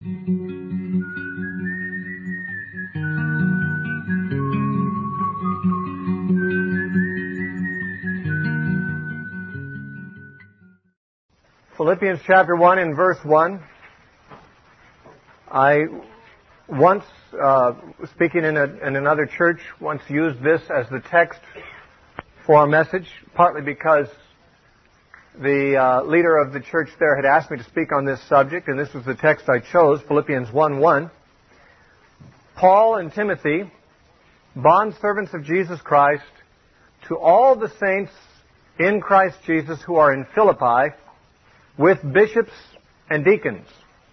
Philippians chapter 1 and verse 1. I once, speaking in another church, once used this as the text for a message, partly because the leader of the church there had asked me to speak on this subject, and this was the text I chose, Philippians 1:1. Paul and Timothy, bondservants of Jesus Christ, to all the saints in Christ Jesus who are in Philippi, with bishops and deacons.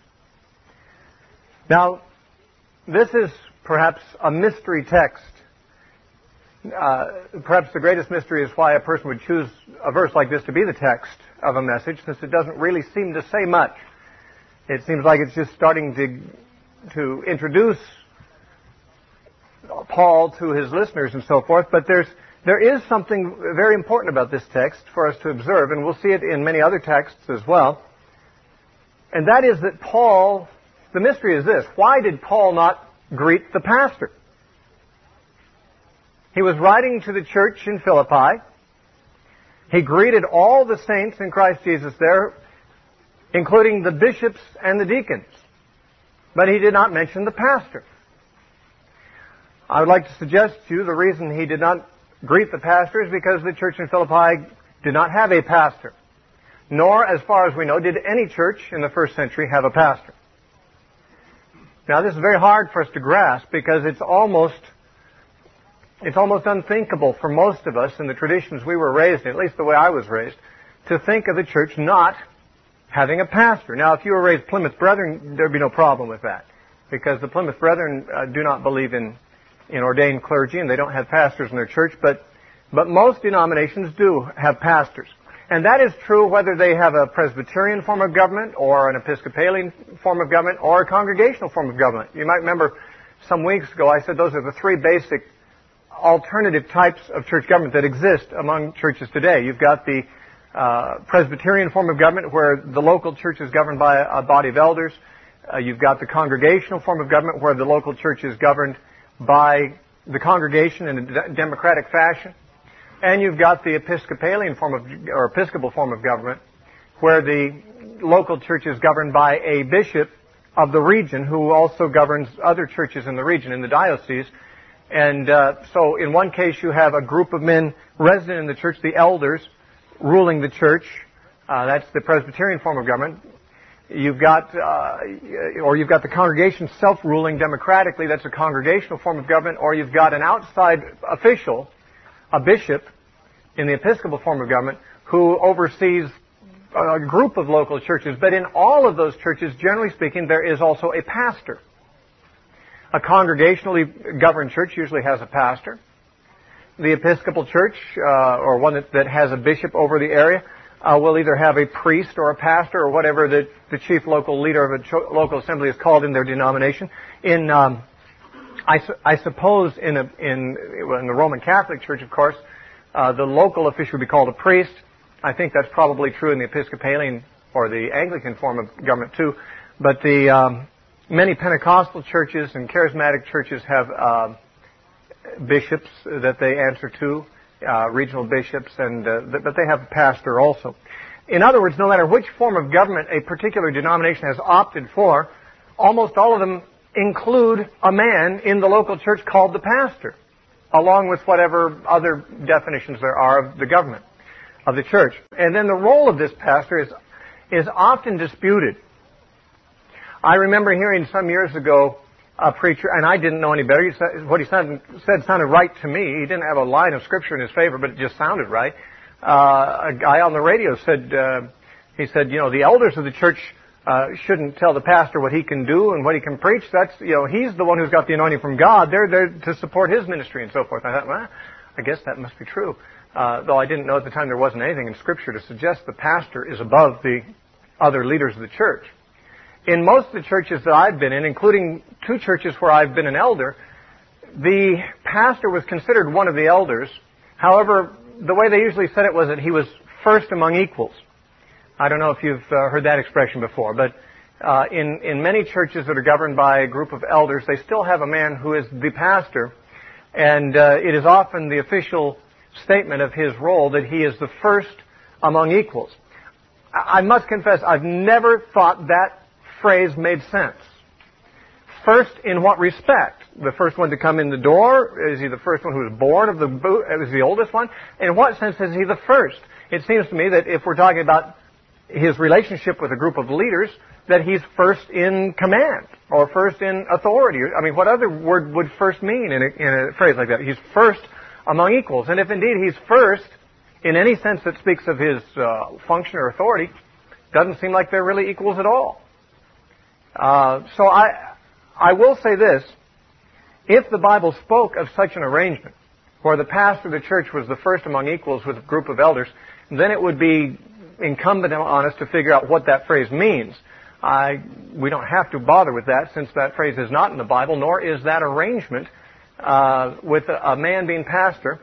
Now, this is perhaps a mystery text. Perhaps the greatest mystery is why a person would choose a verse like this to be the text of a message, since it doesn't really seem to say much. It seems like it's just starting to introduce Paul to his listeners and so forth, but there is something very important about this text for us to observe, and we'll see it in many other texts as well. And that is that Paul, the mystery is this: why did Paul not greet the pastor? He was writing to the church in Philippi. He greeted all the saints in Christ Jesus there, including the bishops and the deacons. But he did not mention the pastor. I would like to suggest to you the reason he did not greet the pastor is because the church in Philippi did not have a pastor. Nor, as far as we know, did any church in the first century have a pastor. Now, this is very hard for us to grasp because it's almost unthinkable for most of us in the traditions we were raised in, at least the way I was raised, to think of the church not having a pastor. Now, if you were raised Plymouth Brethren, there'd be no problem with that, because the Plymouth Brethren do not believe in ordained clergy, and they don't have pastors in their church, but most denominations do have pastors. And that is true whether they have a Presbyterian form of government, or an Episcopalian form of government, or a congregational form of government. You might remember some weeks ago I said those are the three basic alternative types of church government that exist among churches today. You've got the Presbyterian form of government, where the local church is governed by a body of elders. You've got the congregational form of government, where the local church is governed by the congregation in a democratic fashion. And you've got the Episcopalian or Episcopal form of government, where the local church is governed by a bishop of the region who also governs other churches in the region, in the diocese. And so in one case you have a group of men resident in the church, the elders, ruling the church. That's the Presbyterian form of government. You've got the congregation self-ruling democratically. That's a congregational form of government. Or you've got an outside official, a bishop, in the Episcopal form of government, who oversees a group of local churches. But in all of those churches, generally speaking, there is also a pastor. A congregationally governed church usually has a pastor. The Episcopal church, or one that has a bishop over the area, will either have a priest or a pastor or whatever the chief local leader of a local assembly is called in their denomination. I suppose in the Roman Catholic Church, of course, the local official would be called a priest. I think that's probably true in the Episcopalian or the Anglican form of government too. But the many Pentecostal churches and charismatic churches have bishops that they answer to. Regional bishops, but they have a pastor also. In other words, no matter which form of government a particular denomination has opted for, almost all of them include a man in the local church called the pastor, along with whatever other definitions there are of the government of the church. And then the role of this pastor is often disputed. I remember hearing some years ago a preacher, and I didn't know any better. What he said sounded right to me. He didn't have a line of scripture in his favor, but it just sounded right. A guy on the radio said, he said, the elders of the church shouldn't tell the pastor what he can do and what he can preach. That's, he's the one who's got the anointing from God. They're there to support his ministry and so forth. I thought, well, I guess that must be true. Though I didn't know at the time there wasn't anything in scripture to suggest the pastor is above the other leaders of the church. In most of the churches that I've been in, including 2 churches where I've been an elder, the pastor was considered one of the elders. However, the way they usually said it was that he was first among equals. I don't know if you've heard that expression before, but In many churches that are governed by a group of elders, they still have a man who is the pastor, and it is often the official statement of his role that he is the first among equals. I must confess, I've never thought that phrase made sense. First, in what respect? The first one to come in the door? Is he the first one who was born of the boot? Is he the oldest one? In what sense is he the first? It seems to me that if we're talking about his relationship with a group of leaders, that he's first in command or first in authority. I mean, what other word would first mean in a phrase like that? He's first among equals. And if indeed he's first in any sense that speaks of his function or authority, doesn't seem like they're really equals at all. So I will say this. If the Bible spoke of such an arrangement, where the pastor of the church was the first among equals with a group of elders, then it would be incumbent on us to figure out what that phrase means. We don't have to bother with that, since that phrase is not in the Bible, nor is that arrangement with a man being pastor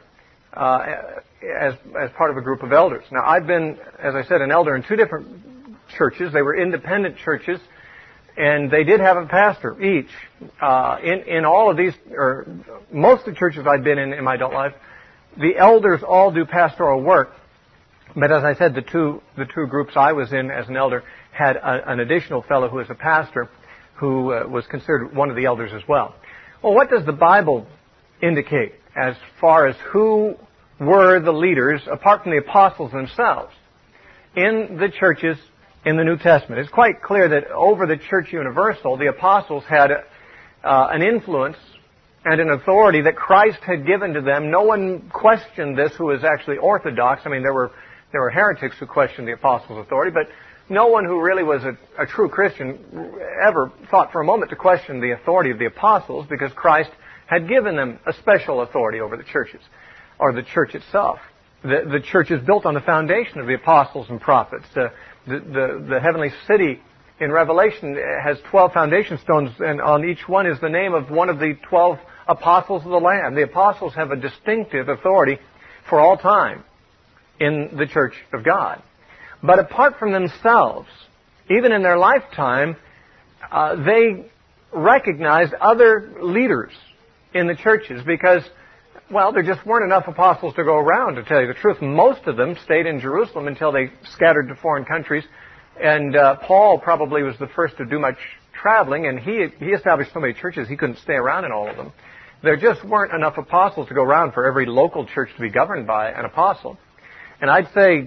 as part of a group of elders. Now, I've been, as I said, an elder in two different churches. They were independent churches, and they did have a pastor each. In all of these, or most of the churches I've been in my adult life, the elders all do pastoral work. But as I said, the two groups I was in as an elder had an additional fellow who was a pastor who was considered one of the elders as well. Well, what does the Bible indicate as far as who were the leaders, apart from the apostles themselves, in the churches in the New Testament? It's quite clear that over the Church Universal, the apostles had an influence and an authority that Christ had given to them. No one questioned this who was actually orthodox. I mean, there were heretics who questioned the apostles' authority, but no one who really was a true Christian ever thought for a moment to question the authority of the apostles, because Christ had given them a special authority over the churches, or the church itself. The church is built on the foundation of the apostles and prophets. The heavenly city in Revelation has 12 foundation stones, and on each one is the name of one of the 12 apostles of the Lamb. The apostles have a distinctive authority for all time in the church of God. But apart from themselves, even in their lifetime, they recognized other leaders in the churches because, well, there just weren't enough apostles to go around, to tell you the truth. Most of them stayed in Jerusalem until they scattered to foreign countries. And Paul probably was the first to do much traveling, and he established so many churches he couldn't stay around in all of them. There just weren't enough apostles to go around for every local church to be governed by an apostle. And I'd say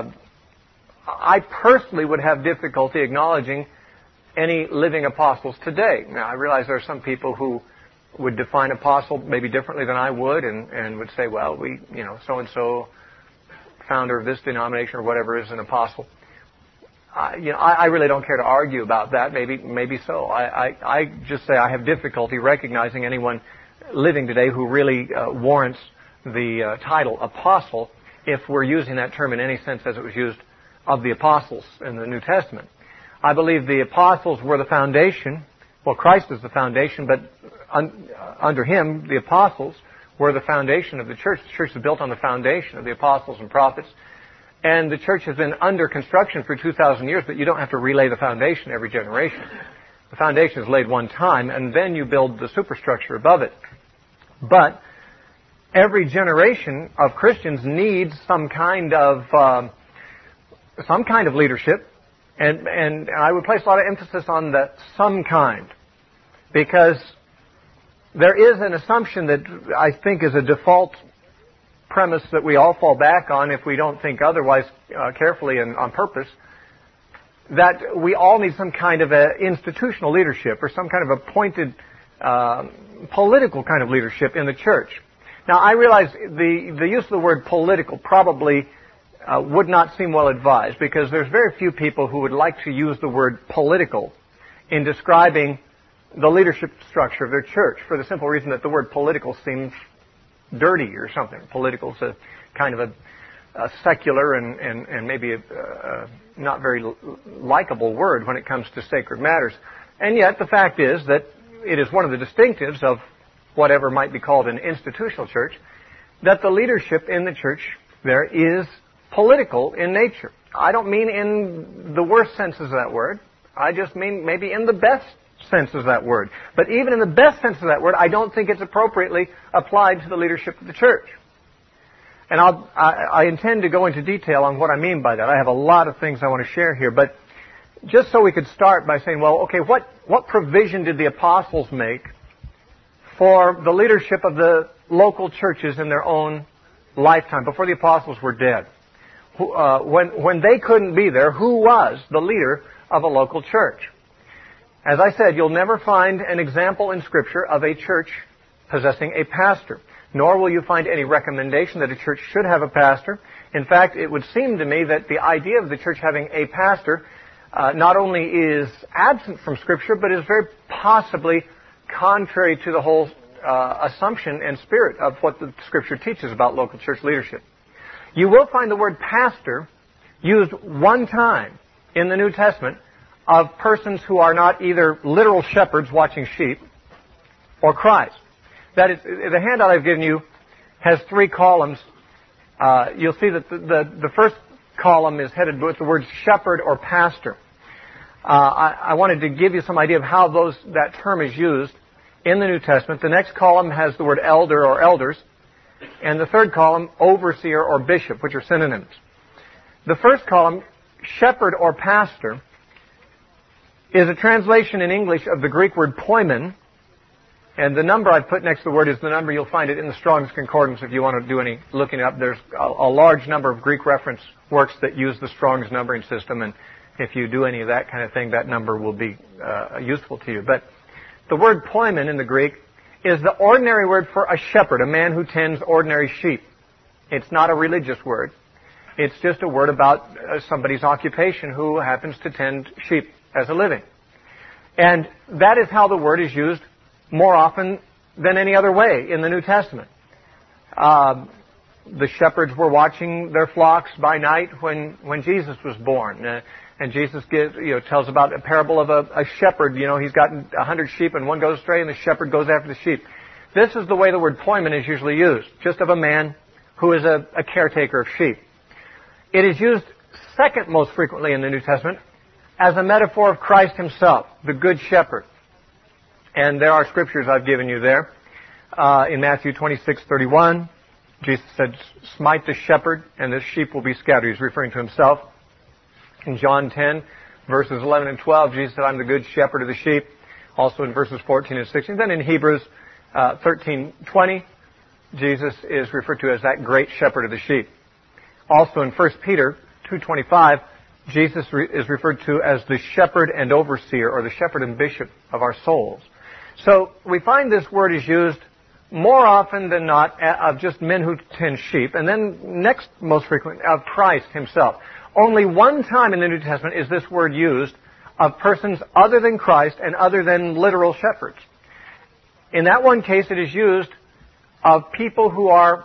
I personally would have difficulty acknowledging any living apostles today. Now, I realize there are some people who would define apostle maybe differently than I would, and would say, well, so-and-so founder of this denomination or whatever is an apostle. I really don't care to argue about that. Maybe so. I just say I have difficulty recognizing anyone living today who really warrants the title apostle, if we're using that term in any sense as it was used of the apostles in the New Testament. I believe the apostles were the foundation. Well, Christ is the foundation, but under him, the apostles were the foundation of the church. The church is built on the foundation of the apostles and prophets. And the church has been under construction for 2,000 years, but you don't have to relay the foundation every generation. The foundation is laid one time, and then you build the superstructure above it. But every generation of Christians needs some kind of leadership, and I would place a lot of emphasis on that some kind, because there is an assumption that I think is a default premise that we all fall back on if we don't think otherwise carefully and on purpose, that we all need some kind of institutional leadership or some kind of appointed political kind of leadership in the church. Now, I realize the use of the word political probably would not seem well advised, because there's very few people who would like to use the word political in describing the leadership structure of their church, for the simple reason that the word political seems dirty or something. Political is a kind of a secular and maybe a not very likable word when it comes to sacred matters. And yet the fact is that it is one of the distinctives of whatever might be called an institutional church, that the leadership in the church there is political in nature. I don't mean in the worst senses of that word. I just mean maybe in the best sense of that word. But even in the best sense of that word, I don't think it's appropriately applied to the leadership of the church. And I intend to go into detail on what I mean by that. I have a lot of things I want to share here, but just so we could start by saying, well, okay, what provision did the apostles make for the leadership of the local churches in their own lifetime, before the apostles were dead? When they couldn't be there, who was the leader of a local church? As I said, you'll never find an example in Scripture of a church possessing a pastor, nor will you find any recommendation that a church should have a pastor. In fact, it would seem to me that the idea of the church having a pastor not only is absent from Scripture, but is very possibly contrary to the whole assumption and spirit of what the Scripture teaches about local church leadership. You will find the word pastor used one time in the New Testament of persons who are not either literal shepherds watching sheep or Christ. That is, the handout I've given you has 3 columns. You'll see that the first column is headed with the word shepherd or pastor. I wanted to give you some idea of how that term is used in the New Testament. The next column has the word elder or elders, and the third column, overseer or bishop, which are synonyms. The first column, shepherd or pastor, is a translation in English of the Greek word poimen, and the number I've put next to the word is the number you'll find it in the Strong's Concordance if you want to do any looking up. There's a large number of Greek reference works that use the Strong's numbering system, and if you do any of that kind of thing, that number will be useful to you. But the word poimen in the Greek is the ordinary word for a shepherd, a man who tends ordinary sheep. It's not a religious word. It's just a word about somebody's occupation who happens to tend sheep as a living. And that is how the word is used more often than any other way in the New Testament. The shepherds were watching their flocks by night when Jesus was born. And Jesus tells about a parable of a shepherd. He's got 100 sheep and one goes astray and the shepherd goes after the sheep. This is the way the word poimen is usually used, just of a man who is a caretaker of sheep. It is used second most frequently in the New Testament as a metaphor of Christ himself, the Good Shepherd. And there are scriptures I've given you there. In Matthew 26:31, Jesus said, "Smite the shepherd, and the sheep will be scattered." He's referring to himself. In John 10, verses 11 and 12, Jesus said, "I'm the good shepherd of the sheep." Also in verses 14 and 16. Then in Hebrews 13:20, Jesus is referred to as that great shepherd of the sheep. Also in 1 Peter 2:25, Jesus is referred to as the shepherd and overseer, or the shepherd and bishop of our souls. So we find this word is used more often than not of just men who tend sheep, and then next most frequent of Christ himself. Only one time in the New Testament is this word used of persons other than Christ and other than literal shepherds. In that one case, it is used of people who are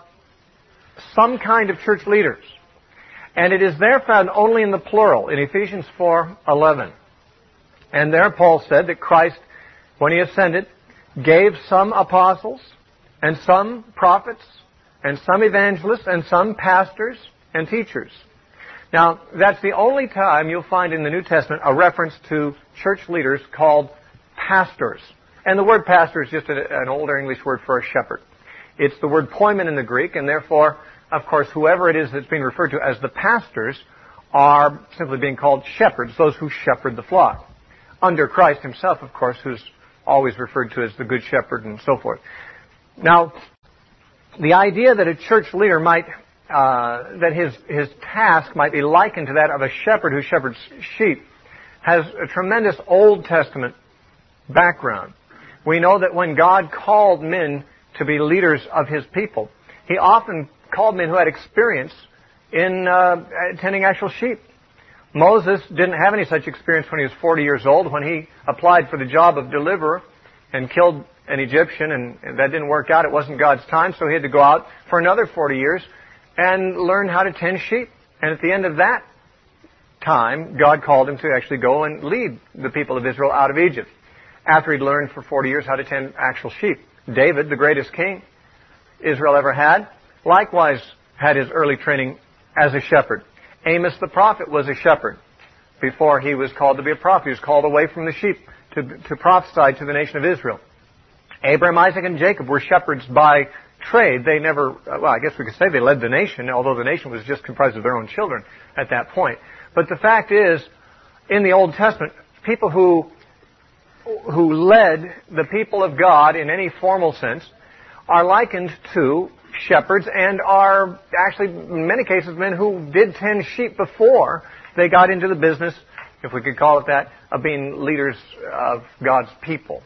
some kind of church leaders. And it is there found only in the plural, in Ephesians 4:11. And there Paul said that Christ, when he ascended, gave some apostles, and some prophets, and some evangelists, and some pastors and teachers. Now, that's the only time you'll find in the New Testament a reference to church leaders called pastors. And the word pastor is just an older English word for a shepherd. It's the word poimen in the Greek, and therefore, of course, whoever it is that's being referred to as the pastors are simply being called shepherds, those who shepherd the flock. Under Christ himself, of course, who's always referred to as the good shepherd and so forth. Now, the idea that a church leader might, that his task might be likened to that of a shepherd who shepherds sheep has a tremendous Old Testament background. We know that when God called men to be leaders of his people, he often called men who had experience in tending actual sheep. Moses didn't have any such experience when he was 40 years old, when he applied for the job of deliverer and killed an Egyptian, and that didn't work out. It wasn't God's time, so he had to go out for another 40 years and learn how to tend sheep. And at the end of that time, God called him to actually go and lead the people of Israel out of Egypt, after he'd learned for 40 years how to tend actual sheep. David, the greatest king Israel ever had, likewise had his early training as a shepherd. Amos the prophet was a shepherd before he was called to be a prophet. He was called away from the sheep to prophesy to the nation of Israel. Abraham, Isaac, and Jacob were shepherds by trade. They never, well, I guess we could say they led the nation, although the nation was just comprised of their own children at that point. But the fact is, in the Old Testament, people who led the people of God in any formal sense are likened to shepherds and are actually, in many cases, men who did tend sheep before they got into the business, if we could call it that, of being leaders of God's people.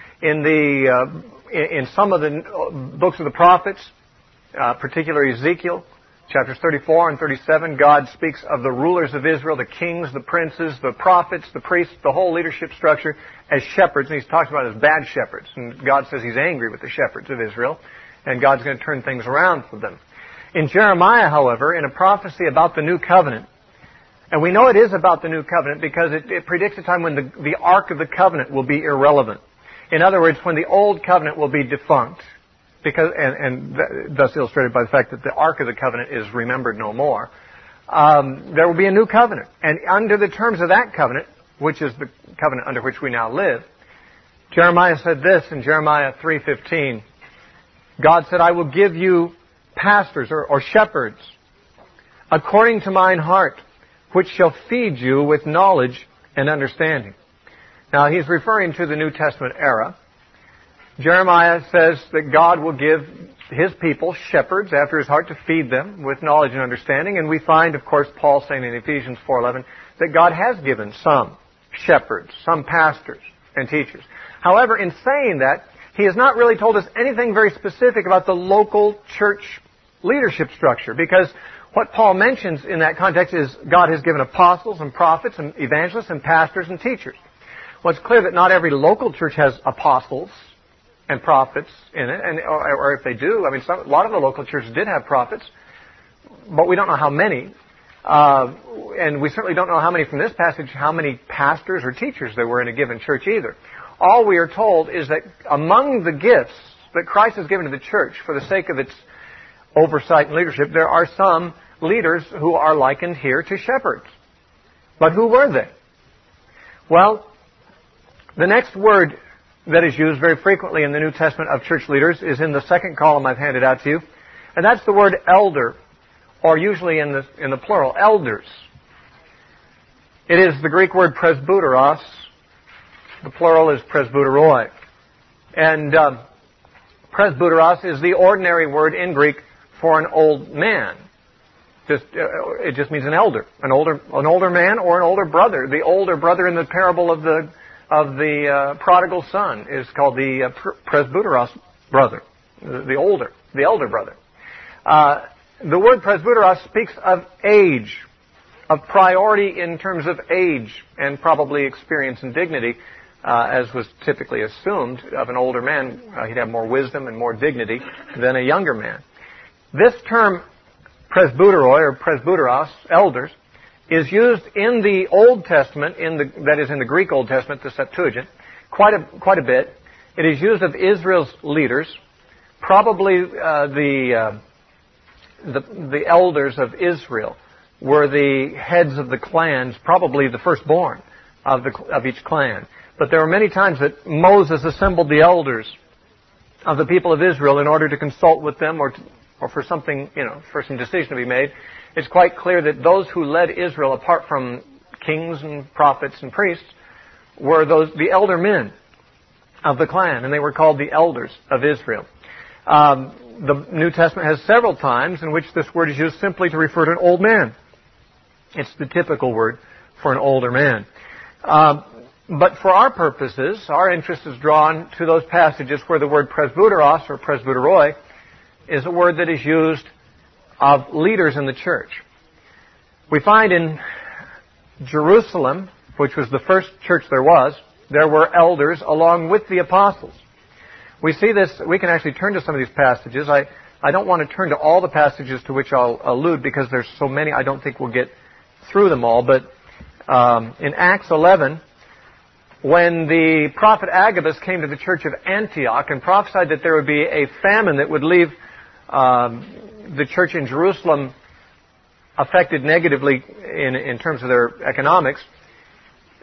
In some of the books of the prophets, particularly Ezekiel, chapters 34 and 37, God speaks of the rulers of Israel, the kings, the princes, the prophets, the priests, the whole leadership structure as shepherds, and he's talked about as bad shepherds. And God says he's angry with the shepherds of Israel, and God's going to turn things around for them. In Jeremiah, however, in a prophecy about the new covenant, and we know it is about the new covenant because it predicts a time when the Ark of the Covenant will be irrelevant. In other words, when the old covenant will be defunct, because and thus illustrated by the fact that the Ark of the Covenant is remembered no more, there will be a new covenant. And under the terms of that covenant, which is the covenant under which we now live, Jeremiah said this in Jeremiah 3:15. God said, I will give you pastors or shepherds according to mine heart, which shall feed you with knowledge and understanding. Now, he's referring to the New Testament era. Jeremiah says that God will give his people shepherds after his heart to feed them with knowledge and understanding. And we find, of course, Paul saying in Ephesians 4:11 that God has given some shepherds, some pastors and teachers. However, in saying that, he has not really told us anything very specific about the local church leadership structure, because what Paul mentions in that context is God has given apostles and prophets and evangelists and pastors and teachers. Well, it's clear that not every local church has apostles and prophets in it, or if they do, I mean, a lot of the local churches did have prophets, but we don't know how many. And we certainly don't know how many from this passage, how many pastors or teachers there were in a given church either. All we are told is that among the gifts that Christ has given to the church for the sake of its oversight and leadership, there are some leaders who are likened here to shepherds. But who were they? Well, the next word that is used very frequently in the New Testament of church leaders is in the second column I've handed out to you, and that's the word elder, or usually in the plural, elders. It is the Greek word presbyteros. The plural is presbyteroi. And presbyteros is the ordinary word in Greek for an old man. It just means an elder, an older man or an older brother. The older brother in the parable of the prodigal son is called the presbyteros brother, the elder brother. The word presbyteros speaks of age, of priority in terms of age and probably experience and dignity, as was typically assumed of an older man. He'd have more wisdom and more dignity than a younger man. This term presbyteroi or presbyteros, elders, is used in the Old Testament, that is in the Greek Old Testament, the Septuagint, quite a bit. It is used of Israel's leaders. Probably the elders of Israel were the heads of the clans, probably the firstborn of each clan. But there were many times that Moses assembled the elders of the people of Israel in order to consult with them or for something, for some decision to be made. It's quite clear that those who led Israel, apart from kings and prophets and priests, were the elder men of the clan, and they were called the elders of Israel. The New Testament has several times in which this word is used simply to refer to an old man. It's the typical word for an older man. But for our purposes, our interest is drawn to those passages where the word presbyteros or presbyteroi is a word that is used of leaders in the church. We find in Jerusalem, which was the first church there were elders along with the apostles. We see this, we can actually turn to some of these passages. I don't want to turn to all the passages to which I'll allude because there's so many I don't think we'll get through them all. But in Acts 11, when the prophet Agabus came to the church of Antioch and prophesied that there would be a famine that would leave the church in Jerusalem affected negatively in terms of their economics,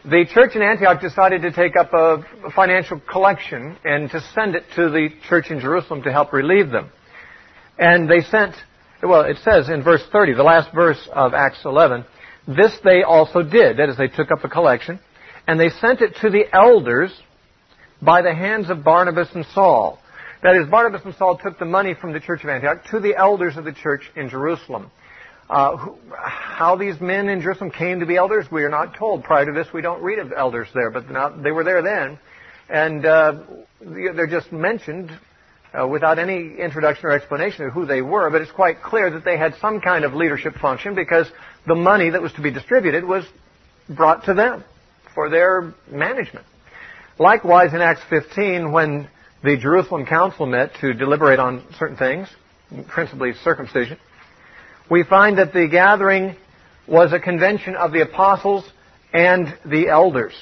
the church in Antioch decided to take up a financial collection and to send it to the church in Jerusalem to help relieve them. And they sent, well, it says in verse 30, the last verse of Acts 11, this they also did. That is, they took up a collection, and they sent it to the elders by the hands of Barnabas and Saul. That is, Barnabas and Saul took the money from the church of Antioch to the elders of the church in Jerusalem. How these men in Jerusalem came to be elders, we are not told. Prior to this, we don't read of elders there, but now, they were there then. And they're just mentioned without any introduction or explanation of who they were, but it's quite clear that they had some kind of leadership function because the money that was to be distributed was brought to them for their management. Likewise, in Acts 15, when the Jerusalem council met to deliberate on certain things, principally circumcision, we find that the gathering was a convention of the apostles and the elders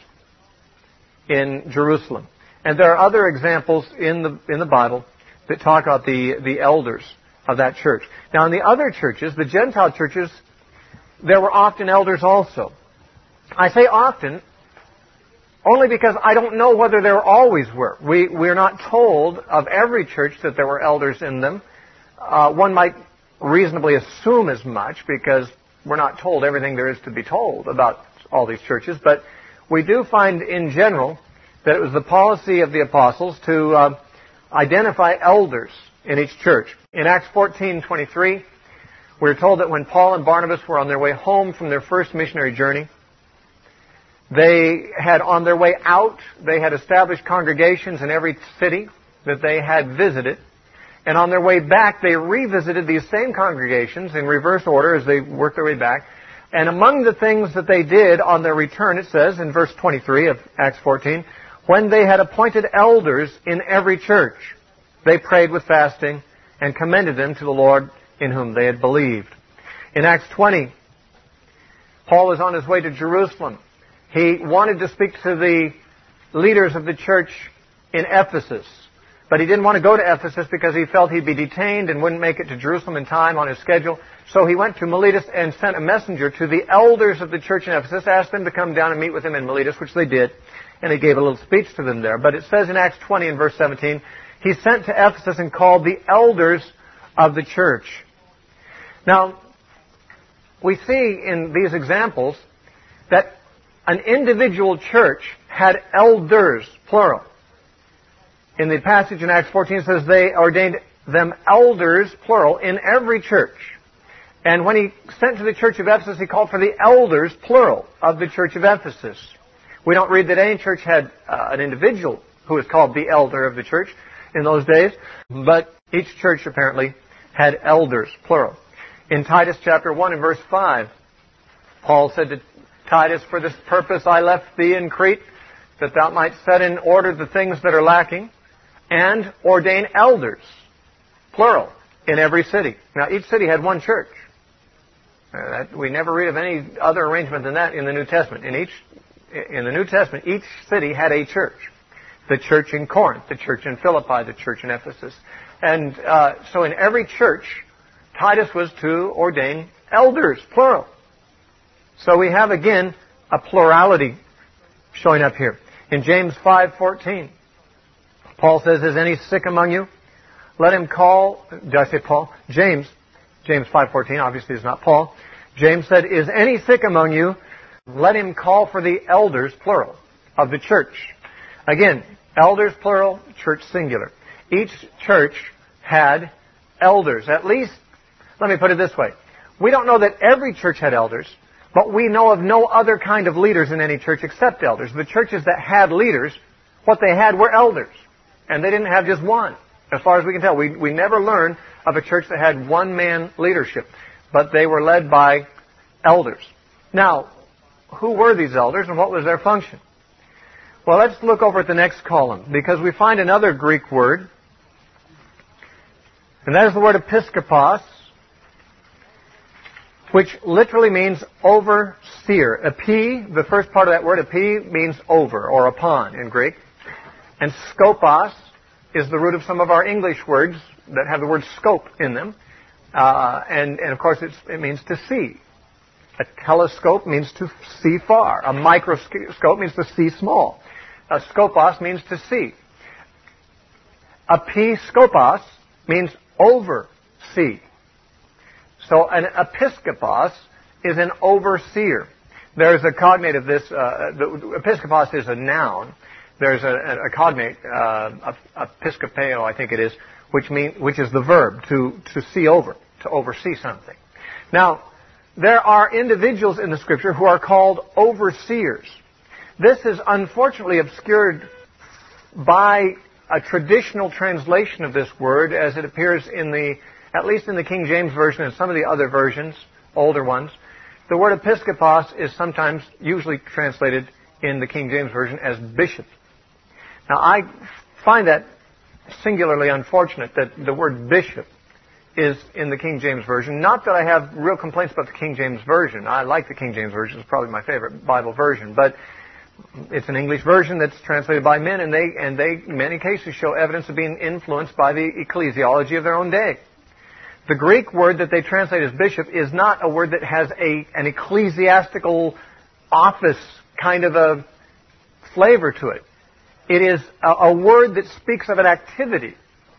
in Jerusalem. And there are other examples in the Bible that talk about the elders of that church. Now, in the other churches, the Gentile churches, there were often elders also. I say often only because I don't know whether there always were. We're not told of every church that there were elders in them. One might reasonably assume as much because we're not told everything there is to be told about all these churches, but we do find in general that it was the policy of the apostles to identify elders in each church. In Acts 14:23, we're told that when Paul and Barnabas were on their way home from their first missionary journey, they had on their way out, they had established congregations in every city that they had visited. And on their way back, they revisited these same congregations in reverse order as they worked their way back. And among the things that they did on their return, it says in verse 23 of Acts 14, when they had appointed elders in every church, they prayed with fasting and commended them to the Lord in whom they had believed. In Acts 20, Paul was on his way to Jerusalem. He wanted to speak to the leaders of the church in Ephesus. But he didn't want to go to Ephesus because he felt he'd be detained and wouldn't make it to Jerusalem in time on his schedule. So he went to Miletus and sent a messenger to the elders of the church in Ephesus, asked them to come down and meet with him in Miletus, which they did. And he gave a little speech to them there. But it says in Acts 20 and verse 17, he sent to Ephesus and called the elders of the church. Now, we see in these examples that an individual church had elders, plural. In the passage in Acts 14, it says they ordained them elders, plural, in every church. And when he sent to the church of Ephesus, he called for the elders, plural, of the church of Ephesus. We don't read that any church had an individual who was called the elder of the church in those days, but each church apparently had elders, plural. In Titus chapter 1 and verse 5, Paul said to Titus, for this purpose I left thee in Crete, that thou might set in order the things that are lacking, and ordain elders, plural, in every city. Now, each city had one church. We never read of any other arrangement than that in the New Testament. In the New Testament, each city had a church. The church in Corinth, the church in Philippi, the church in Ephesus. And so in every church, Titus was to ordain elders, plural. So we have, again, a plurality showing up here. In James 5:14, Paul says, is any sick among you? Let him call, did I say Paul? James 5:14 obviously is not Paul. James said, is any sick among you? Let him call for the elders, plural, of the church. Again, elders, plural, church, singular. Each church had elders. At least, let me put it this way. We don't know that every church had elders, but we know of no other kind of leaders in any church except elders. The churches that had leaders, what they had were elders. And they didn't have just one, as far as we can tell. We never learn of a church that had one-man leadership, but they were led by elders. Now, who were these elders and what was their function? Well, let's look over at the next column, because we find another Greek word, and that is the word episkopos, which literally means overseer. Epi, the first part of that word, epi, means over or upon in Greek. And skopos is the root of some of our English words that have the word scope in them. And of course, it means to see. A telescope means to see far. A microscope means to see small. A skopos means to see. Episkopos means oversee. So an episkopos is an overseer. There's a cognate of this. The episkopos is a noun. There's a cognate, episkopeo, I think it is, which is the verb to see over, to oversee something. Now, there are individuals in the Scripture who are called overseers. This is unfortunately obscured by a traditional translation of this word as it appears at least in the King James Version and some of the other versions, older ones. The word episkopos is sometimes usually translated in the King James Version as bishop. Now, I find that singularly unfortunate that the word bishop is in the King James Version. Not that I have real complaints about the King James Version. I like the King James Version. It's probably my favorite Bible version. But it's an English version that's translated by men, and they in many cases show evidence of being influenced by the ecclesiology of their own day. The Greek word that they translate as bishop is not a word that has an ecclesiastical office kind of a flavor to it. It is a word that speaks of an activity,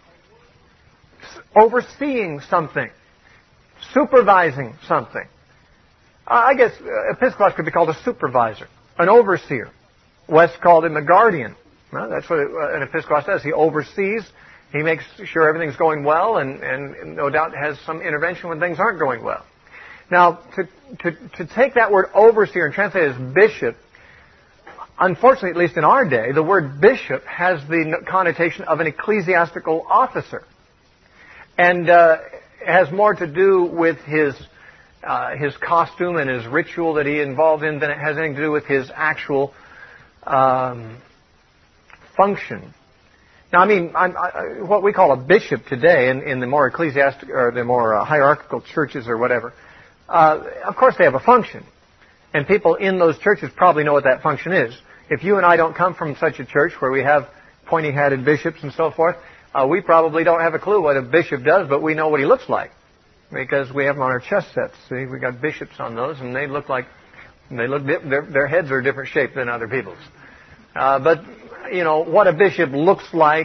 overseeing something, supervising something. I guess episkopos could be called a supervisor, an overseer. West called him a guardian. Well, that's what an episkopos does. He oversees. He makes sure everything's going well, and no doubt has some intervention when things aren't going well. Now, to take that word overseer and translate it as bishop, unfortunately, at least in our day, the word bishop has the connotation of an ecclesiastical officer, and has more to do with his costume and his ritual that he involved in than it has anything to do with his actual function. Now, I mean, what we call a bishop today in the more ecclesiastic or the more hierarchical churches or whatever, of course they have a function, and people in those churches probably know what that function is. If you and I don't come from such a church where we have pointy-hatted bishops and so forth, we probably don't have a clue what a bishop does, but we know what he looks like because we have them on our chest sets. See, we got bishops on those, and they look their heads are a different shape than other people's. But you know what a bishop looks like,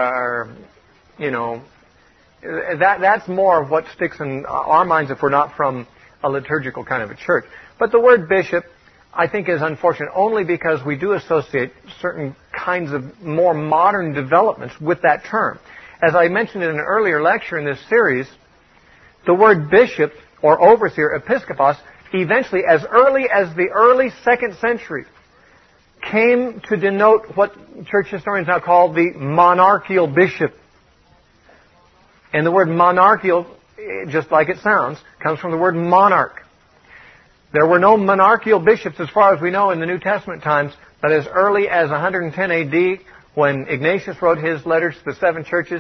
that's more of what sticks in our minds if we're not from a liturgical kind of a church. But the word bishop, I think, is unfortunate only because we do associate certain kinds of more modern developments with that term. As I mentioned in an earlier lecture in this series, the word bishop or overseer, episkopos, eventually, as early as the early 2nd century, came to denote what church historians now call the monarchical bishop. And the word monarchical, just like it sounds, comes from the word monarch. There were no monarchical bishops as far as we know in the New Testament times, but as early as 110 AD, when Ignatius wrote his letters to the 7 churches,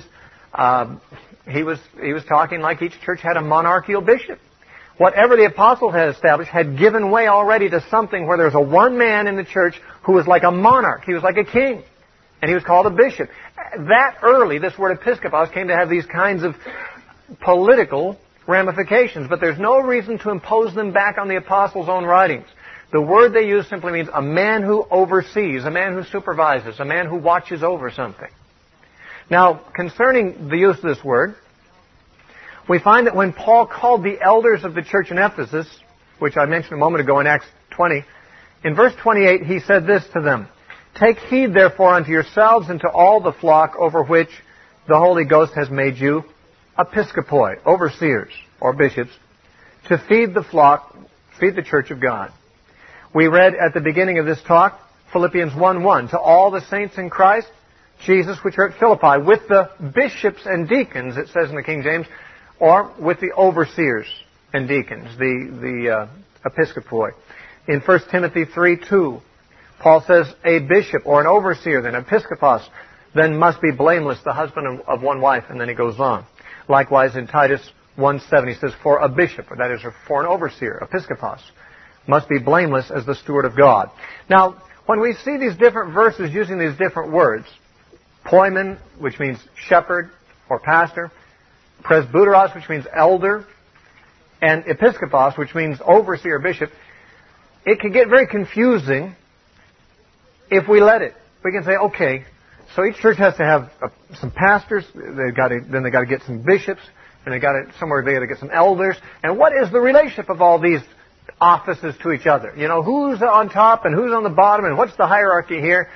he was talking like each church had a monarchical bishop. Whatever the apostles had established had given way already to something where there was a one man in the church who was like a monarch. He was like a king. And he was called a bishop. That early, this word episkopos came to have these kinds of political ramifications. But there's no reason to impose them back on the apostles' own writings. The word they use simply means a man who oversees, a man who supervises, a man who watches over something. Now, concerning the use of this word, we find that when Paul called the elders of the church in Ephesus, which I mentioned a moment ago in Acts 20, in verse 28 he said this to them, "Take heed therefore unto yourselves and to all the flock over which the Holy Ghost has made you episkopoi," overseers or bishops, to feed the flock, feed the church of God. We read at the beginning of this talk, Philippians 1:1, "To all the saints in Christ Jesus which are at Philippi, with the bishops and deacons," it says in the King James, or with the overseers and deacons, the episkopoi. In 1 Timothy 3:2, Paul says, "A bishop or an overseer, then episkopos, then must be blameless, the husband of one wife," and then he goes on. Likewise in Titus 1:7, he says, "For a bishop," or that is, for an overseer, episkopos, "must be blameless as the steward of God." Now, when we see these different verses using these different words, poimen, which means shepherd or pastor, presbyteros, which means elder, and episkopos, which means overseer, bishop, it can get very confusing if we let it. We can say, okay, so each church has to have some pastors, then they got to get some bishops, and they got to get some elders. And what is the relationship of all these offices to each other? You know, who's on top and who's on the bottom, and what's the hierarchy here?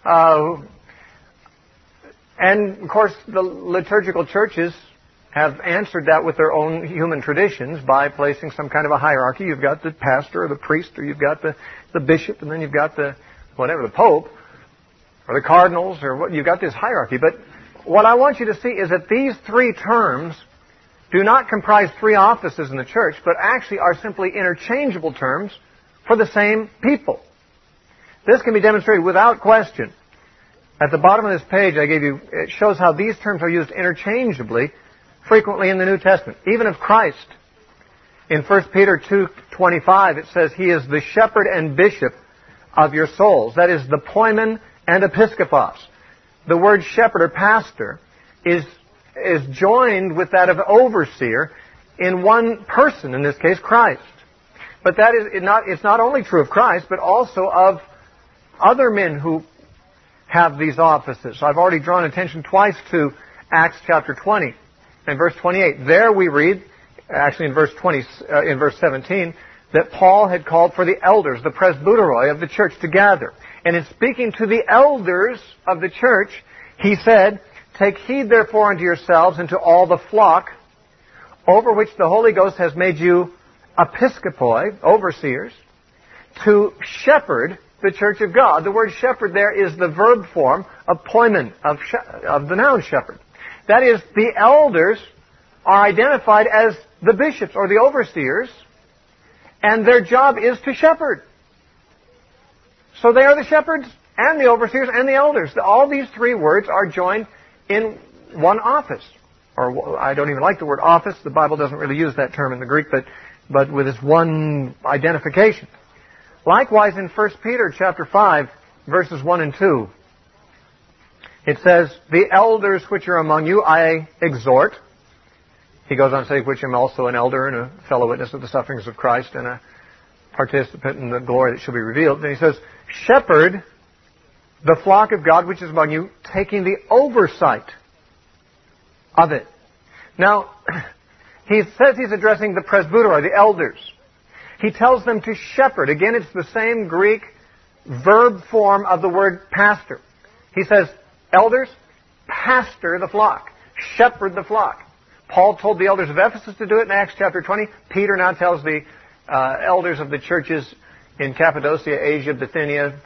And of course, the liturgical churches have answered that with their own human traditions by placing some kind of a hierarchy. You've got the pastor or the priest, or you've got the bishop, and then you've got the pope, or the cardinals, or what. You've got this hierarchy. But what I want you to see is that these three terms do not comprise three offices in the church, but actually are simply interchangeable terms for the same people. This can be demonstrated without question. At the bottom of this page I gave you, it shows how these terms are used interchangeably frequently in the New Testament, even of Christ. In 1 Peter 2:25 it says, He is the shepherd and bishop of your souls. That is the poimen and episkopos. The word shepherd or pastor is joined with that of overseer in one person, in this case Christ. But that is it's not only true of Christ, but also of other men who have these offices. So I've already drawn attention twice to Acts chapter 20 and verse 28. There we read, actually in verse 17, that Paul had called for the elders, the presbyteroi of the church, to gather. And in speaking to the elders of the church, he said, Take heed therefore unto yourselves and to all the flock over which the Holy Ghost has made you episkopoi, overseers, to shepherd the church of God. The word shepherd there is the verb form of poimen, of the noun shepherd. That is, the elders are identified as the bishops or the overseers, and their job is to shepherd. So they are the shepherds and the overseers and the elders. All these three words are joined in one office. Or I don't even like the word office. The Bible doesn't really use that term in the Greek, but with this one identification. Likewise, in 1 Peter chapter 5, verses 1 and 2, it says, The elders which are among you I exhort. He goes on to say, which am also an elder and a fellow witness of the sufferings of Christ and a participant in the glory that shall be revealed. Then he says, Shepherd the flock of God which is among you, taking the oversight of it. Now, he says he's addressing the presbyteroi, the elders. He tells them to shepherd. Again, it's the same Greek verb form of the word pastor. He says, elders, pastor the flock. Shepherd the flock. Paul told the elders of Ephesus to do it in Acts chapter 20. Peter now tells the elders of the churches in Cappadocia, Asia, Bithynia,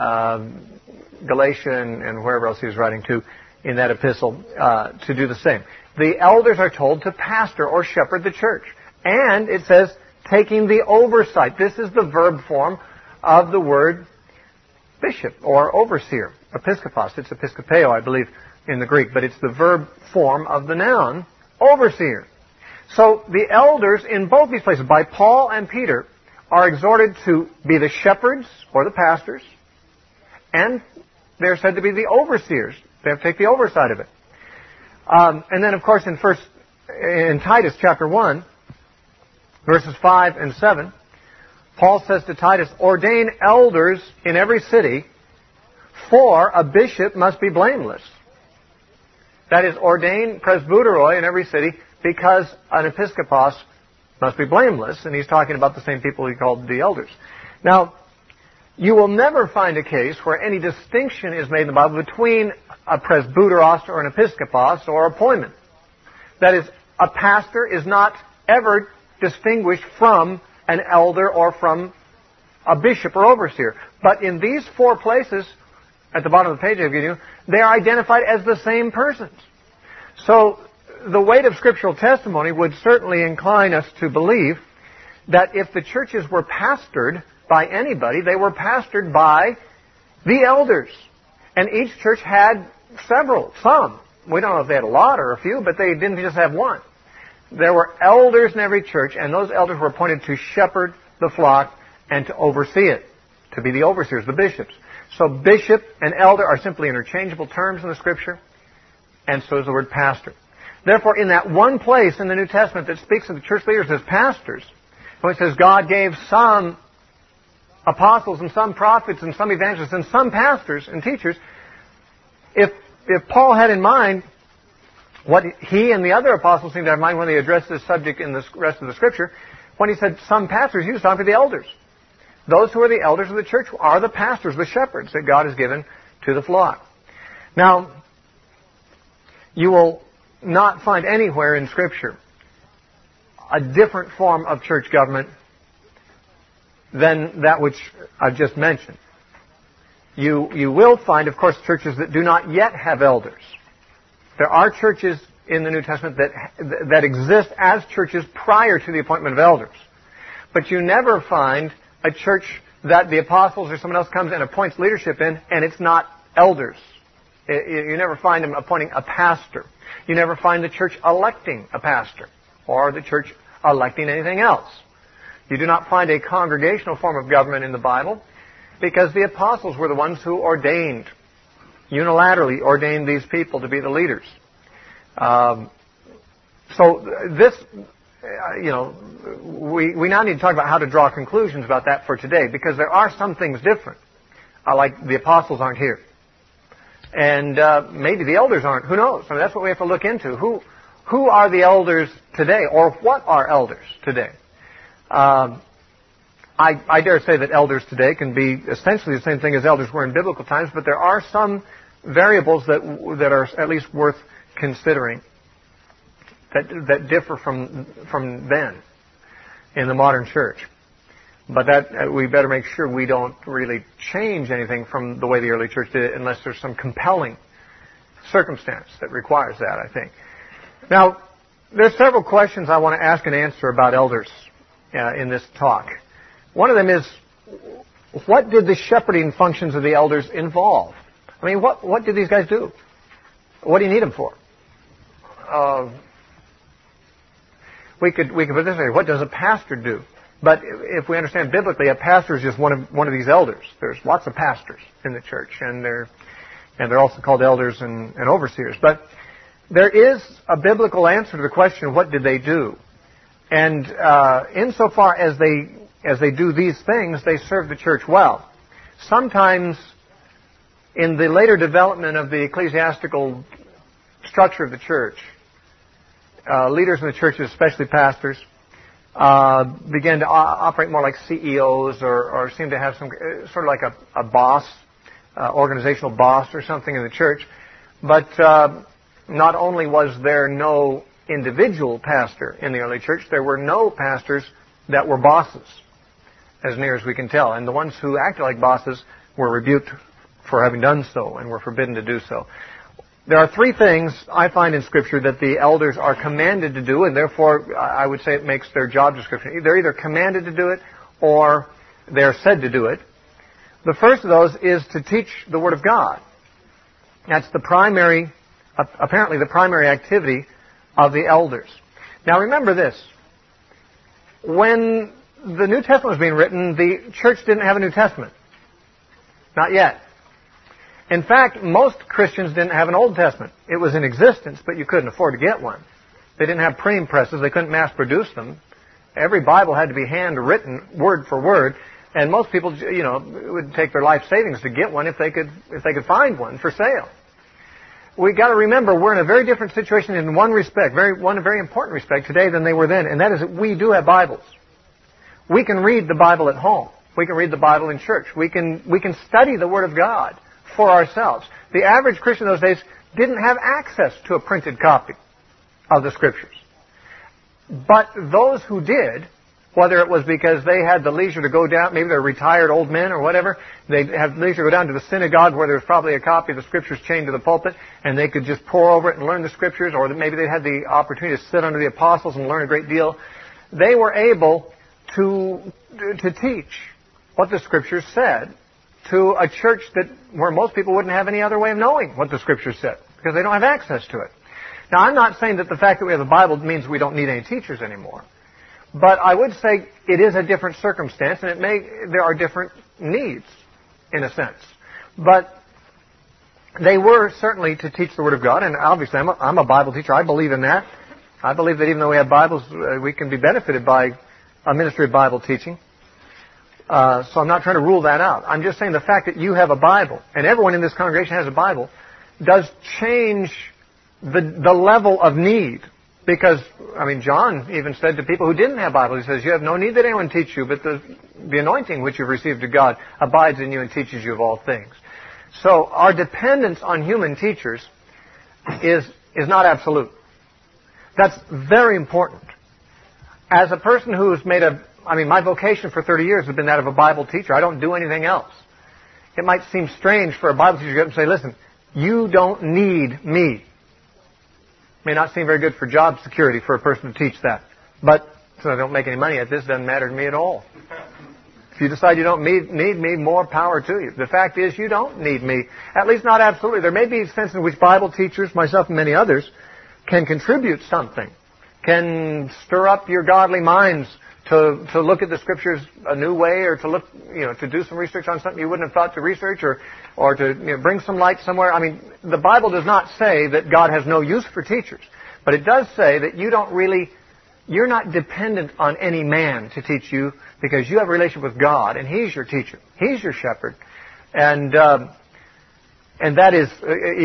Galatia, and wherever else he was writing to in that epistle, to do the same. The elders are told to pastor or shepherd the church. And it says, taking the oversight. This is the verb form of the word bishop or overseer. Episkopos. It's episkopeo, I believe, in the Greek. But it's the verb form of the noun overseer. So the elders in both these places, by Paul and Peter, are exhorted to be the shepherds or the pastors. And they're said to be the overseers. They have to take the oversight of it. And then, of course, in Titus chapter 1, verses 5 and 7, Paul says to Titus, ordain elders in every city, for a bishop must be blameless. That is, ordain presbyteroi in every city, because an episkopos must be blameless, and he's talking about the same people he called the elders. Now, you will never find a case where any distinction is made in the Bible between a presbyteros or an episkopos or a poimen. That is, a pastor is not ever distinguished from an elder or from a bishop or overseer. But in these four places, at the bottom of the page I've given you, they are identified as the same persons. So the weight of scriptural testimony would certainly incline us to believe that if the churches were pastored by anybody, they were pastored by the elders. And each church had some. We don't know if they had a lot or a few, but they didn't just have one. There were elders in every church, and those elders were appointed to shepherd the flock and to oversee it, to be the overseers, the bishops. So bishop and elder are simply interchangeable terms in the Scripture, and so is the word pastor. Therefore, in that one place in the New Testament that speaks of the church leaders as pastors, when it says God gave some apostles and some prophets and some evangelists and some pastors and teachers, if Paul had in mind what he and the other apostles seemed to have in mind when they addressed this subject in the rest of the Scripture, when he said some pastors, he was talking to the elders. Those who are the elders of the church are the pastors, the shepherds that God has given to the flock. Now, you will not find anywhere in Scripture a different form of church government than that which I've just mentioned. You will find, of course, churches that do not yet have elders. There are churches in the New Testament that exist as churches prior to the appointment of elders. But you never find a church that the apostles or someone else comes and appoints leadership in, and it's not elders. You never find them appointing a pastor. You never find the church electing a pastor or the church electing anything else. You do not find a congregational form of government in the Bible because the apostles were the ones who unilaterally ordained these people to be the leaders. So this, we now need to talk about how to draw conclusions about that for today, because there are some things different. Like the apostles aren't here. And maybe the elders aren't. Who knows? I mean, that's what we have to look into. Who are the elders today, or what are elders today? I dare say that elders today can be essentially the same thing as elders were in biblical times, but there are some variables that are at least worth considering that differ from then in the modern church. But that we better make sure we don't really change anything from the way the early church did it unless there's some compelling circumstance that requires that, I think. Now, there's several questions I want to ask and answer about elders in this talk. One of them is, what did the shepherding functions of the elders involve? I mean, what did these guys do? What do you need them for? We could put it this way: what does a pastor do? But if we understand biblically, a pastor is just one of these elders. There's lots of pastors in the church, and they're also called elders and overseers. But there is a biblical answer to the question, what did they do? And insofar as they do these things, they serve the church well. Sometimes in the later development of the ecclesiastical structure of the church, leaders in the churches, especially pastors, began to operate more like CEOs or seem to have some sort of like a boss, organizational boss or something in the church. But not only was there no individual pastor in the early church, there were no pastors that were bosses, as near as we can tell. And the ones who acted like bosses were rebuked for having done so and were forbidden to do so. There are three things I find in Scripture that the elders are commanded to do, and therefore I would say it makes their job description. They're either commanded to do it or they're said to do it. The first of those is to teach the Word of God. That's apparently the primary activity of the elders. Now remember this. When the New Testament was being written, the church didn't have a New Testament. Not yet. In fact, most Christians didn't have an Old Testament. It was in existence, but you couldn't afford to get one. They didn't have printing presses. They couldn't mass produce them. Every Bible had to be handwritten, word for word, and most people, would take their life savings to get one if they could find one for sale. We've got to remember we're in a very different situation in one respect, one very important respect today than they were then, and that is that we do have Bibles. We can read the Bible at home. We can read the Bible in church. We can study the Word of God for ourselves. The average Christian in those days didn't have access to a printed copy of the Scriptures. But those who did, whether it was because they had the leisure to go down, maybe they're retired old men or whatever, they had leisure to go down to the synagogue where there was probably a copy of the Scriptures chained to the pulpit, and they could just pore over it and learn the Scriptures, or maybe they had the opportunity to sit under the apostles and learn a great deal. They were able to teach what the Scriptures said to a church where most people wouldn't have any other way of knowing what the Scriptures said, because they don't have access to it. Now, I'm not saying that the fact that we have the Bible means we don't need any teachers anymore. But I would say it is a different circumstance, and there are different needs, in a sense. But they were certainly to teach the Word of God, and obviously I'm a Bible teacher. I believe in that. I believe that even though we have Bibles, we can be benefited by a ministry of Bible teaching. So I'm not trying to rule that out. I'm just saying the fact that you have a Bible, and everyone in this congregation has a Bible, does change the level of need. Because, John even said to people who didn't have Bibles, he says, you have no need that anyone teach you, but the anointing which you've received of God abides in you and teaches you of all things. So our dependence on human teachers is not absolute. That's very important. As a person who's my vocation for 30 years has been that of a Bible teacher. I don't do anything else. It might seem strange for a Bible teacher to get up and say, listen, you don't need me. May not seem very good for job security for a person to teach that. But since I don't make any money at this, it doesn't matter to me at all. If you decide you don't need me, more power to you. The fact is, you don't need me. At least not absolutely. There may be a sense in which Bible teachers, myself and many others, can contribute something, can stir up your godly minds to look at the Scriptures a new way, or to look, to do some research on something you wouldn't have thought to research, or to bring some light somewhere. The Bible does not say that God has no use for teachers, but it does say that you're not dependent on any man to teach you, because you have a relationship with God, and He's your teacher. He's your shepherd. And that is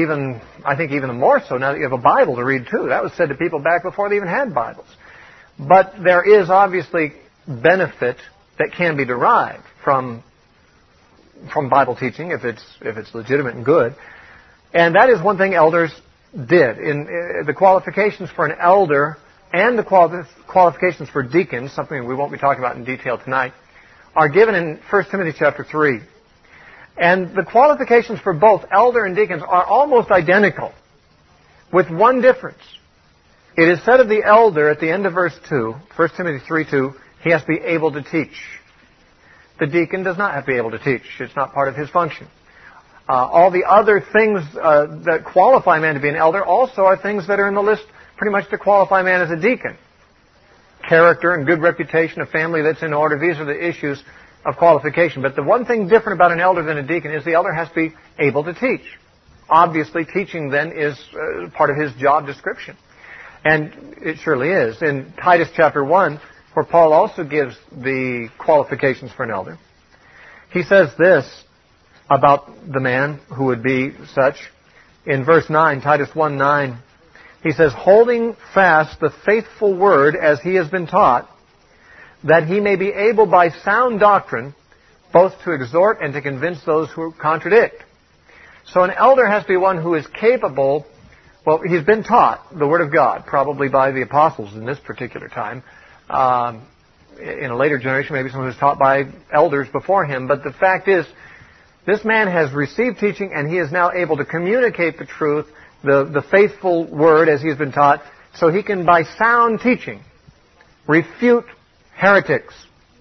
even more so now that you have a Bible to read too. That was said to people back before they even had Bibles. But there is obviously benefit that can be derived from Bible teaching if it's legitimate and good. And that is one thing elders did. In the qualifications for an elder and the qualifications for deacons, something we won't be talking about in detail tonight, are given in 1 Timothy chapter 3. And the qualifications for both elder and deacons are almost identical, with one difference. It is said of the elder at the end of verse 2, 1 Timothy 3:2, he has to be able to teach. The deacon does not have to be able to teach. It's not part of his function. All the other things that qualify a man to be an elder also are things that are in the list pretty much to qualify a man as a deacon. Character and good reputation, a family that's in order. These are the issues of qualification. But the one thing different about an elder than a deacon is the elder has to be able to teach. Obviously, teaching then is part of his job description. And it surely is. In Titus chapter 1, where Paul also gives the qualifications for an elder, he says this about the man who would be such. In verse 9, Titus 1:9, he says, holding fast the faithful word as he has been taught, that he may be able by sound doctrine both to exhort and to convince those who contradict. So an elder has to be one who is capable. Well, he's been taught the Word of God, probably by the apostles in this particular time. In a later generation, maybe someone who was taught by elders before him. But the fact is, this man has received teaching, and he is now able to communicate the truth, the faithful Word as he has been taught, so he can, by sound teaching, refute heretics,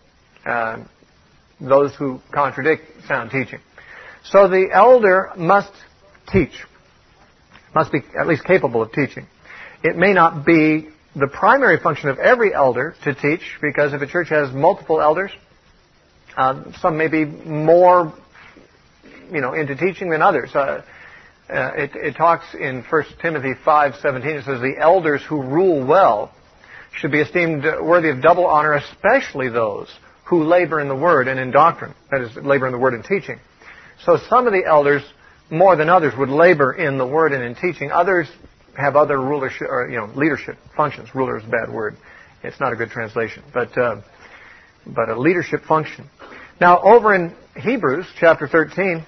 those who contradict sound teaching. So the elder must teach. Must be at least capable of teaching. It may not be the primary function of every elder to teach, because if a church has multiple elders, some may be more, into teaching than others. It talks in 1 Timothy 5:17. It says the elders who rule well should be esteemed worthy of double honor, especially those who labor in the word and in doctrine. That is, labor in the word and teaching. So some of the elders, more than others, would labor in the word and in teaching. Others have other rulership or leadership functions. Ruler is a bad word; it's not a good translation. But a leadership function. Now, over in Hebrews chapter 13,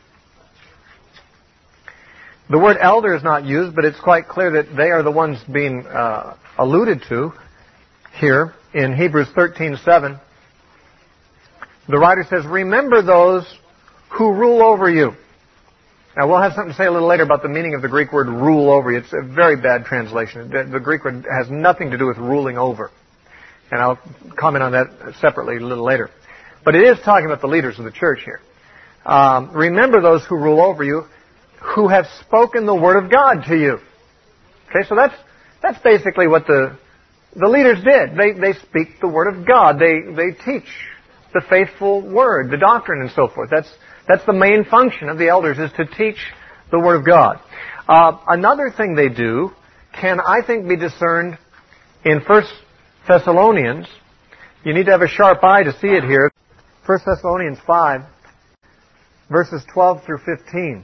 the word elder is not used, but it's quite clear that they are the ones being alluded to here in Hebrews 13:7. The writer says, "Remember those who rule over you." Now, we'll have something to say a little later about the meaning of the Greek word rule over you. It's a very bad translation. The Greek word has nothing to do with ruling over. And I'll comment on that separately a little later. But it is talking about the leaders of the church here. Remember those who rule over you, who have spoken the word of God to you. Okay, so that's basically what the leaders did. They speak the word of God. They teach the faithful word, the doctrine and so forth. That's the main function of the elders, is to teach the Word of God. Another thing they do can, I think, be discerned in 1 Thessalonians. You need to have a sharp eye to see it here. 1 Thessalonians 5, verses 12 through 15.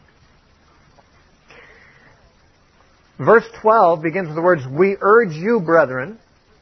Verse 12 begins with the words, "We urge you, brethren."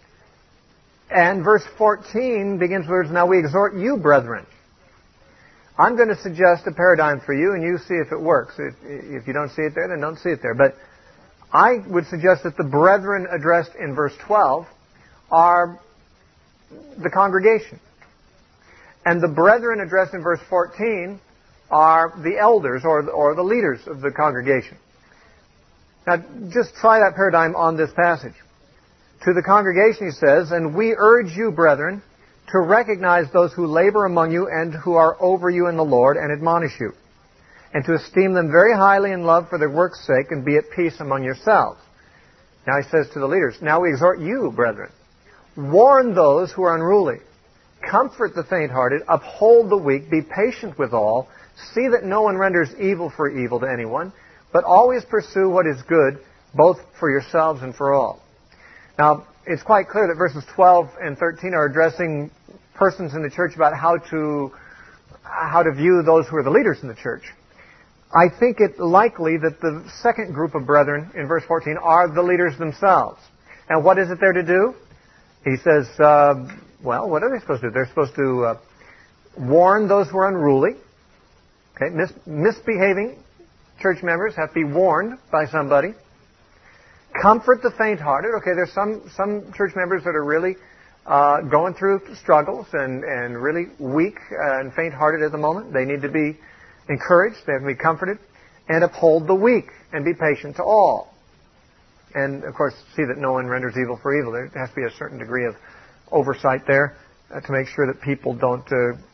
And verse 14 begins with the words, "Now we exhort you, brethren." I'm going to suggest a paradigm for you, and you see if it works. If you don't see it there, then don't see it there. But I would suggest that the brethren addressed in verse 12 are the congregation. And the brethren addressed in verse 14 are the elders or the leaders of the congregation. Now, just try that paradigm on this passage. To the congregation, he says, "And we urge you, brethren, to recognize those who labor among you and who are over you in the Lord and admonish you, and to esteem them very highly in love for their work's sake and be at peace among yourselves." Now he says to the leaders, "Now we exhort you, brethren, warn those who are unruly, comfort the faint-hearted, uphold the weak, be patient with all, see that no one renders evil for evil to anyone, but always pursue what is good, both for yourselves and for all." Now, it's quite clear that verses 12 and 13 are addressing persons in the church about how to view those who are the leaders in the church. I think it likely that the second group of brethren in verse 14 are the leaders themselves. And what is it they're to do? He says, what are they supposed to do? They're supposed to warn those who are unruly. Okay, misbehaving church members have to be warned by somebody. Comfort the faint-hearted. Okay, there's some church members that are really going through struggles and really weak and faint-hearted at the moment. They need to be encouraged. They have to be comforted. And uphold the weak and be patient to all. And, of course, see that no one renders evil for evil. There has to be a certain degree of oversight there to make sure that people don't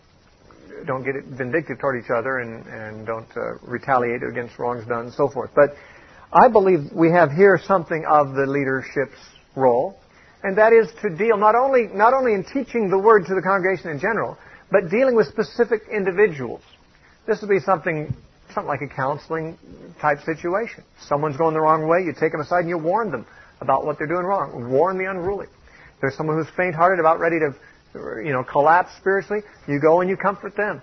get vindictive toward each other and don't retaliate against wrongs done and so forth. But I believe we have here something of the leadership's role, and that is to deal not only in teaching the Word to the congregation in general, but dealing with specific individuals. This would be something like a counseling type situation. Someone's going the wrong way, you take them aside and you warn them about what they're doing wrong. Warn the unruly. There's someone who's faint-hearted, about ready to collapse spiritually. You go and you comfort them.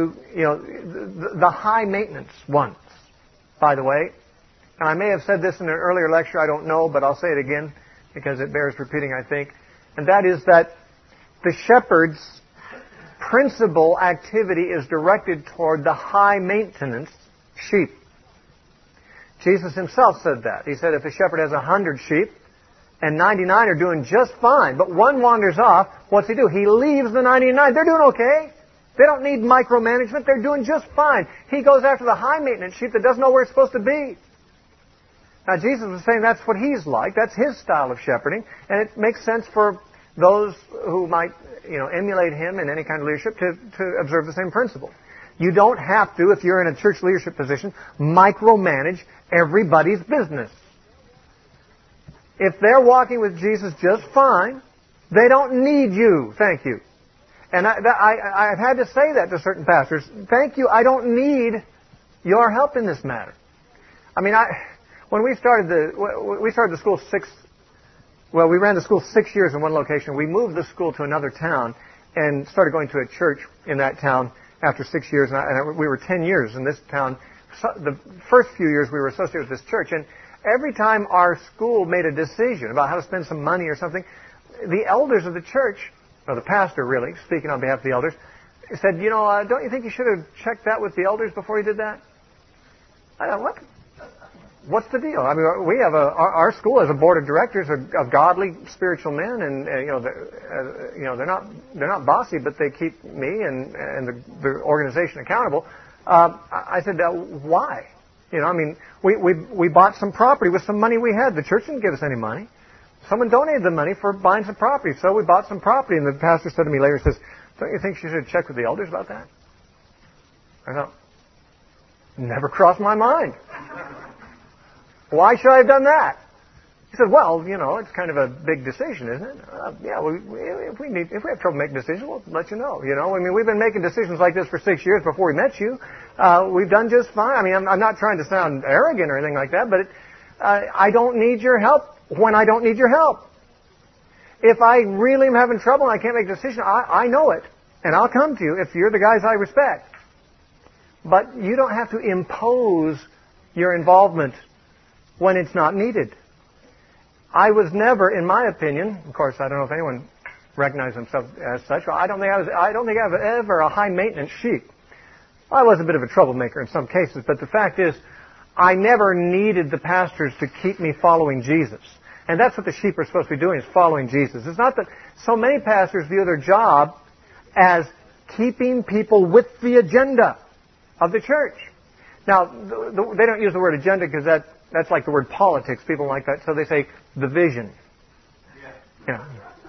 The high maintenance ones, by the way. And I may have said this in an earlier lecture, I don't know, but I'll say it again because it bears repeating, I think. And that is that the shepherd's principal activity is directed toward the high maintenance sheep. Jesus himself said that. He said if a shepherd has 100 sheep and 99 are doing just fine, but one wanders off, what's he do? He leaves the 99. They're doing okay. They don't need micromanagement. They're doing just fine. He goes after the high maintenance sheep that doesn't know where it's supposed to be. Now, Jesus was saying that's what he's like. That's his style of shepherding. And it makes sense for those who might, emulate him in any kind of leadership to observe the same principle. You don't have to, if you're in a church leadership position, micromanage everybody's business. If they're walking with Jesus just fine, they don't need you. Thank you. And I've had to say that to certain pastors. Thank you. I don't need your help in this matter. I mean, when we started the school we ran the school 6 years in one location. We moved the school to another town and started going to a church in that town after 6 years. And we were 10 years in this town. The first few years we were associated with this church. And every time our school made a decision about how to spend some money or something, the elders of the church, or the pastor really, speaking on behalf of the elders, said, don't you think you should have checked that with the elders before you did that? I thought, what? What's the deal? I mean, we have our school has a board of directors of godly spiritual men, and they're not bossy, but they keep me and the organization accountable. I said, why? We bought some property with some money we had. The church didn't give us any money. Someone donated the money for buying some property, so we bought some property. And the pastor said to me later, says, "Don't you think you should check with the elders about that?" I thought, never crossed my mind. Why should I have done that? He said, well, it's kind of a big decision, isn't it? Yeah, if we have trouble making decisions, we'll let you know. We've been making decisions like this for 6 years before we met you. We've done just fine. I'm not trying to sound arrogant or anything like that, but I don't need your help when I don't need your help. If I really am having trouble and I can't make a decision, I know it, and I'll come to you if you're the guys I respect. But you don't have to impose your involvement when it's not needed. I was never, in my opinion, of course, I don't know if anyone recognized themselves as such. I don't think I was ever a high maintenance sheep. I was a bit of a troublemaker in some cases, but the fact is, I never needed the pastors to keep me following Jesus. And that's what the sheep are supposed to be doing, is following Jesus. It's not that so many pastors view their job as keeping people with the agenda of the church. Now, they don't use the word agenda because that's like the word politics. People like that. So they say the vision. Yeah.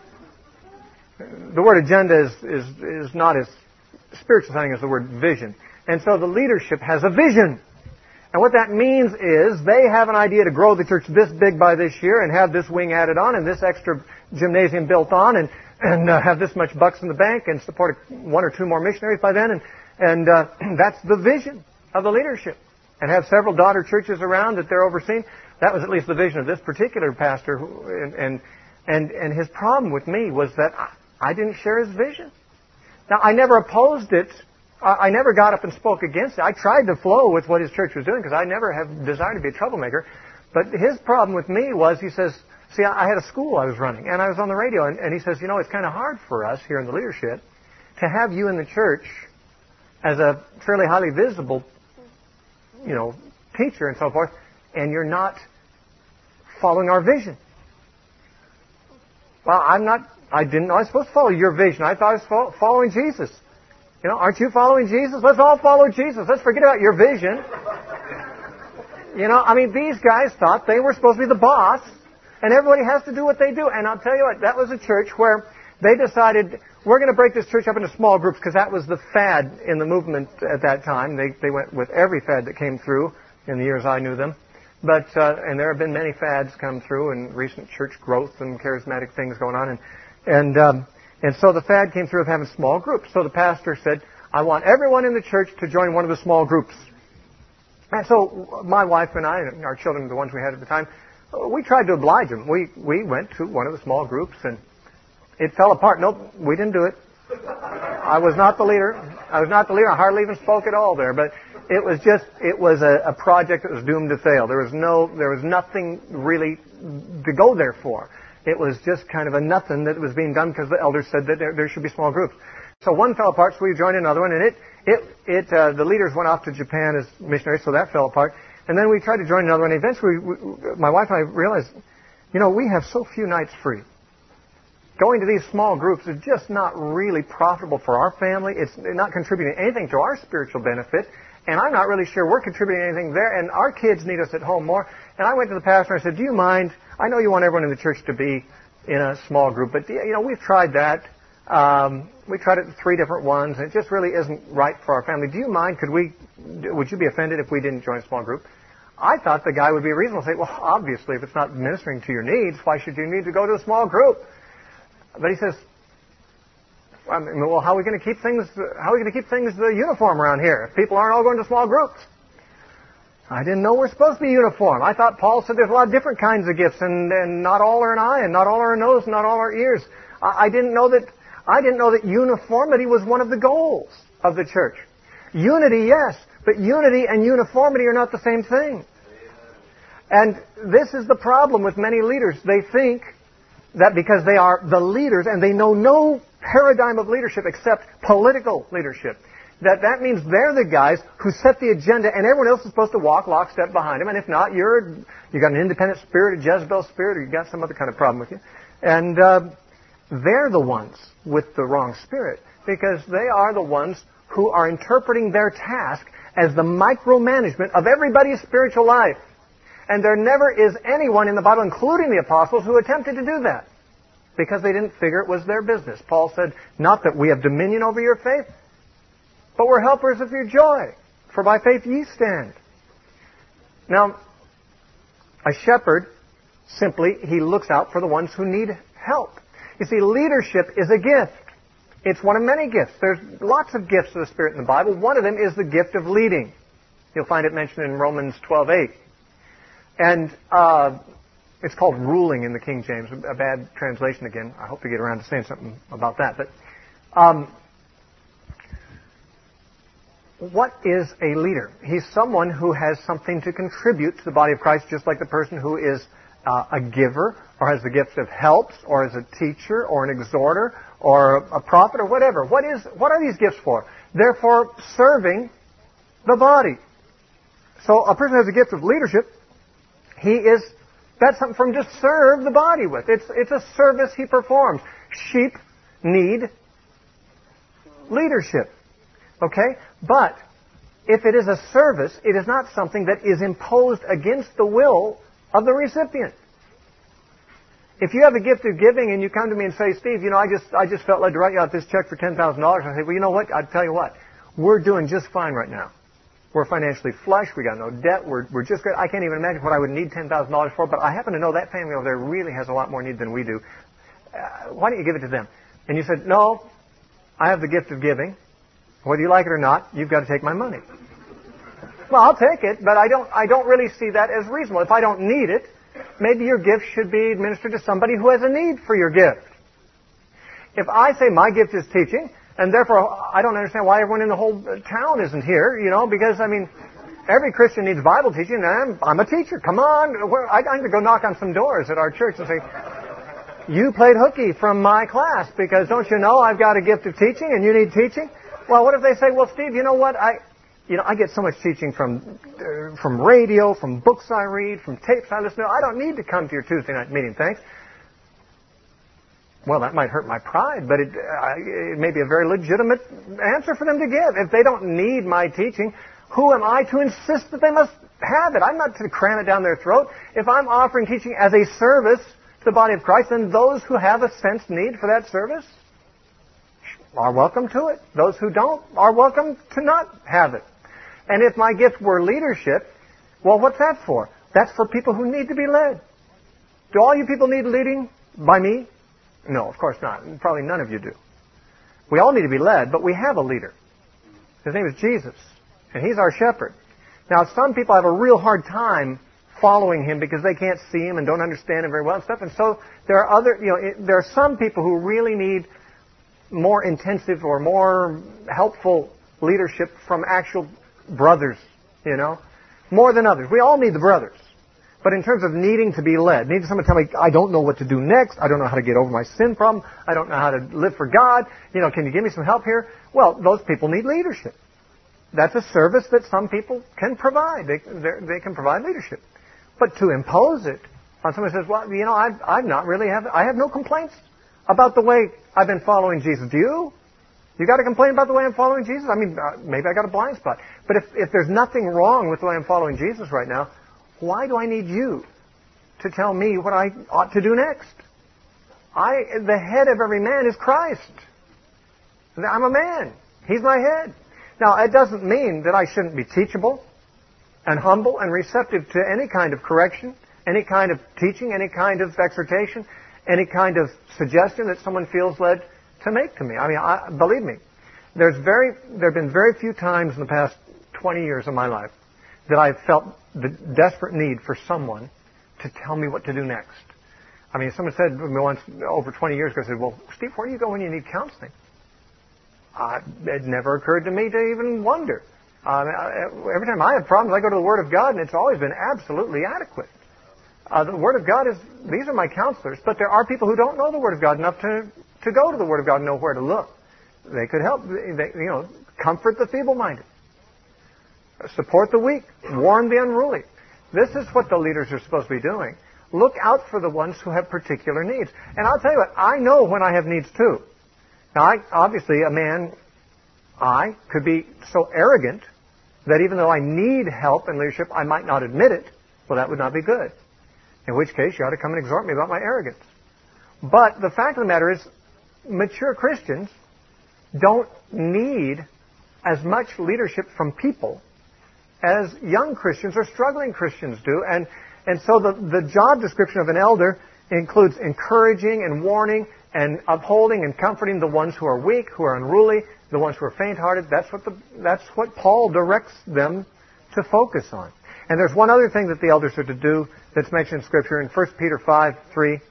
The word agenda is not as spiritual sounding as the word vision. And so the leadership has a vision. And what that means is they have an idea to grow the church this big by this year and have this wing added on and this extra gymnasium built on and have this much bucks in the bank and support one or two more missionaries by then. And that's the vision of the leadership. And have several daughter churches around that they're overseeing. That was at least the vision of this particular pastor. And his problem with me was that I didn't share his vision. Now, I never opposed it. I never got up and spoke against it. I tried to flow with what his church was doing because I never have desired to be a troublemaker. But his problem with me was, he says, see, I had a school I was running, and I was on the radio, and he says, it's kind of hard for us here in the leadership to have you in the church as a fairly highly visible teacher and so forth, and you're not following our vision. Well, I didn't know I was supposed to follow your vision. I thought I was following Jesus. Aren't you following Jesus? Let's all follow Jesus. Let's forget about your vision. These guys thought they were supposed to be the boss, and everybody has to do what they do. And I'll tell you what, that was a church where they decided, we're going to break this church up into small groups because that was the fad in the movement at that time. They went with every fad that came through in the years I knew them. But and there have been many fads come through in recent church growth and charismatic things going on. And so the fad came through of having small groups. So the pastor said, I want everyone in the church to join one of the small groups. And so my wife and I, and our children, the ones we had at the time, we tried to oblige them. We went to one of the small groups, and it fell apart. Nope, we didn't do it. I was not the leader. I hardly even spoke at all there. But it was a project that was doomed to fail. There was nothing really to go there for. It was just kind of a nothing that was being done because the elders said that there should be small groups. So one fell apart, so we joined another one, and the leaders went off to Japan as missionaries, so that fell apart. And then we tried to join another one. Eventually, my wife and I realized, we have so few nights free. Going to these small groups is just not really profitable for our family. It's not contributing anything to our spiritual benefit. And I'm not really sure we're contributing anything there. And our kids need us at home more. And I went to the pastor and I said, do you mind? I know you want everyone in the church to be in a small group, but we've tried that. We tried it with 3 different ones, and it just really isn't right for our family. Do you mind? Would you be offended if we didn't join a small group? I thought the guy would be reasonable and say, well, obviously, if it's not ministering to your needs, why should you need to go to a small group? But he says, well, how are we going to keep things uniform around here if people aren't all going to small groups? I didn't know we're supposed to be uniform. I thought Paul said there's a lot of different kinds of gifts, and not all are an eye, and not all are a nose, and not all are ears. I didn't know that uniformity was one of the goals of the church. Unity, yes, but unity and uniformity are not the same thing. And this is the problem with many leaders. They think that because they are the leaders and they know no paradigm of leadership except political leadership, that means they're the guys who set the agenda and everyone else is supposed to walk lockstep behind them. And if not, you got an independent spirit, a Jezebel spirit, or you got some other kind of problem with you. And they're the ones with the wrong spirit because they are the ones who are interpreting their task as the micromanagement of everybody's spiritual life. And there never is anyone in the Bible, including the apostles, who attempted to do that because they didn't figure it was their business. Paul said, not that we have dominion over your faith, but we're helpers of your joy, for by faith ye stand. Now, a shepherd Simply, he looks out for the ones who need help. You see, leadership is a gift. It's one of many gifts. There's lots of gifts of the Spirit in the Bible. One of them is the gift of leading. You'll find it mentioned in Romans 12:8. And it's called ruling in the King James. A bad translation again. I hope to get around to saying something about that. But what is a leader? He's someone who has something to contribute to the body of Christ, just like the person who is a giver, or has the gift of helps, or is a teacher, or an exhorter, or a prophet, or whatever. What are these gifts for? They're for serving the body. So a person who has a gift of leadership, that's something for him to serve the body with. It's a service he performs. Sheep need leadership. Okay? But if it is a service, it is not something that is imposed against the will of the recipient. If you have a gift of giving and you come to me and say, Steve, I just felt like to write you out this check for $10,000, I say, well, you know what? I'll tell you what. We're doing just fine right now. We're financially flush. We got no debt. We're just good. I can't even imagine what I would need $10,000 for, but I happen to know that family over there really has a lot more need than we do. Why don't you give it to them? And you said, no, I have the gift of giving. Whether you like it or not, you've got to take my money. Well, I'll take it, but I don't really see that as reasonable. If I don't need it, maybe your gift should be administered to somebody who has a need for your gift. If I say my gift is teaching, and therefore I don't understand why everyone in the whole town isn't here, because, every Christian needs Bible teaching, and I'm a teacher. Come on. I need to go knock on some doors at our church and say, you played hooky from my class, because don't you know I've got a gift of teaching and you need teaching? Well, what if they say, well, Steve, you know what? I get so much teaching from radio, from books I read, from tapes I listen to. I don't need to come to your Tuesday night meeting, thanks. Well, that might hurt my pride, but it may be a very legitimate answer for them to give. If they don't need my teaching, who am I to insist that they must have it? I'm not to cram it down their throat. If I'm offering teaching as a service to the body of Christ, then those who have a sense need for that service are welcome to it. Those who don't are welcome to not have it. And if my gift were leadership, well, what's that for? That's for people who need to be led. Do all you people need leading by me? No, of course not. Probably none of you do. We all need to be led, but we have a leader. His name is Jesus, and He's our shepherd. Now, some people have a real hard time following Him because they can't see Him and don't understand Him very well and stuff. And so there are some people who really need more intensive or more helpful leadership from actual brothers, more than others. We all need the brothers. But in terms of needing to be led, needing someone to tell me, I don't know what to do next, I don't know how to get over my sin problem, I don't know how to live for God, can you give me some help here? Well, those people need leadership. That's a service that some people can provide. They can provide leadership. But to impose it on someone who says, well, I have no complaints about the way I've been following Jesus. Do you? You got to complain about the way I'm following Jesus? Maybe I got a blind spot. But if there's nothing wrong with the way I'm following Jesus right now, why do I need you to tell me what I ought to do next? The head of every man is Christ. I'm a man. He's my head. Now, it doesn't mean that I shouldn't be teachable and humble and receptive to any kind of correction, any kind of teaching, any kind of exhortation, any kind of suggestion that someone feels led to make to me. Believe me, there have been very few times in the past 20 years of my life that I've felt the desperate need for someone to tell me what to do next. Someone said to me once, over 20 years ago, said, well, Steve, where do you go when you need counseling? It never occurred to me to even wonder. Every time I have problems, I go to the Word of God, and it's always been absolutely adequate. The Word of God these are my counselors, but there are people who don't know the Word of God enough to go to the Word of God and know where to look. They could help, comfort the feeble-minded. Support the weak. Warn the unruly. This is what the leaders are supposed to be doing. Look out for the ones who have particular needs. And I'll tell you what, I know when I have needs too. Now, obviously, I could be so arrogant that even though I need help and leadership, I might not admit it. Well, that would not be good. In which case, you ought to come and exhort me about my arrogance. But the fact of the matter is, mature Christians don't need as much leadership from people as young Christians or struggling Christians do. And And so the job description of an elder includes encouraging and warning and upholding and comforting the ones who are weak, who are unruly, the ones who are faint-hearted. That's what Paul directs them to focus on. And there's one other thing that the elders are to do that's mentioned in Scripture in 1 Peter 5:3.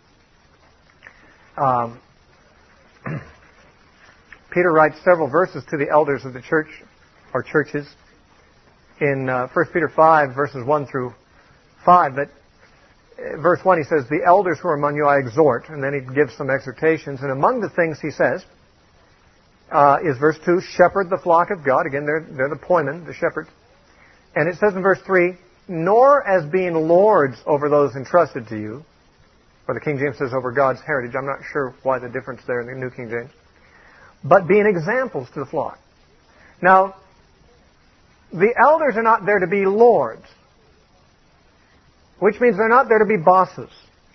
Peter writes several verses to the elders of the church or churches in 1 Peter 5, verses 1 through 5. But verse 1, he says, "The elders who are among you I exhort," and then he gives some exhortations. And among the things he says is verse 2, "Shepherd the flock of God." Again, they're the poimen, the shepherds. And it says in verse 3, "Nor as being lords over those entrusted to you," or the King James says over God's heritage. I'm not sure why the difference there in the New King James. "But being examples to the flock." Now, the elders are not there to be lords, which means they're not there to be bosses.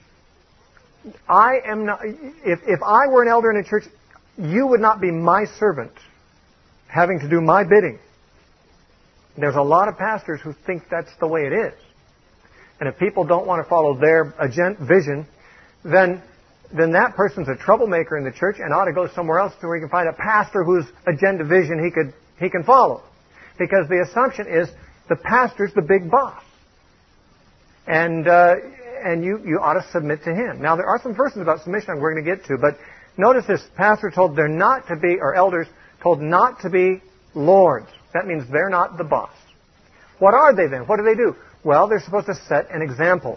I am not. If I were an elder in a church, you would not be my servant, having to do my bidding. There's a lot of pastors who think that's the way it is. And if people don't want to follow their vision, then that person's a troublemaker in the church and ought to go somewhere else where he can find a pastor whose agenda vision he can follow. Because the assumption is the pastor's the big boss. And you ought to submit to him. Now, there are some verses about submission we're going to get to, but notice this. Pastor told they're not to be, or elders told not to be lords. That means they're not the boss. What are they then? What do? Well, they're supposed to set an example.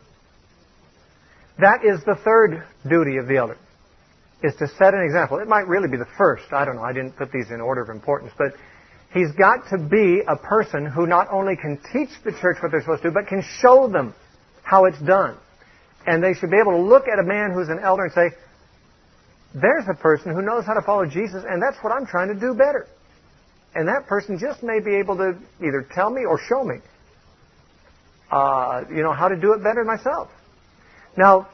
That is the third duty of the elder, is to set an example. It might really be the first. I don't know. I didn't put these in order of importance. But he's got to be a person who not only can teach the church what they're supposed to do, but can show them how it's done. And they should be able to look at a man who's an elder and say, there's a person who knows how to follow Jesus, and that's what I'm trying to do better. And that person just may be able to either tell me or show me, how to do it better myself. Now,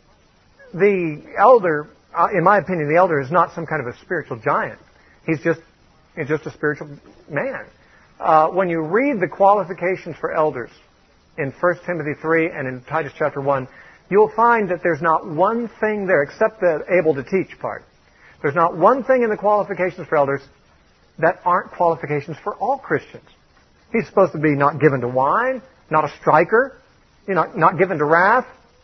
the elder, in my opinion, the elder is not some kind of a spiritual giant. He's just a spiritual man. When you read the qualifications for elders in 1 Timothy 3 and in Titus chapter 1, you'll find that there's not one thing there, except the able to teach part. There's not one thing in the qualifications for elders that aren't qualifications for all Christians. He's supposed to be not given to wine, not a striker, not given to wrath,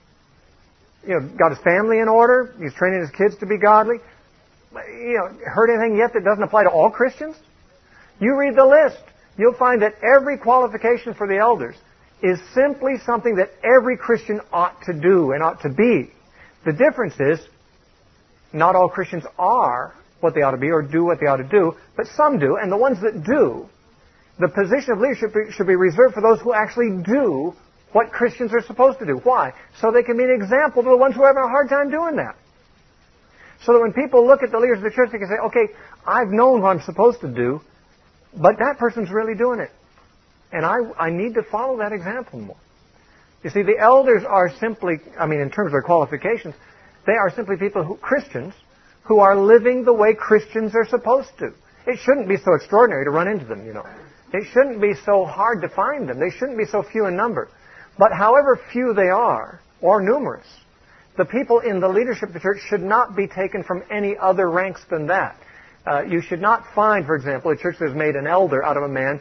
got his family in order, he's training his kids to be godly. Heard anything yet that doesn't apply to all Christians? You read the list. You'll find that every qualification for the elders is simply something that every Christian ought to do and ought to be. The difference is, not all Christians are what they ought to be or do what they ought to do, but some do, and the ones that do, the position of leadership should be reserved for those who actually do what Christians are supposed to do. Why? So they can be an example to the ones who are having a hard time doing that. So that when people look at the leaders of the church, they can say, okay, I've known what I'm supposed to do, but that person's really doing it. And I need to follow that example more. You see, the elders are simply, in terms of their qualifications, they are simply Christians, who are living the way Christians are supposed to. It shouldn't be so extraordinary to run into them, It shouldn't be so hard to find them. They shouldn't be so few in number. But however few they are, or numerous, the people in the leadership of the church should not be taken from any other ranks than that. You should not find, for example, a church that has made an elder out of a man,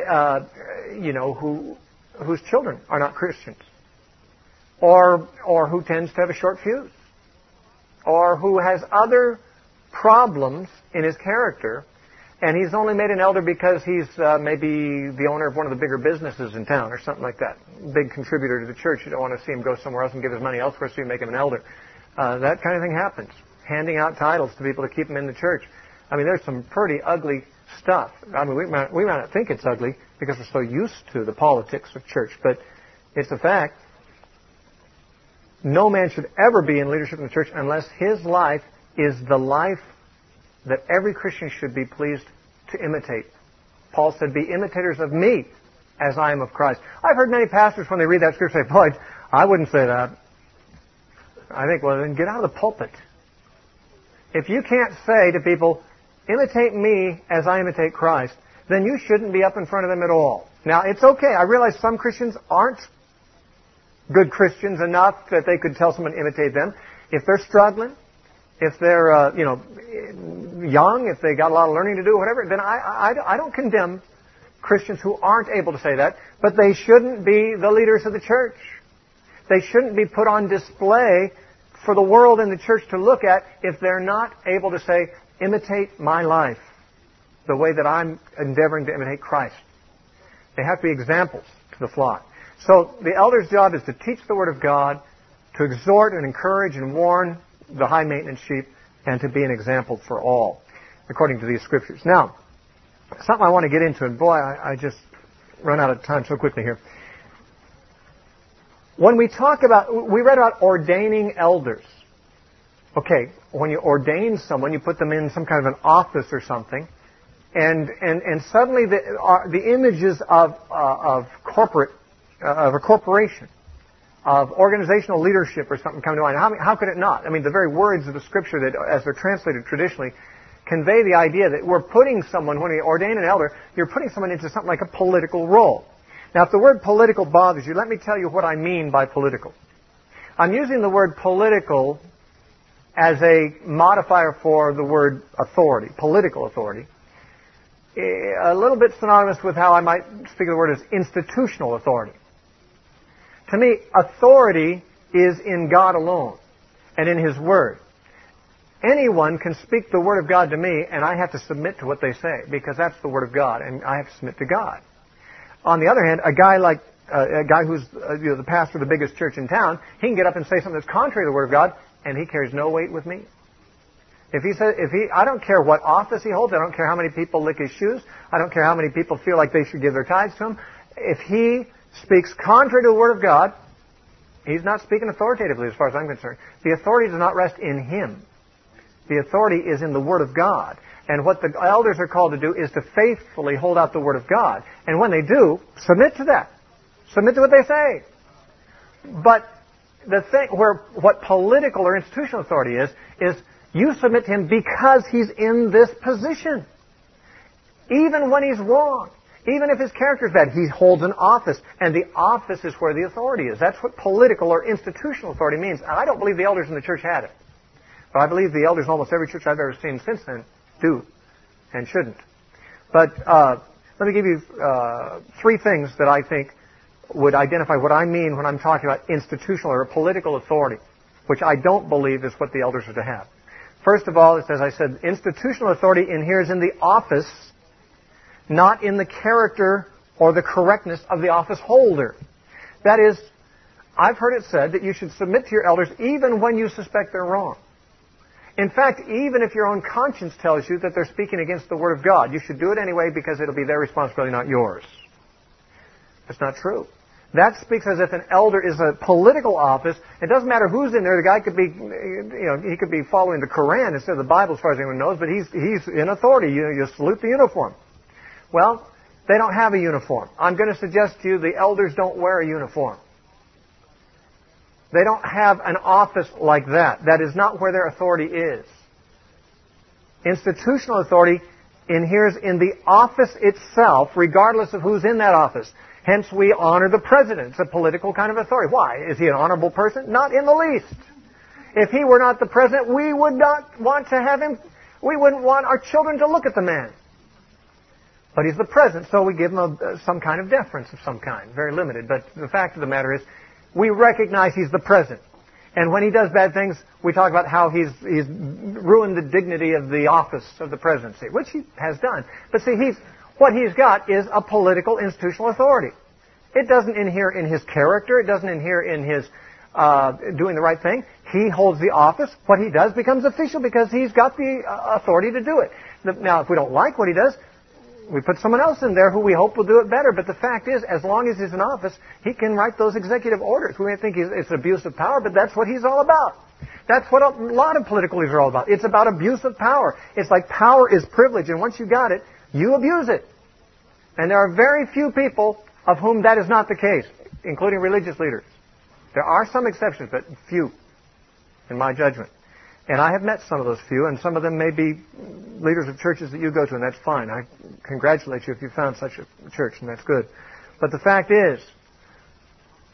whose children are not Christians, or who tends to have a short fuse, or who has other problems in his character, and he's only made an elder because he's maybe the owner of one of the bigger businesses in town or something like that. Big contributor to the church. You don't want to see him go somewhere else and give his money elsewhere, so you make him an elder. That kind of thing happens. Handing out titles to people to keep them in the church. There's some pretty ugly stuff. We might not think it's ugly because we're so used to the politics of church, but it's a fact. No man should ever be in leadership in the church unless his life is the life that every Christian should be pleased to imitate. Paul said, be imitators of me as I am of Christ. I've heard many pastors when they read that scripture say, boy, I wouldn't say that. I think, well, then get out of the pulpit. If you can't say to people, imitate me as I imitate Christ, then you shouldn't be up in front of them at all. Now, it's okay. I realize some Christians aren't good Christians enough that they could tell someone to imitate them. If they're struggling, if they're young, if they got a lot of learning to do, whatever, then I don't condemn Christians who aren't able to say that, but they shouldn't be the leaders of the church. They shouldn't be put on display for the world and the church to look at if they're not able to say, imitate my life the way that I'm endeavoring to imitate Christ. They have to be examples to the flock. So the elder's job is to teach the Word of God, to exhort and encourage and warn the high-maintenance sheep, and to be an example for all, according to these Scriptures. Now, something I want to get into, and boy, I just run out of time so quickly here. When we read about ordaining elders. Okay, when you ordain someone, you put them in some kind of an office or something, and suddenly the images of a corporation, of organizational leadership or something come to mind. How could it not? I mean, the very words of the Scripture that, as they're translated traditionally, convey the idea that we're putting someone, when we ordain an elder, you're putting someone into something like a political role. Now, if the word political bothers you, let me tell you what I mean by political. I'm using the word political as a modifier for the word authority, political authority. A little bit synonymous with how I might speak of the word as institutional authority. To me, authority is in God alone and in His Word. Anyone can speak the Word of God to me, and I have to submit to what they say, because that's the Word of God, and I have to submit to God. On the other hand, a guy who's the pastor of the biggest church in town, he can get up and say something that's contrary to the Word of God, and he carries no weight with me. I don't care what office he holds, I don't care how many people lick his shoes, I don't care how many people feel like they should give their tithes to him. If he speaks contrary to the Word of God, he's not speaking authoritatively as far as I'm concerned. The authority does not rest in him. The authority is in the Word of God. And what the elders are called to do is to faithfully hold out the Word of God. And when they do, submit to that. Submit to what they say. But the thing what political or institutional authority is you submit to him because he's in this position. Even when he's wrong. Even if his character is bad, he holds an office, and the office is where the authority is. That's what political or institutional authority means. And I don't believe the elders in the church had it. But I believe the elders in almost every church I've ever seen since then do and shouldn't. But let me give you three things that I think would identify what I mean when I'm talking about institutional or political authority, which I don't believe is what the elders are to have. First of all, it's, as I said, institutional authority inheres in the office, not in the character or the correctness of the office holder. That is, I've heard it said that you should submit to your elders even when you suspect they're wrong. In fact, even if your own conscience tells you that they're speaking against the Word of God, you should do it anyway because it'll be their responsibility, not yours. That's not true. That speaks as if an elder is a political office. It doesn't matter who's in there. The guy could be, he could be following the Koran instead of the Bible as far as anyone knows, but he's in authority. You salute the uniform. Well, they don't have a uniform. I'm going to suggest to you the elders don't wear a uniform. They don't have an office like that. That is not where their authority is. Institutional authority inheres in the office itself, regardless of who's in that office. Hence, we honor the president. It's a political kind of authority. Why? Is he an honorable person? Not in the least. If he were not the president, we would not want to have him. We wouldn't want our children to look at the man. But he's the president, so we give him some kind of deference of some kind. Very limited. But the fact of the matter is, we recognize he's the president. And when he does bad things, we talk about how he's ruined the dignity of the office of the presidency, which he has done. But see, what he's got is a political institutional authority. It doesn't inhere in his character. It doesn't inhere in his doing the right thing. He holds the office. What he does becomes official because he's got the authority to do it. Now, if we don't like what he does, we put someone else in there who we hope will do it better. But the fact is, as long as he's in office, he can write those executive orders. We may think it's abuse of power, but that's what he's all about. That's what a lot of political leaders are all about. It's about abuse of power. It's like power is privilege, and once you got it, you abuse it. And there are very few people of whom that is not the case, including religious leaders. There are some exceptions, but few, in my judgment. And I have met some of those few, and some of them may be leaders of churches that you go to, and that's fine. I congratulate you if you found such a church, and that's good. But the fact is,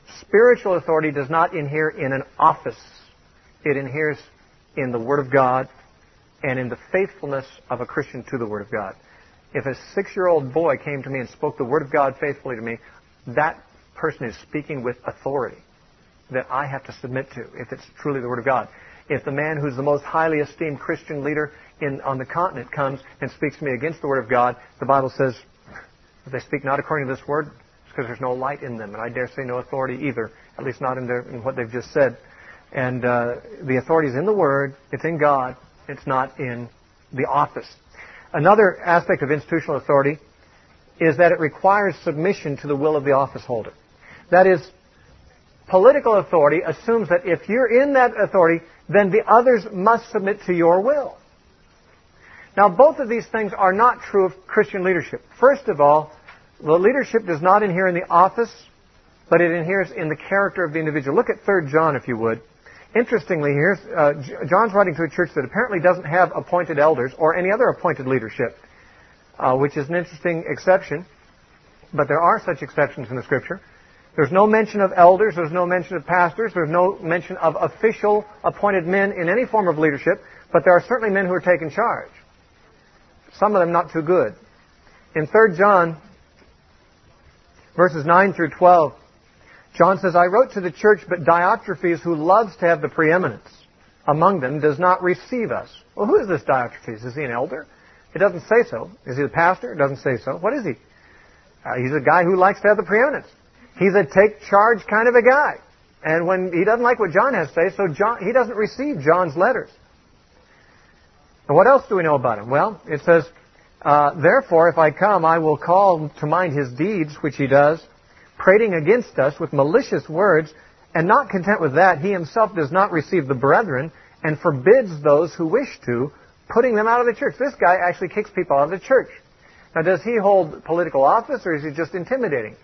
Spiritual authority does not inhere in an office. It inheres in the Word of God and in the faithfulness of a Christian to the Word of God. If a 6-year-old boy came to me and spoke the Word of God faithfully to me, that person is speaking with authority that I have to submit to, if it's truly the Word of God. If the man who's the most highly esteemed Christian leader on the continent comes and speaks to me against the Word of God, the Bible says, if they speak not according to this Word, it's because there's no light in them. And I dare say no authority either, at least not in what they've just said. And the authority is in the Word, it's in God, it's not in the office. Another aspect of institutional authority is that it requires submission to the will of the office holder. That is, political authority assumes that if you're in that authority, then the others must submit to your will. Now, both of these things are not true of Christian leadership. First of all, the leadership does not inhere in the office, but it inheres in the character of the individual. Look at 3 John, if you would. Interestingly, John's writing to a church that apparently doesn't have appointed elders or any other appointed leadership, which is an interesting exception. But there are such exceptions in the Scripture. There's no mention of elders. There's no mention of pastors. There's no mention of official appointed men in any form of leadership. But there are certainly men who are taking charge. Some of them not too good. In 3 John, verses 9 through 12, John says, I wrote to the church, but Diotrephes, who loves to have the preeminence among them, does not receive us. Well, who is this Diotrephes? Is he an elder? It doesn't say so. Is he a pastor? It doesn't say so. What is he? He's a guy who likes to have the preeminence. He's a take-charge kind of a guy. And when he doesn't like what John has to say, so he doesn't receive John's letters. And what else do we know about him? Well, it says, therefore, if I come, I will call to mind his deeds, which he does, prating against us with malicious words, and not content with that, he himself does not receive the brethren, and forbids those who wish to, putting them out of the church. This guy actually kicks people out of the church. Now, does he hold political office, or is he just intimidating?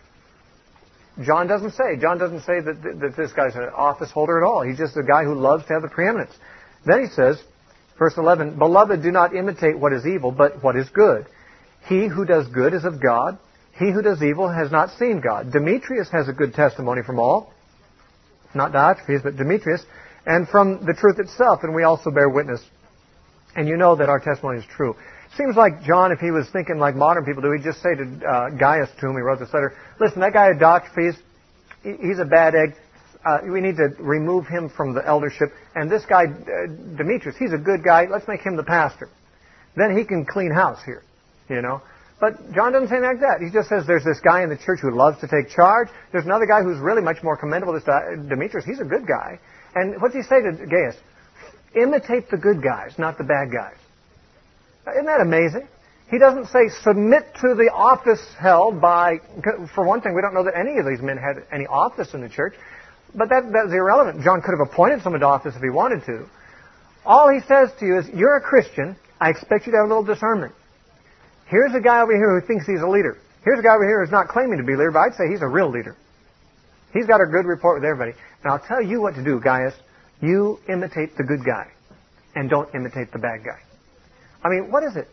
John doesn't say. John doesn't say that this guy's an office holder at all. He's just a guy who loves to have the preeminence. Then he says, verse 11, Beloved, do not imitate what is evil, but what is good. He who does good is of God. He who does evil has not seen God. Demetrius has a good testimony from all. Not Diotrephes, but Demetrius. And from the truth itself, and we also bear witness. And you know that our testimony is true. Seems like John, if he was thinking like modern people do, he'd just say to Gaius, to whom he wrote this letter, listen, that guy Diotrephes, he's a bad egg. We need to remove him from the eldership. And this guy, Demetrius, he's a good guy. Let's make him the pastor. Then he can clean house here, you know. But John doesn't say anything like that. He just says there's this guy in the church who loves to take charge. There's another guy who's really much more commendable, this Demetrius. He's a good guy. And what's he say to Gaius? Imitate the good guys, not the bad guys. Isn't that amazing? He doesn't say submit to the office held by, for one thing, we don't know that any of these men had any office in the church. But that's irrelevant. John could have appointed someone to office if he wanted to. All he says to you is, you're a Christian. I expect you to have a little discernment. Here's a guy over here who thinks he's a leader. Here's a guy over here who's not claiming to be a leader, but I'd say he's a real leader. He's got a good rapport with everybody. And I'll tell you what to do, Gaius. You imitate the good guy and don't imitate the bad guy. I mean, what is it?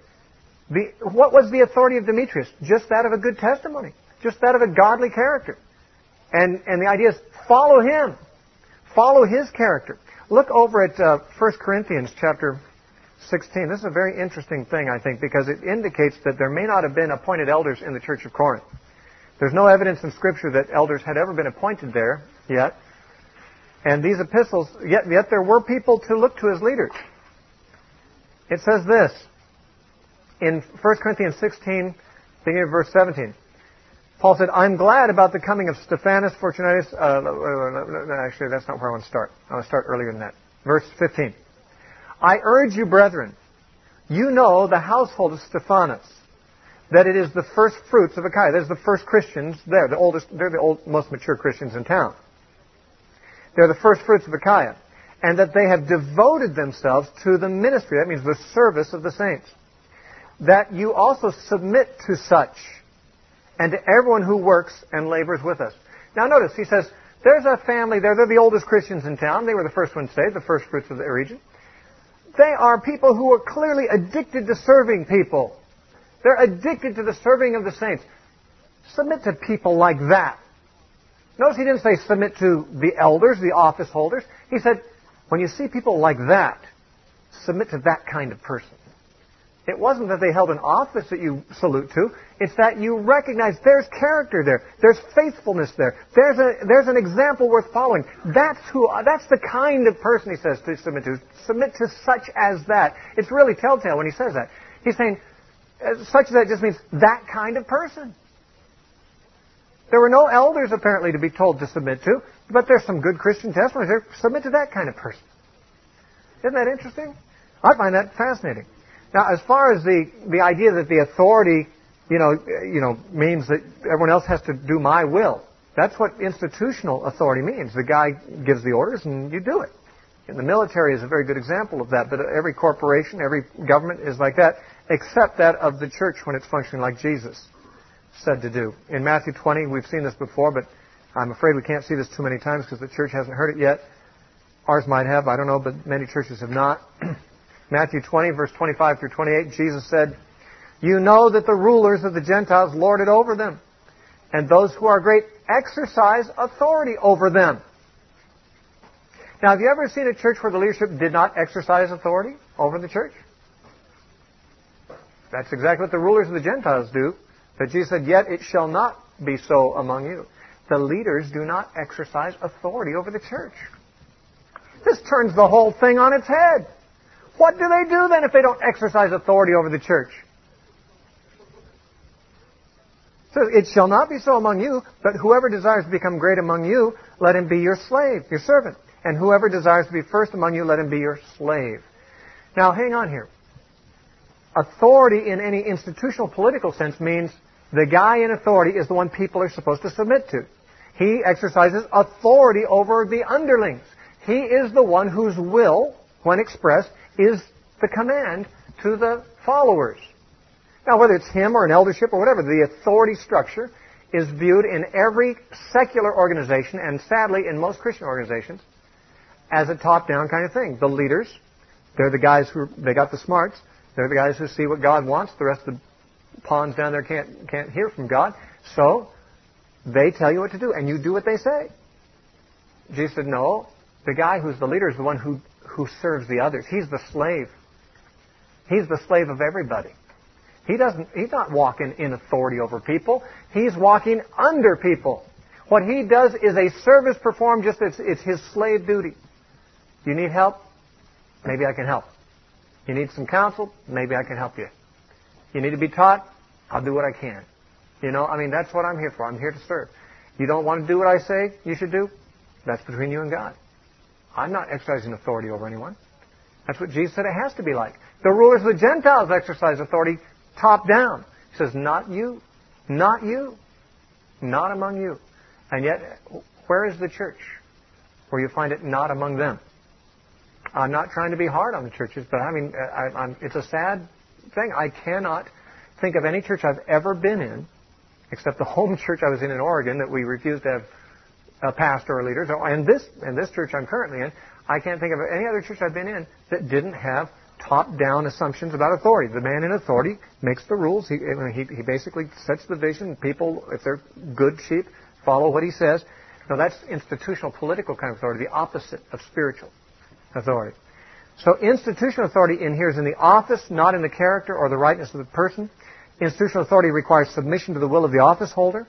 What was the authority of Demetrius? Just that of a good testimony. Just that of a godly character. And the idea is follow him. Follow his character. Look over at 1 Corinthians chapter 16. This is a very interesting thing, I think, because it indicates that there may not have been appointed elders in the church of Corinth. There's no evidence in Scripture that elders had ever been appointed there yet. And these epistles, yet there were people to look to as leaders. It says this in 1 Corinthians 16, beginning of verse 17. Paul said, I'm glad about the coming of Stephanas, Fortunatus. Actually, that's not where I want to start. I want to start earlier than that. Verse 15. I urge you, brethren, you know the household of Stephanas, that it is the first fruits of Achaia. There's the first Christians there. They're the most mature Christians in town. They're the first fruits of Achaia. And that they have devoted themselves to the ministry. That means the service of the saints. That you also submit to such, and to everyone who works and labors with us. Now notice, he says, there's a family there. They're the oldest Christians in town. They were the first ones saved, the first fruits of the region. They are people who are clearly addicted to serving people. They're addicted to the serving of the saints. Submit to people like that. Notice he didn't say submit to the elders, the office holders. He said, when you see people like that, submit to that kind of person. It wasn't that they held an office that you salute to. It's that you recognize there's character there. There's faithfulness there. There's an example worth following. That's the kind of person he says to submit to. Submit to such as that. It's really telltale when he says that. He's saying such as that just means that kind of person. There were no elders apparently to be told to submit to, but there's some good Christian testimonies there. Submit to that kind of person. Isn't that interesting? I find that fascinating. Now, as far as the idea that the authority, means that everyone else has to do my will, that's what institutional authority means. The guy gives the orders and you do it. And the military is a very good example of that, but every corporation, every government is like that, except that of the church when it's functioning like Jesus said to do. In Matthew 20, we've seen this before, but I'm afraid we can't see this too many times because the church hasn't heard it yet. Ours might have, I don't know, but many churches have not. Matthew 20, verse 25 through 28, Jesus said, "You know that the rulers of the Gentiles lord it over them, and those who are great exercise authority over them." Now, have you ever seen a church where the leadership did not exercise authority over the church? That's exactly what the rulers of the Gentiles do. But Jesus said, "Yet it shall not be so among you." The leaders do not exercise authority over the church. This turns the whole thing on its head. What do they do then if they don't exercise authority over the church? So it shall not be so among you, but whoever desires to become great among you, let him be your slave, your servant. And whoever desires to be first among you, let him be your slave. Now, hang on here. Authority in any institutional political sense means the guy in authority is the one people are supposed to submit to. He exercises authority over the underlings. He is the one whose will, when expressed, is the command to the followers. Now, whether it's him or an eldership or whatever, the authority structure is viewed in every secular organization, and sadly in most Christian organizations, as a top-down kind of thing. The leaders, they're the guys they got the smarts. They're the guys who see what God wants. The rest of the pawns down there can't hear from God. So, they tell you what to do, and you do what they say. Jesus said, no, the guy who's the leader is the one who serves the others. He's the slave. He's the slave of everybody. He's not walking in authority over people. He's walking under people. What he does is a service performed, just it's his slave duty. You need help? Maybe I can help. You need some counsel? Maybe I can help you. You need to be taught? I'll do what I can. That's what I'm here for. I'm here to serve. You don't want to do what I say you should do? That's between you and God. I'm not exercising authority over anyone. That's what Jesus said it has to be like. The rulers of the Gentiles exercise authority top down. He says, not you. Not you. Not among you. And yet, where is the church where you find it not among them? I'm not trying to be hard on the churches, but it's a sad thing. I cannot think of any church I've ever been in, except the home church I was in Oregon, that we refused to have a pastor or leaders. And this church I'm currently in, I can't think of any other church I've been in that didn't have top-down assumptions about authority. The man in authority makes the rules. He basically sets the vision. People, if they're good sheep, follow what he says. Now, that's institutional political kind of authority, the opposite of spiritual authority. So institutional authority in here is in the office, not in the character or the rightness of the person. Institutional authority requires submission to the will of the office holder,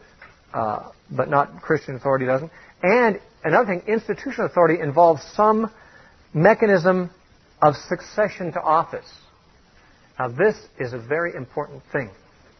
but not Christian authority doesn't. And another thing, institutional authority involves some mechanism of succession to office. Now, this is a very important thing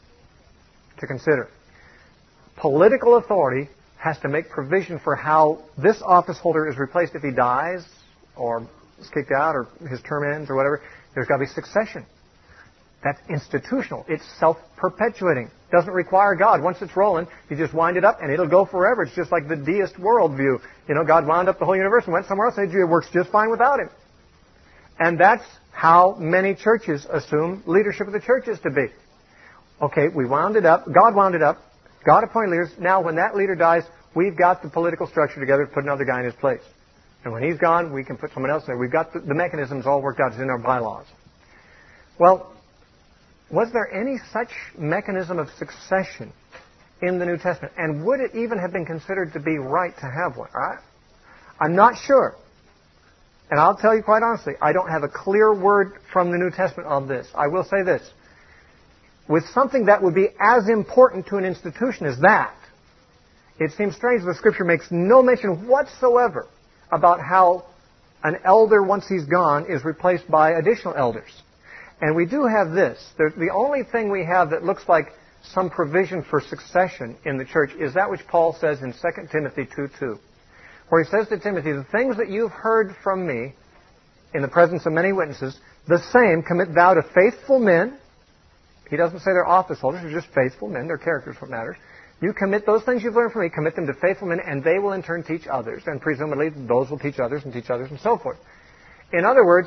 to consider. Political authority has to make provision for how this office holder is replaced if he dies or is kicked out or his term ends or whatever. There's got to be succession. That's institutional. It's self-perpetuating. Doesn't require God. Once it's rolling, you just wind it up and it'll go forever. It's just like the deist worldview. God wound up the whole universe and went somewhere else and it works just fine without him. And that's how many churches assume leadership of the church is to be. Okay, we wound it up. God wound it up. God appointed leaders. Now, when that leader dies, we've got the political structure together to put another guy in his place. And when he's gone, we can put someone else in there. We've got the mechanisms all worked out. It's in our bylaws. Well, was there any such mechanism of succession in the New Testament? And would it even have been considered to be right to have one? I'm not sure. And I'll tell you quite honestly, I don't have a clear word from the New Testament on this. I will say this. With something that would be as important to an institution as that, it seems strange the Scripture makes no mention whatsoever about how an elder, once he's gone, is replaced by additional elders. And we do have this. The only thing we have that looks like some provision for succession in the church is that which Paul says in 2 Timothy 2:2, where he says to Timothy, the things that you've heard from me in the presence of many witnesses, the same commit thou to faithful men. He doesn't say they're office holders, they're just faithful men. Their character is what matters. You commit those things you've learned from me, commit them to faithful men, and they will in turn teach others. And presumably those will teach others and so forth. In other words,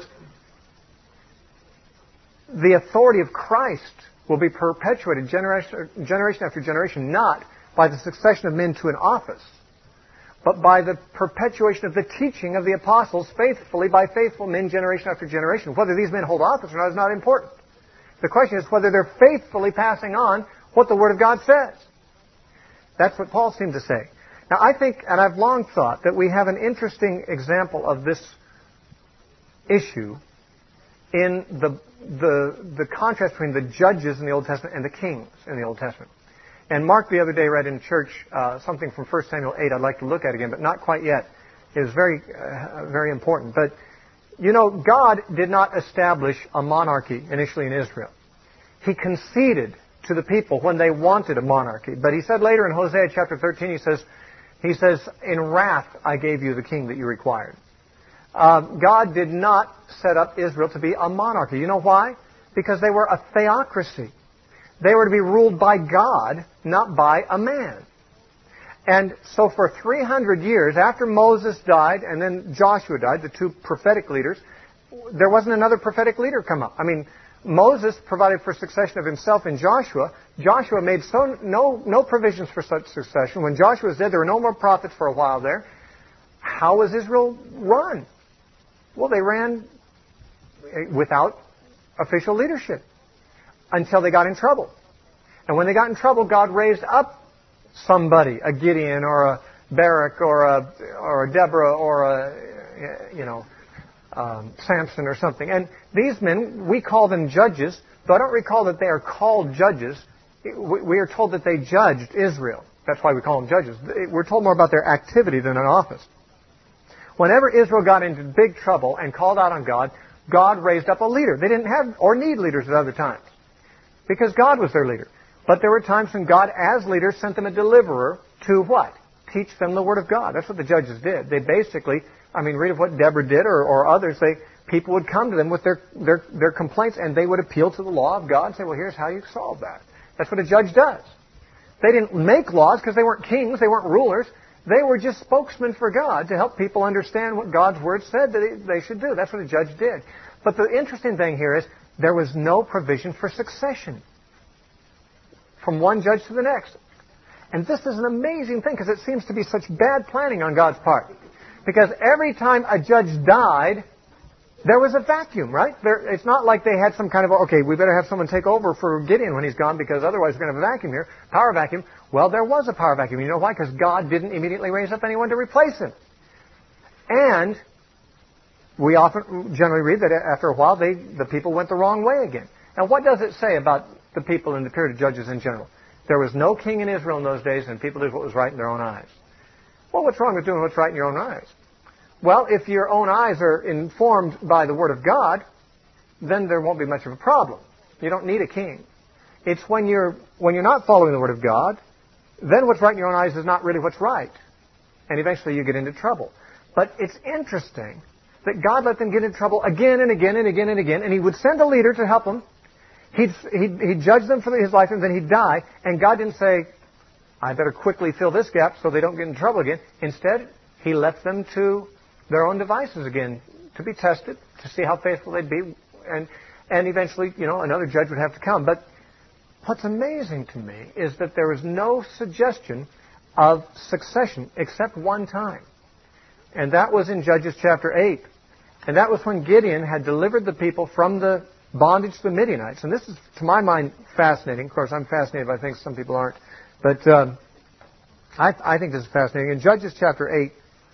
the authority of Christ will be perpetuated generation after generation, not by the succession of men to an office, but by the perpetuation of the teaching of the apostles faithfully by faithful men generation after generation. Whether these men hold office or not is not important. The question is whether they're faithfully passing on what the Word of God says. That's what Paul seemed to say. Now I think, and I've long thought, that we have an interesting example of this issue in the contrast between the judges in the Old Testament and the kings in the Old Testament. And Mark the other day read in church something from 1 Samuel 8 I'd like to look at again, but not quite yet. It was very, very important. But, you know, God did not establish a monarchy initially in Israel. He conceded to the people when they wanted a monarchy. But he said later in Hosea chapter 13, he says, in wrath I gave you the king that you required. God did not set up Israel to be a monarchy. You know why? Because they were a theocracy. They were to be ruled by God, not by a man. And so for 300 years, after Moses died and then Joshua died, the two prophetic leaders, there wasn't another prophetic leader come up. I mean, Moses provided for succession of himself in Joshua. Joshua made no provisions for such succession. When Joshua was dead, there were no more prophets for a while there. How was Israel run? Well, they ran without official leadership until they got in trouble. And when they got in trouble, God raised up somebody, a Gideon or a Barak or a Deborah or a, Samson or something. And these men, we call them judges, though I don't recall that they are called judges. We are told that they judged Israel. That's why we call them judges. We're told more about their activity than an office. Whenever Israel got into big trouble and called out on God, God raised up a leader. They didn't have or need leaders at other times because God was their leader. But there were times when God, as leader, sent them a deliverer to what? Teach them the Word of God. That's what the judges did. They basically, read of what Deborah did or others. People would come to them with their complaints, and they would appeal to the law of God and say, well, here's how you solve that. That's what a judge does. They didn't make laws because they weren't kings, they weren't rulers. They were just spokesmen for God to help people understand what God's Word said that they should do. That's what a judge did. But the interesting thing here is there was no provision for succession from one judge to the next. And this is an amazing thing because it seems to be such bad planning on God's part. Because every time a judge died, there was a vacuum, right? It's not like they had some kind of, we better have someone take over for Gideon when he's gone because otherwise we're going to have a vacuum here, power vacuum. Well, there was a power vacuum. You know why? Because God didn't immediately raise up anyone to replace him. And we often generally read that after a while the people went the wrong way again. Now, what does it say about the people in the period of judges in general? There was no king in Israel in those days, and people did what was right in their own eyes. Well, what's wrong with doing what's right in your own eyes? Well, if your own eyes are informed by the Word of God, then there won't be much of a problem. You don't need a king. It's when you're not following the Word of God, then what's right in your own eyes is not really what's right. And eventually you get into trouble. But it's interesting that God let them get into trouble again and again and again and again, and He would send a leader to help them. He'd judge them for his life, and then he'd die. And God didn't say, I better quickly fill this gap so they don't get in trouble again. Instead, He left them to their own devices again to be tested, to see how faithful they'd be. And eventually, another judge would have to come. But what's amazing to me is that there was no suggestion of succession except one time. And that was in Judges chapter 8. And that was when Gideon had delivered the people from the bondage to the Midianites. And this is, to my mind, fascinating. Of course, I'm fascinated by things some people aren't. But I think this is fascinating. In Judges chapter 8,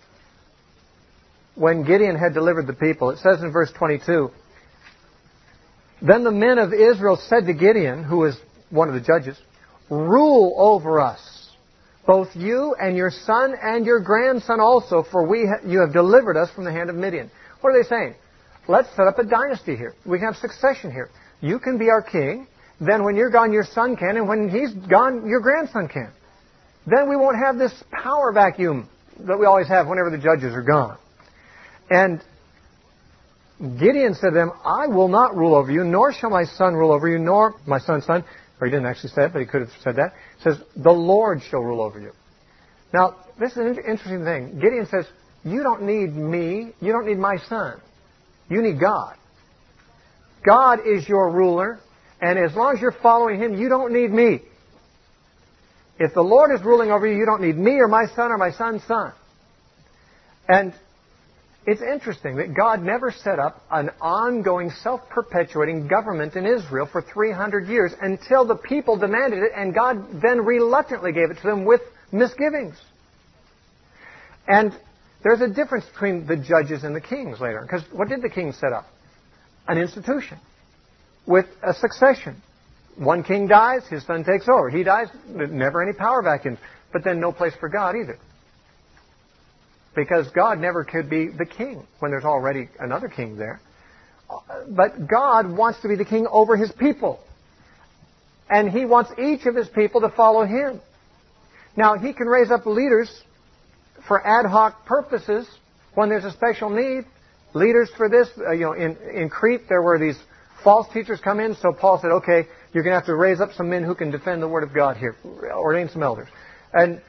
when Gideon had delivered the people, it says in verse 22, "Then the men of Israel said to Gideon," who was one of the judges, "Rule over us, both you and your son and your grandson also, for you have delivered us from the hand of Midian." What are they saying? Let's set up a dynasty here. We can have succession here. You can be our king. Then when you're gone, your son can. And when he's gone, your grandson can. Then we won't have this power vacuum that we always have whenever the judges are gone. And Gideon said to them, "I will not rule over you, nor shall my son rule over you, nor my son's son." Or he didn't actually say it, but he could have said that. It says, "The Lord shall rule over you." Now, this is an interesting thing. Gideon says, you don't need me. You don't need my son. You need God. God is your ruler. And as long as you're following Him, you don't need me. If the Lord is ruling over you, you don't need me or my son's son. And it's interesting that God never set up an ongoing, self-perpetuating government in Israel for 300 years until the people demanded it, and God then reluctantly gave it to them with misgivings. And there's a difference between the judges and the kings later. Because what did the kings set up? An institution with a succession. One king dies, his son takes over. He dies, never any power vacuums. But then no place for God either. Because God never could be the king when there's already another king there. But God wants to be the king over His people. And He wants each of His people to follow Him. Now, He can raise up leaders for ad hoc purposes when there's a special need. Leaders for this, in Crete there were these false teachers come in, so Paul said, okay, you're going to have to raise up some men who can defend the Word of God here. Ordain some elders. And,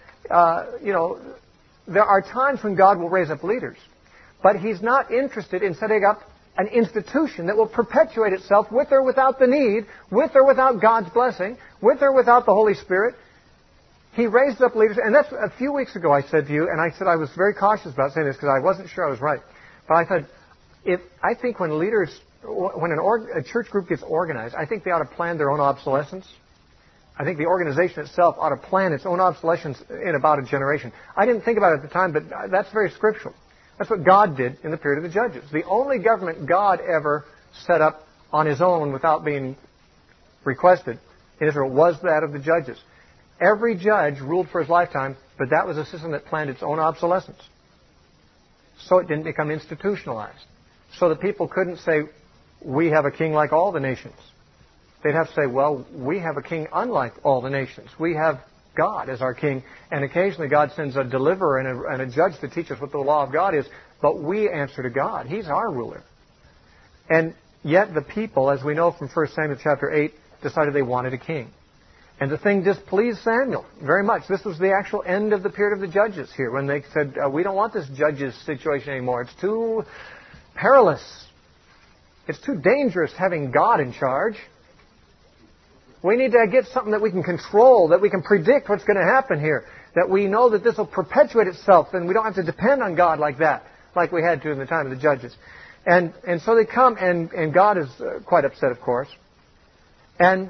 there are times when God will raise up leaders. But He's not interested in setting up an institution that will perpetuate itself with or without the need, with or without God's blessing, with or without the Holy Spirit. He raised up leaders, and that's a few weeks ago I said to you, and I said I was very cautious about saying this because I wasn't sure I was right. But I said, I think when a church group gets organized, I think they ought to plan their own obsolescence. I think the organization itself ought to plan its own obsolescence in about a generation. I didn't think about it at the time, but that's very scriptural. That's what God did in the period of the judges. The only government God ever set up on His own without being requested in Israel was that of the judges. Every judge ruled for his lifetime, but that was a system that planned its own obsolescence. So it didn't become institutionalized. So the people couldn't say, we have a king like all the nations. They'd have to say, well, we have a king unlike all the nations. We have God as our king, and occasionally God sends a deliverer and a judge to teach us what the law of God is, but we answer to God. He's our ruler. And yet the people, as we know from 1 Samuel chapter 8, decided they wanted a king. And the thing displeased Samuel very much. This was the actual end of the period of the judges here, when they said, we don't want this judges situation anymore. It's too perilous. It's too dangerous having God in charge. We need to get something that we can control, that we can predict what's going to happen here, that we know that this will perpetuate itself, and we don't have to depend on God like that, like we had to in the time of the judges. And so they come, and God is quite upset, of course. And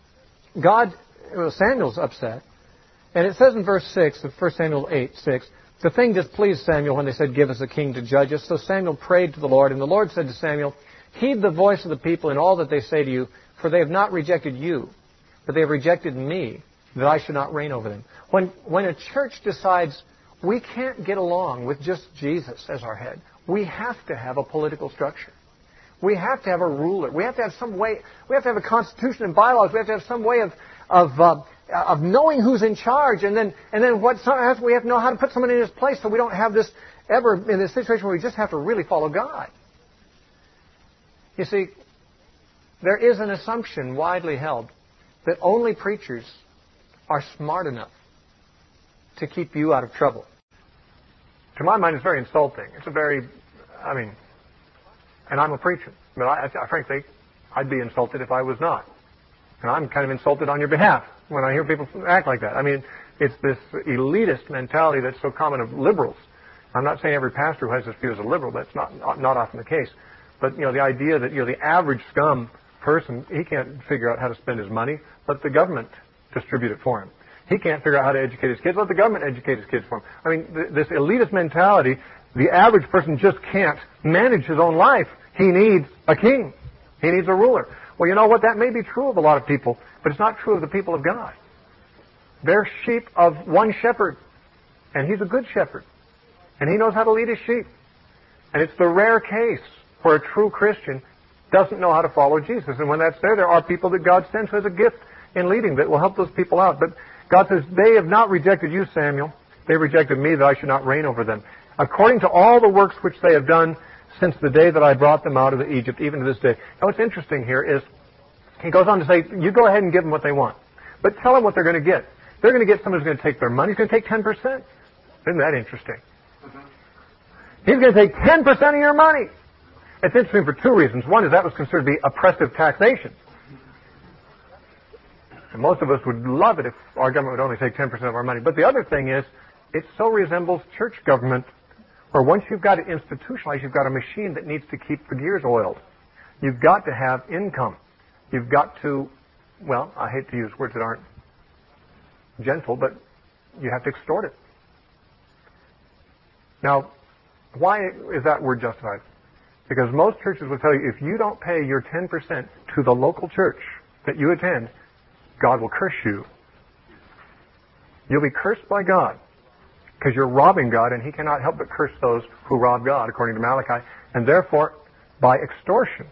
Samuel's upset. And it says in verse 6 of 1 Samuel 8:6, the thing displeased Samuel when they said, give us a king to judge us. So Samuel prayed to the Lord, and the Lord said to Samuel, heed the voice of the people in all that they say to you, for they have not rejected you, but they have rejected me, that I should not reign over them. When a church decides we can't get along with just Jesus as our head, we have to have a political structure. We have to have a ruler. We have to have some way. We have to have a constitution and bylaws. We have to have some way of knowing who's in charge, and then we have to know how to put someone in his place, so we don't have this ever in this situation where we just have to really follow God. You see, there is an assumption widely held that only preachers are smart enough to keep you out of trouble. To my mind, it's very insulting. And I'm a preacher. But frankly, I'd be insulted if I was not. And I'm kind of insulted on your behalf when I hear people act like that. It's this elitist mentality that's so common of liberals. I'm not saying every pastor who has this view is a liberal. That's not often the case. But, the idea that, the average scum person, he can't figure out how to spend his money, let the government distribute it for him. He can't figure out how to educate his kids. Let the government educate his kids for him. I mean, this elitist mentality, the average person just can't manage his own life. He needs a king. He needs a ruler. Well, you know what? That may be true of a lot of people, but it's not true of the people of God. They're sheep of one shepherd, and he's a good shepherd, and he knows how to lead his sheep. And it's the rare case where a true Christian doesn't know how to follow Jesus. And when that's there are people that God sends who has a gift in leading that will help those people out. But God says, they have not rejected you, Samuel. They rejected me that I should not reign over them. According to all the works which they have done since the day that I brought them out of Egypt, even to this day. Now what's interesting here is, he goes on to say, you go ahead and give them what they want. But tell them what they're going to get. They're going to get someone who's going to take their money. He's going to take 10%. Isn't that interesting? He's going to take 10% of your money. It's interesting for two reasons. One is that was considered to be oppressive taxation. And most of us would love it if our government would only take 10% of our money. But the other thing is, it so resembles church government, where once you've got it institutionalized, you've got a machine that needs to keep the gears oiled. You've got to have income. You've got to, well, I hate to use words that aren't gentle, but you have to extort it. Now, why is that word justified? Because most churches will tell you, if you don't pay your 10% to the local church that you attend, God will curse you. You'll be cursed by God because you're robbing God, and he cannot help but curse those who rob God, according to Malachi. And therefore, by extortion,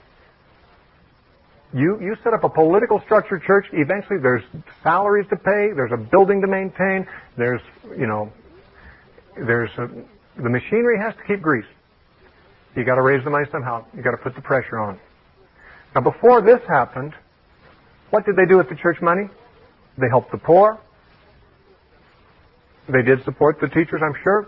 you set up a political structured church. Eventually, there's salaries to pay. There's a building to maintain. The machinery has to keep greased. You got to raise the money somehow. You got to put the pressure on. Now, before this happened, what did they do with the church money? They helped the poor. They did support the teachers, I'm sure.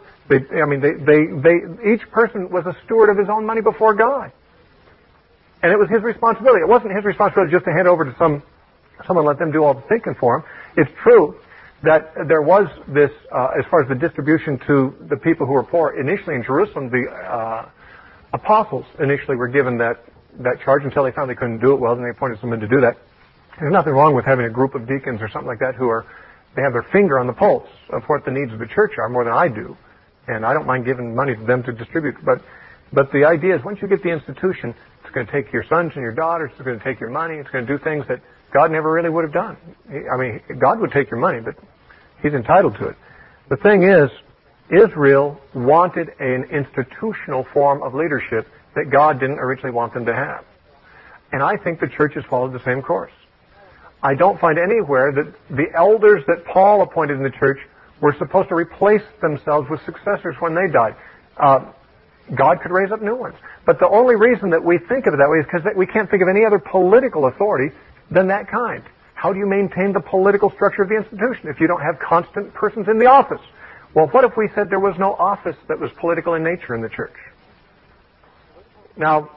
Each person was a steward of his own money before God. And it was his responsibility. It wasn't his responsibility just to hand over to someone, let them do all the thinking for him. It's true that there was this, as far as the distribution to the people who were poor, initially in Jerusalem, the apostles initially were given that charge until they found they couldn't do it well, and they appointed someone to do that. There's nothing wrong with having a group of deacons or something like that they have their finger on the pulse of what the needs of the church are more than I do. And I don't mind giving money to them to distribute. But the idea is once you get the institution, it's going to take your sons and your daughters, it's going to take your money, it's going to do things that God never really would have done. I mean, God would take your money, but he's entitled to it. The thing is, Israel wanted an institutional form of leadership that God didn't originally want them to have. And I think the church has followed the same course. I don't find anywhere that the elders that Paul appointed in the church were supposed to replace themselves with successors when they died. God could raise up new ones. But the only reason that we think of it that way is because we can't think of any other political authority than that kind. How do you maintain the political structure of the institution if you don't have constant persons in the office? Well, what if we said there was no office that was political in nature in the church? Now,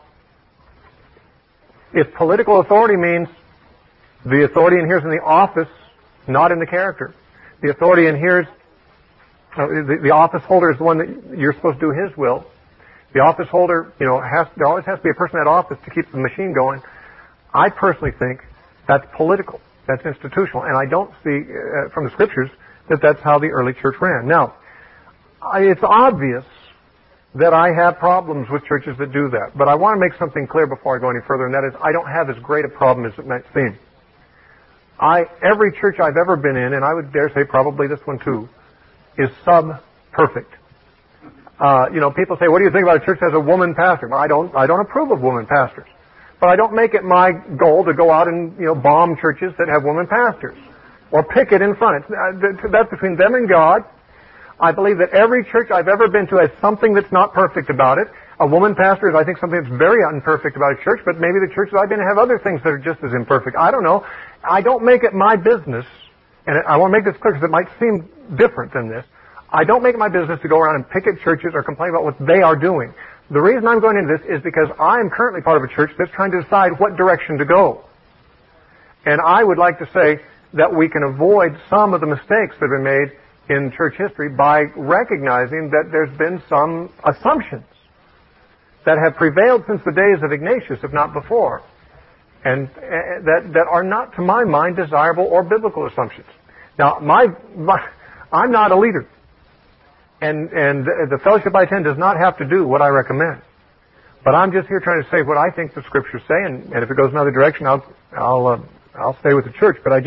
if political authority means the authority inheres in the office, not in the character. The authority inheres, the office holder is the one that you're supposed to do his will. The office holder, there always has to be a person in that office to keep the machine going. I personally think that's political. That's institutional. And I don't see from the scriptures that that's how the early church ran. Now, it's obvious that I have problems with churches that do that. But I want to make something clear before I go any further, and that is I don't have as great a problem as it might seem. Every church I've ever been in, and I would dare say probably this one too, is sub-perfect. People say, what do you think about a church that has a woman pastor? Well, I don't approve of woman pastors. But I don't make it my goal to go out and, bomb churches that have women pastors. Or picket in front. That's between them and God. I believe that every church I've ever been to has something that's not perfect about it. A woman pastor is, I think, something that's very imperfect about a church, but maybe the churches I've been in have other things that are just as imperfect. I don't know. I don't make it my business, and I want to make this clear because it might seem different than this. I don't make it my business to go around and picket churches or complain about what they are doing. The reason I'm going into this is because I am currently part of a church that's trying to decide what direction to go. And I would like to say that we can avoid some of the mistakes that have been made in church history by recognizing that there's been some assumptions that have prevailed since the days of Ignatius, if not before, and that are not, to my mind, desirable or biblical assumptions. Now, I'm not a leader. And the fellowship I attend does not have to do what I recommend. But I'm just here trying to say what I think the Scriptures say, and if it goes another direction, I'll stay with the church. But I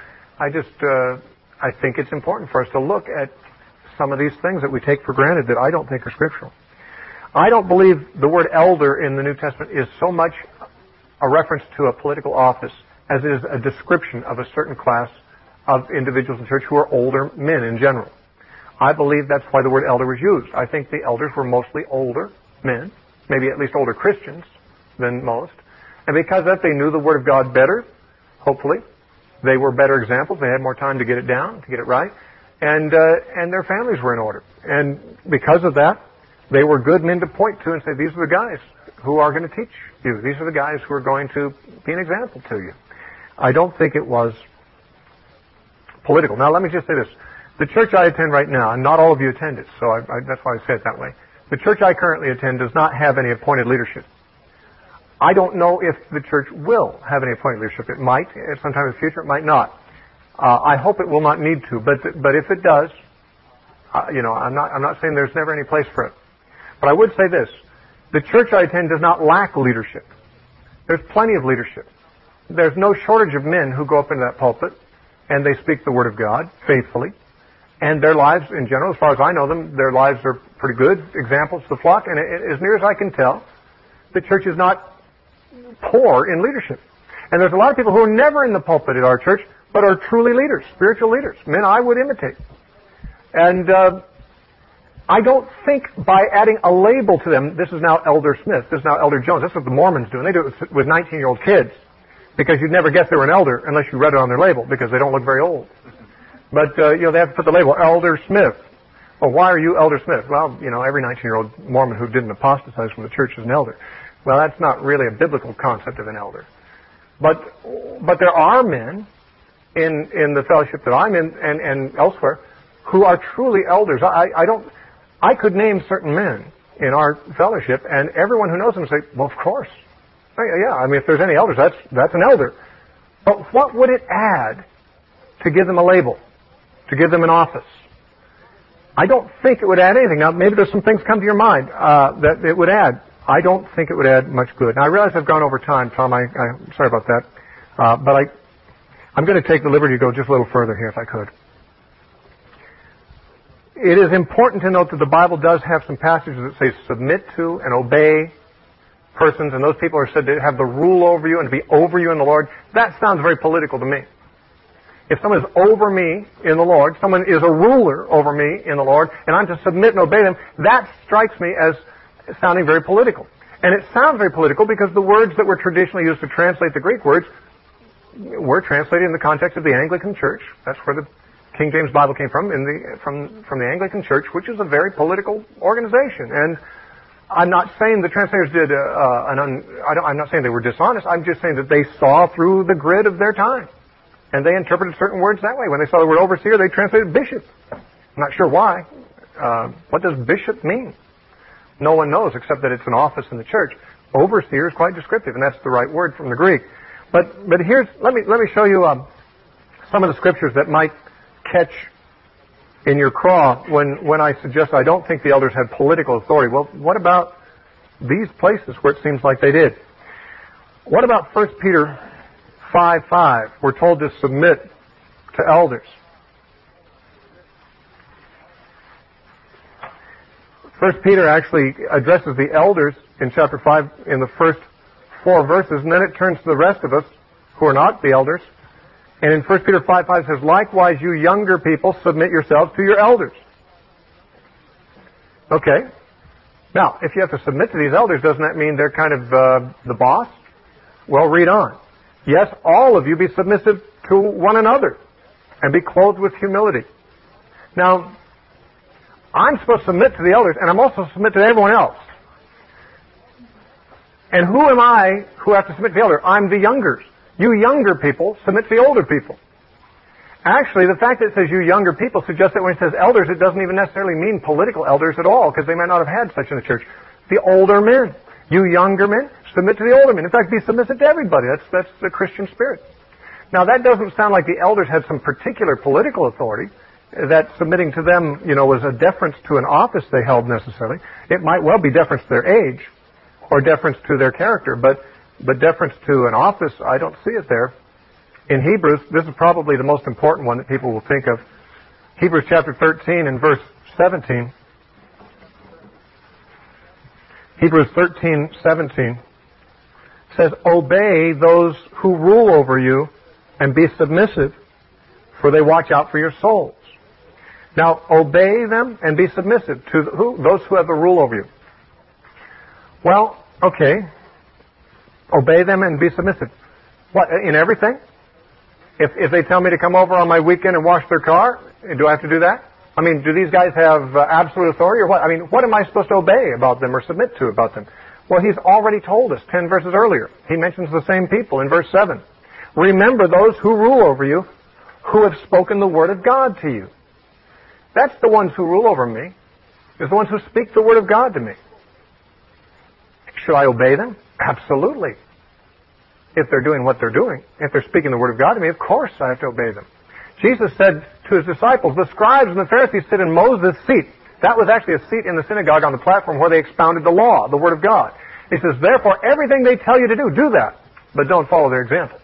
think it's important for us to look at some of these things that we take for granted that I don't think are scriptural. I don't believe the word elder in the New Testament is so much a reference to a political office as it is a description of a certain class of individuals in the church who are older men in general. I believe that's why the word elder was used. I think the elders were mostly older men, maybe at least older Christians than most. And because of that, they knew the Word of God better, hopefully. They were better examples. They had more time to get it down, to get it right. And their families were in order. And because of that, they were good men to point to and say, these are the guys who are going to teach you. These are the guys who are going to be an example to you. I don't think it was political. Now, let me just say this. The church I attend right now, and not all of you attend it, so that's why I say it that way. The church I currently attend does not have any appointed leadership. I don't know if the church will have any appointed leadership. It might at some time in the future. It might not. I hope it will not need to. But if it does, I'm not saying there's never any place for it. But I would say this: the church I attend does not lack leadership. There's plenty of leadership. There's no shortage of men who go up into that pulpit and they speak the Word of God faithfully. And their lives, in general, as far as I know them, their lives are pretty good examples to the flock. And as near as I can tell, the church is not poor in leadership. And there's a lot of people who are never in the pulpit at our church, but are truly leaders, spiritual leaders, men I would imitate. And I don't think by adding a label to them, this is now Elder Smith, this is now Elder Jones. That's what the Mormons do, and they do it with 19-year-old kids, because you'd never guess they were an elder unless you read it on their label, because they don't look very old. But they have to put the label Elder Smith. Well, why are you Elder Smith? Well, every 19-year-old Mormon who didn't apostatize from the church is an elder. Well, that's not really a biblical concept of an elder. But there are men in the fellowship that I'm in and elsewhere who are truly elders. I could name certain men in our fellowship, and everyone who knows them say, well, of course. Yeah, if there's any elders, that's an elder. But what would it add to give them a label, to give them an office? I don't think it would add anything. Now, maybe there's some things come to your mind that it would add. I don't think it would add much good. Now, I realize I've gone over time, Tom. I'm sorry about that. But I'm going to take the liberty to go just a little further here, if I could. It is important to note that the Bible does have some passages that say submit to and obey persons, and those people are said to have the rule over you and to be over you in the Lord. That sounds very political to me. If someone is over me in the Lord, someone is a ruler over me in the Lord, and I'm to submit and obey them, that strikes me as sounding very political. And it sounds very political because the words that were traditionally used to translate the Greek words were translated in the context of the Anglican Church. That's where the King James Bible came from, from the Anglican Church, which is a very political organization. And I'm not saying the translators did I'm not saying they were dishonest. I'm just saying that they saw through the grid of their time. And they interpreted certain words that way. When they saw the word overseer, they translated bishop. I'm not sure why. What does bishop mean? No one knows, except that it's an office in the church. Overseer is quite descriptive, and that's the right word from the Greek. But let me show you some of the scriptures that might catch in your craw when I suggest I don't think the elders had political authority. Well, what about these places where it seems like they did? What about 1 Peter 5:5? We're told to submit to elders. 1 Peter actually addresses the elders in chapter 5 in the first 4 verses, and then it turns to the rest of us who are not the elders. And in 1 Peter 5:5 it says, likewise, you younger people, submit yourselves to your elders. Okay. Now, if you have to submit to these elders, doesn't that mean they're kind of the boss? Well, read on. Yes, all of you be submissive to one another and be clothed with humility. Now, I'm supposed to submit to the elders, and I'm also supposed to submit to everyone else. And who am I who have to submit to the elder? I'm the youngers. You younger people submit to the older people. Actually, the fact that it says you younger people suggests that when it says elders, it doesn't even necessarily mean political elders at all, because they might not have had such in the church. The older men. You younger men, submit to the older men. In fact, be submissive to everybody. That's the Christian spirit. Now, that doesn't sound like the elders had some particular political authority, that submitting to them, was a deference to an office they held necessarily. It might well be deference to their age or deference to their character, but deference to an office, I don't see it there. In Hebrews, this is probably the most important one that people will think of. Hebrews chapter 13 and verse 17. Hebrews 13:17 says, "Obey those who rule over you and be submissive, for they watch out for your souls." Now, obey them and be submissive to who? Those who have the rule over you. Well, okay. Obey them and be submissive. What, in everything? If they tell me to come over on my weekend and wash their car, do I have to do that? I mean, do these guys have absolute authority or what? I mean, what am I supposed to obey about them or submit to about them? Well, he's already told us 10 verses earlier. He mentions the same people in verse 7. "Remember those who rule over you, who have spoken the word of God to you." That's the ones who rule over me, is the ones who speak the word of God to me. Should I obey them? Absolutely. If they're doing what they're doing, if they're speaking the word of God to me, of course I have to obey them. Jesus said to his disciples, "The scribes and the Pharisees sit in Moses' seat." That was actually a seat in the synagogue on the platform where they expounded the law, the word of God. He says, "Therefore, everything they tell you to do that, but don't follow their example."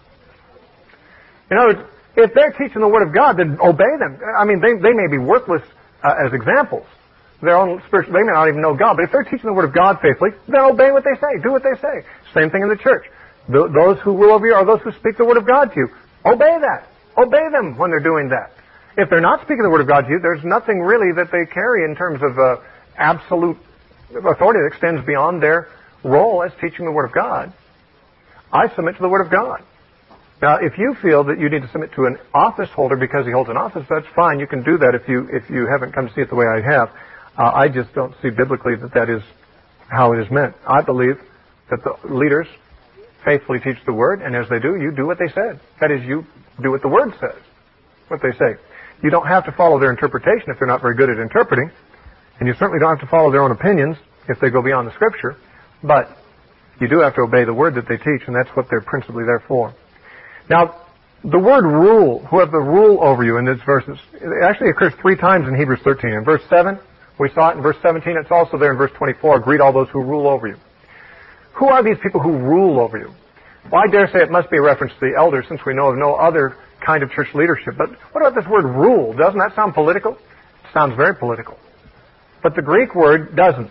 In other words, if they're teaching the word of God, then obey them. I mean, they may be worthless as examples. Their own spiritual, they may not even know God, but if they're teaching the word of God faithfully, then obey what they say, do what they say. Same thing in the church. Those who rule over you are those who speak the word of God to you. Obey that. Obey them when they're doing that. If they're not speaking the word of God to you, there's nothing really that they carry in terms of absolute authority that extends beyond their role as teaching the word of God. I submit to the word of God. Now, if you feel that you need to submit to an office holder because he holds an office, that's fine. You can do that if you haven't come to see it the way I have. I just don't see biblically that is how it is meant. I believe that the leaders faithfully teach the word, and as they do, you do what they said. That is, you do what the word says, what they say. You don't have to follow their interpretation if they're not very good at interpreting, and you certainly don't have to follow their own opinions if they go beyond the Scripture, but you do have to obey the word that they teach, and that's what they're principally there for. Now, the word rule, who have the rule over you in these verses, it actually occurs 3 times in Hebrews 13. In verse 7, we saw it. In verse 17, it's also there in verse 24. Greet all those who rule over you. Who are these people who rule over you? Well, I dare say it must be a reference to the elders, since we know of no other kind of church leadership. But what about this word rule? Doesn't that sound political? It sounds very political. But the Greek word doesn't.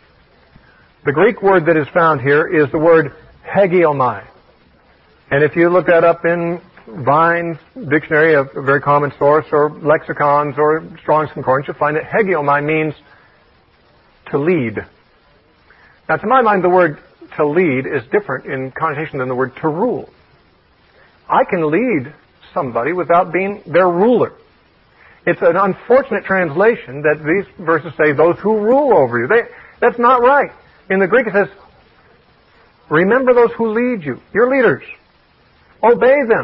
The Greek word that is found here is the word hegiomai. And if you look that up in Vine's dictionary, a very common source, or lexicons, or Strong's Concordance, you'll find that hegiomai means to lead. Now, to my mind, the word to lead is different in connotation than the word to rule. I can lead somebody without being their ruler. It's an unfortunate translation that these verses say, those who rule over you. That's not right. In the Greek it says, remember those who lead you, your leaders. Obey them.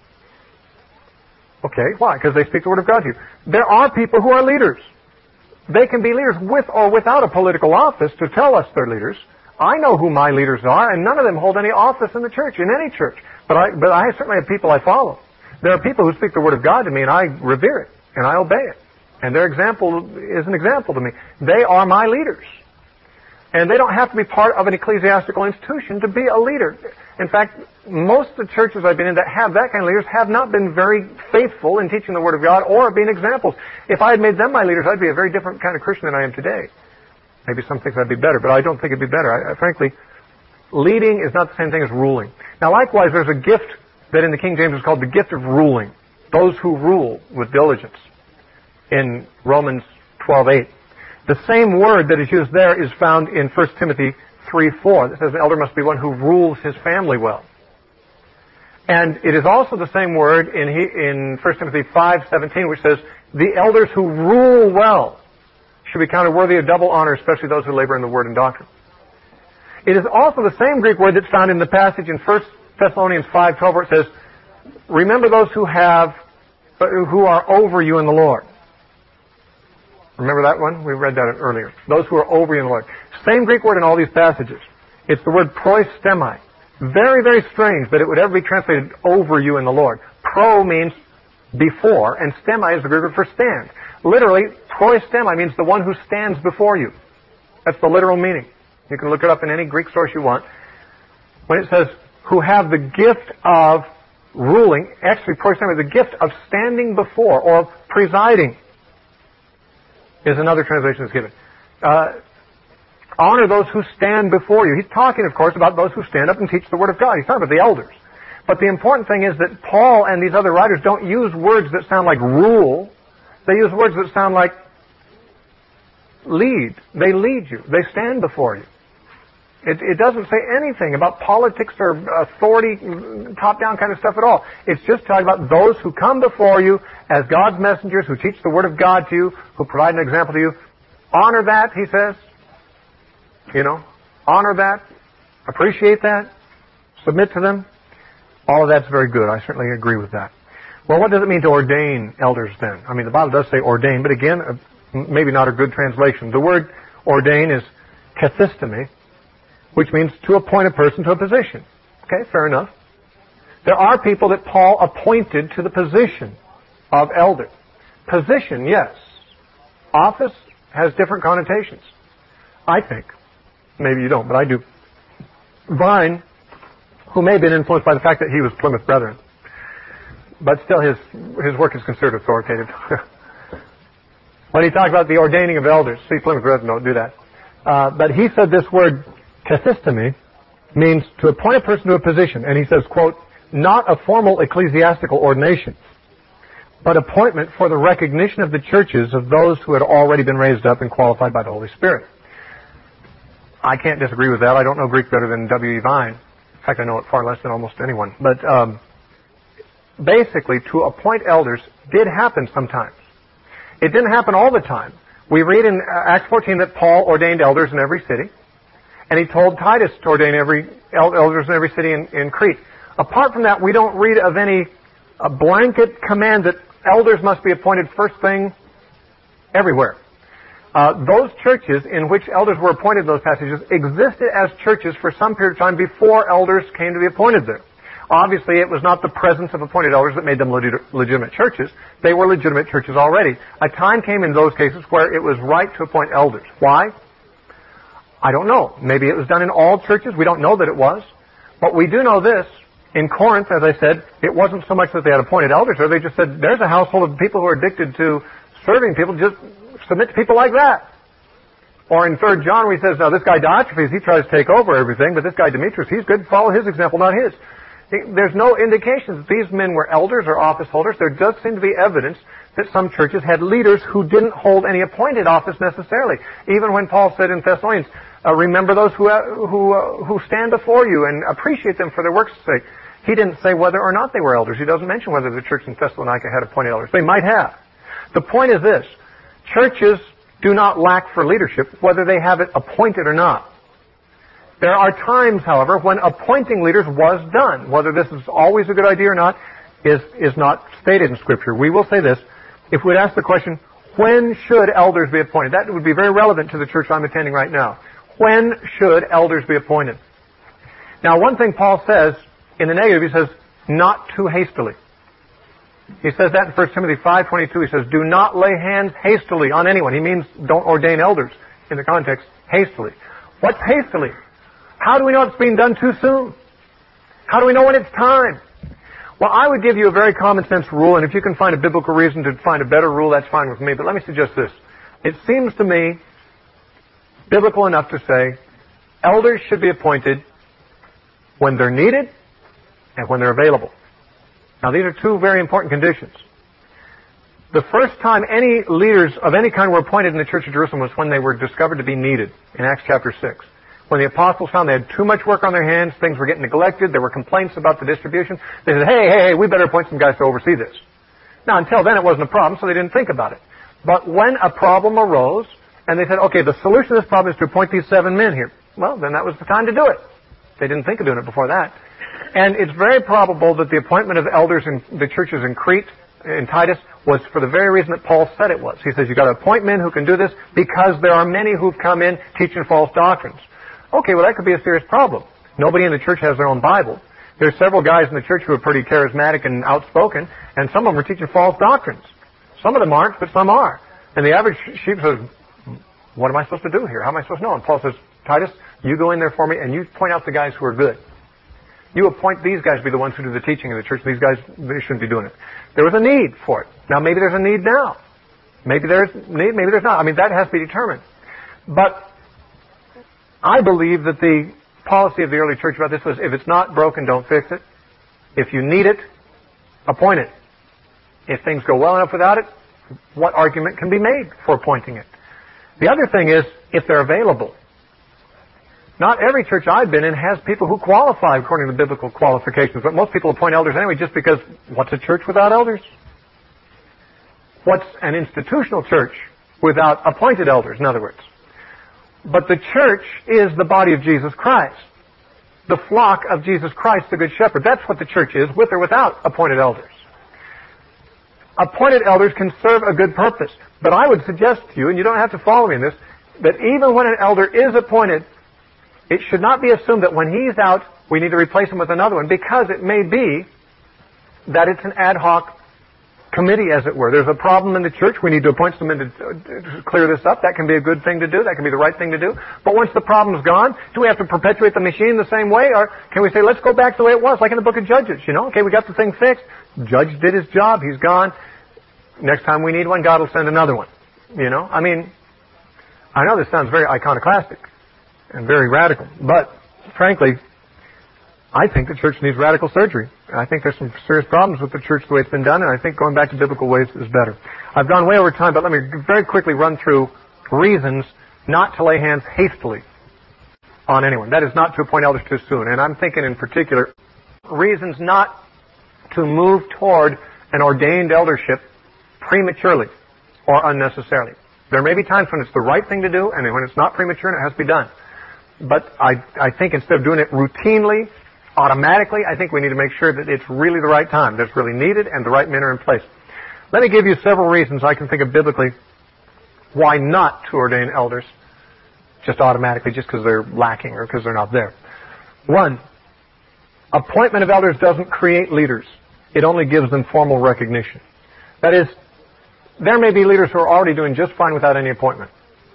Okay, why? Because they speak the word of God to you. There are people who are leaders. They can be leaders with or without a political office to tell us they're leaders. I know who my leaders are, and none of them hold any office in the church, in any church. But I certainly have people I follow. There are people who speak the word of God to me, and I revere it, and I obey it. And their example is an example to me. They are my leaders. And they don't have to be part of an ecclesiastical institution to be a leader. In fact, most of the churches I've been in that have that kind of leaders have not been very faithful in teaching the Word of God or being examples. If I had made them my leaders, I'd be a very different kind of Christian than I am today. Maybe some things I'd be better, but I don't think it'd be better. Frankly, leading is not the same thing as ruling. Now, likewise, there's a gift that in the King James is called the gift of ruling. Those who rule with diligence in Romans 12:8. The same word that is used there is found in 1 Timothy 3:4. That says the elder must be one who rules his family well. And it is also the same word in 1 Timothy 5:17, which says the elders who rule well should be counted worthy of double honor, especially those who labor in the word and doctrine. It is also the same Greek word that's found in the passage in 1 Thessalonians 5:12, where it says, remember those who are over you in the Lord. Remember that one? We read that earlier. Those who are over you in the Lord. Same Greek word in all these passages. It's the word proistemi. Very, very strange that it would ever be translated over you in the Lord. pro means before, and stemi is the Greek word for stand. Literally, troi stemi means the one who stands before you. That's the literal meaning. You can look it up in any Greek source you want. When it says, who have the gift of ruling, actually, troi stemi, the gift of standing before, or presiding, is another translation that's given. Honor those who stand before you. He's talking, of course, about those who stand up and teach the Word of God. He's talking about the elders. But the important thing is that Paul and these other writers don't use words that sound like rule. They use words that sound like lead. They lead you. They stand before you. It doesn't say anything about politics or authority, top-down kind of stuff at all. It's just talking about those who come before you as God's messengers, who teach the Word of God to you, who provide an example to you. Honor that, he says. Honor that. Appreciate that. Submit to them. All of that's very good. I certainly agree with that. Well, what does it mean to ordain elders then? I mean, the Bible does say ordain, but again, maybe not a good translation. The word ordain is kathistemi, which means to appoint a person to a position. Okay, fair enough. There are people that Paul appointed to the position of elder. Position, yes. Office has different connotations. I think. Maybe you don't, but I do. Vine, who may have been influenced by the fact that he was Plymouth Brethren, but still his work is considered authoritative. When he talked about the ordaining of elders, see, Plymouth Brethren don't do that. But he said this word, kathistemi, means to appoint a person to a position. And he says, quote, not a formal ecclesiastical ordination, but appointment for the recognition of the churches of those who had already been raised up and qualified by the Holy Spirit. I can't disagree with that. I don't know Greek better than W.E. Vine. In fact, I know it far less than almost anyone. But basically, to appoint elders did happen sometimes. It didn't happen all the time. We read in Acts 14 that Paul ordained elders in every city, and he told Titus to ordain elders in every city in Crete. Apart from that, we don't read of any blanket command that elders must be appointed first thing everywhere. Those churches in which elders were appointed in those passages existed as churches for some period of time before elders came to be appointed there. Obviously, it was not the presence of appointed elders that made them legitimate churches. They were legitimate churches already. A time came in those cases where it was right to appoint elders. Why? I don't know. Maybe it was done in all churches. We don't know that it was. But we do know this. In Corinth, as I said, it wasn't so much that they had appointed elders there. They just said, there's a household of people who are addicted to serving people. Just submit to people like that. Or in 3 John, where he says, now this guy Diotrephes, he tries to take over everything, but this guy Demetrius, he's good. Follow his example, not his. There's no indication that these men were elders or office holders. There does seem to be evidence that some churches had leaders who didn't hold any appointed office necessarily. Even when Paul said in Thessalonians, remember those who stand before you and appreciate them for their work's sake. He didn't say whether or not they were elders. He doesn't mention whether the church in Thessalonica had appointed elders. They might have. The point is this. Churches do not lack for leadership, whether they have it appointed or not. There are times, however, when appointing leaders was done. Whether this is always a good idea or not is not stated in Scripture. We will say this. If we'd ask the question, when should elders be appointed? That would be very relevant to the church I'm attending right now. When should elders be appointed? Now, one thing Paul says, in the negative, he says, not too hastily. He says that in 1 Timothy 5:22. He says, do not lay hands hastily on anyone. He means don't ordain elders in the context, hastily. What's hastily? How do we know it's being done too soon? How do we know when it's time? Well, I would give you a very common sense rule, and if you can find a biblical reason to find a better rule, that's fine with me. But let me suggest this. It seems to me biblical enough to say elders should be appointed when they're needed and when they're available. Now, these are two very important conditions. The first time any leaders of any kind were appointed in the Church of Jerusalem was when they were discovered to be needed, in Acts chapter 6. When the apostles found they had too much work on their hands, things were getting neglected, there were complaints about the distribution, they said, hey, we better appoint some guys to oversee this. Now, until then, it wasn't a problem, so they didn't think about it. But when a problem arose, and they said, okay, the solution to this problem is to appoint these 7 men here. Well, then that was the time to do it. They didn't think of doing it before that. And it's very probable that the appointment of elders in the churches in Crete, in Titus, was for the very reason that Paul said it was. He says, you've got to appoint men who can do this because there are many who've come in teaching false doctrines. Okay, well, that could be a serious problem. Nobody in the church has their own Bible. There's several guys in the church who are pretty charismatic and outspoken, and some of them are teaching false doctrines. Some of them aren't, but some are. And the average sheep says, what am I supposed to do here? How am I supposed to know? And Paul says, Titus, you go in there for me and you point out the guys who are good. You appoint these guys to be the ones who do the teaching in the church. These guys, they shouldn't be doing it. There was a need for it. Now maybe there's a need now. Maybe there's need, maybe there's not. I mean, that has to be determined. But I believe that the policy of the early church about this was, if it's not broken, don't fix it. If you need it, appoint it. If things go well enough without it, what argument can be made for appointing it? The other thing is, if they're available. Not every church I've been in has people who qualify according to biblical qualifications, but most people appoint elders anyway just because what's a church without elders? What's an institutional church without appointed elders, in other words? But the church is the body of Jesus Christ. The flock of Jesus Christ, the Good Shepherd. That's what the church is, with or without appointed elders. Appointed elders can serve a good purpose. But I would suggest to you, and you don't have to follow me in this, that even when an elder is appointed, it should not be assumed that when he's out, we need to replace him with another one, because it may be that it's an ad hoc committee, as it were. There's a problem in the church. We need to appoint someone to clear this up. That can be a good thing to do. That can be the right thing to do. But once the problem's gone, do we have to perpetuate the machine the same way? Or can we say, let's go back to the way it was, like in the book of Judges, you know? Okay, we got the thing fixed. Judge did his job. He's gone. Next time we need one, God will send another one. You know? I mean, I know this sounds very iconoclastic and very radical, but frankly, I think the church needs radical surgery. I think there's some serious problems with the church the way it's been done, and I think going back to biblical ways is better. I've gone way over time, but let me very quickly run through reasons not to lay hands hastily on anyone. That is, not to appoint elders too soon. And I'm thinking in particular reasons not to move toward an ordained eldership prematurely or unnecessarily. There may be times when it's the right thing to do, and when it's not premature and it has to be done. But I think instead of doing it routinely, automatically, I think we need to make sure that it's really the right time, that's really needed, and the right men are in place. Let me give you several reasons I can think of biblically why not to ordain elders just automatically, just because they're lacking or because they're not there. One, appointment of elders doesn't create leaders. It only gives them formal recognition. That is, there may be leaders who are already doing just fine without any appointment.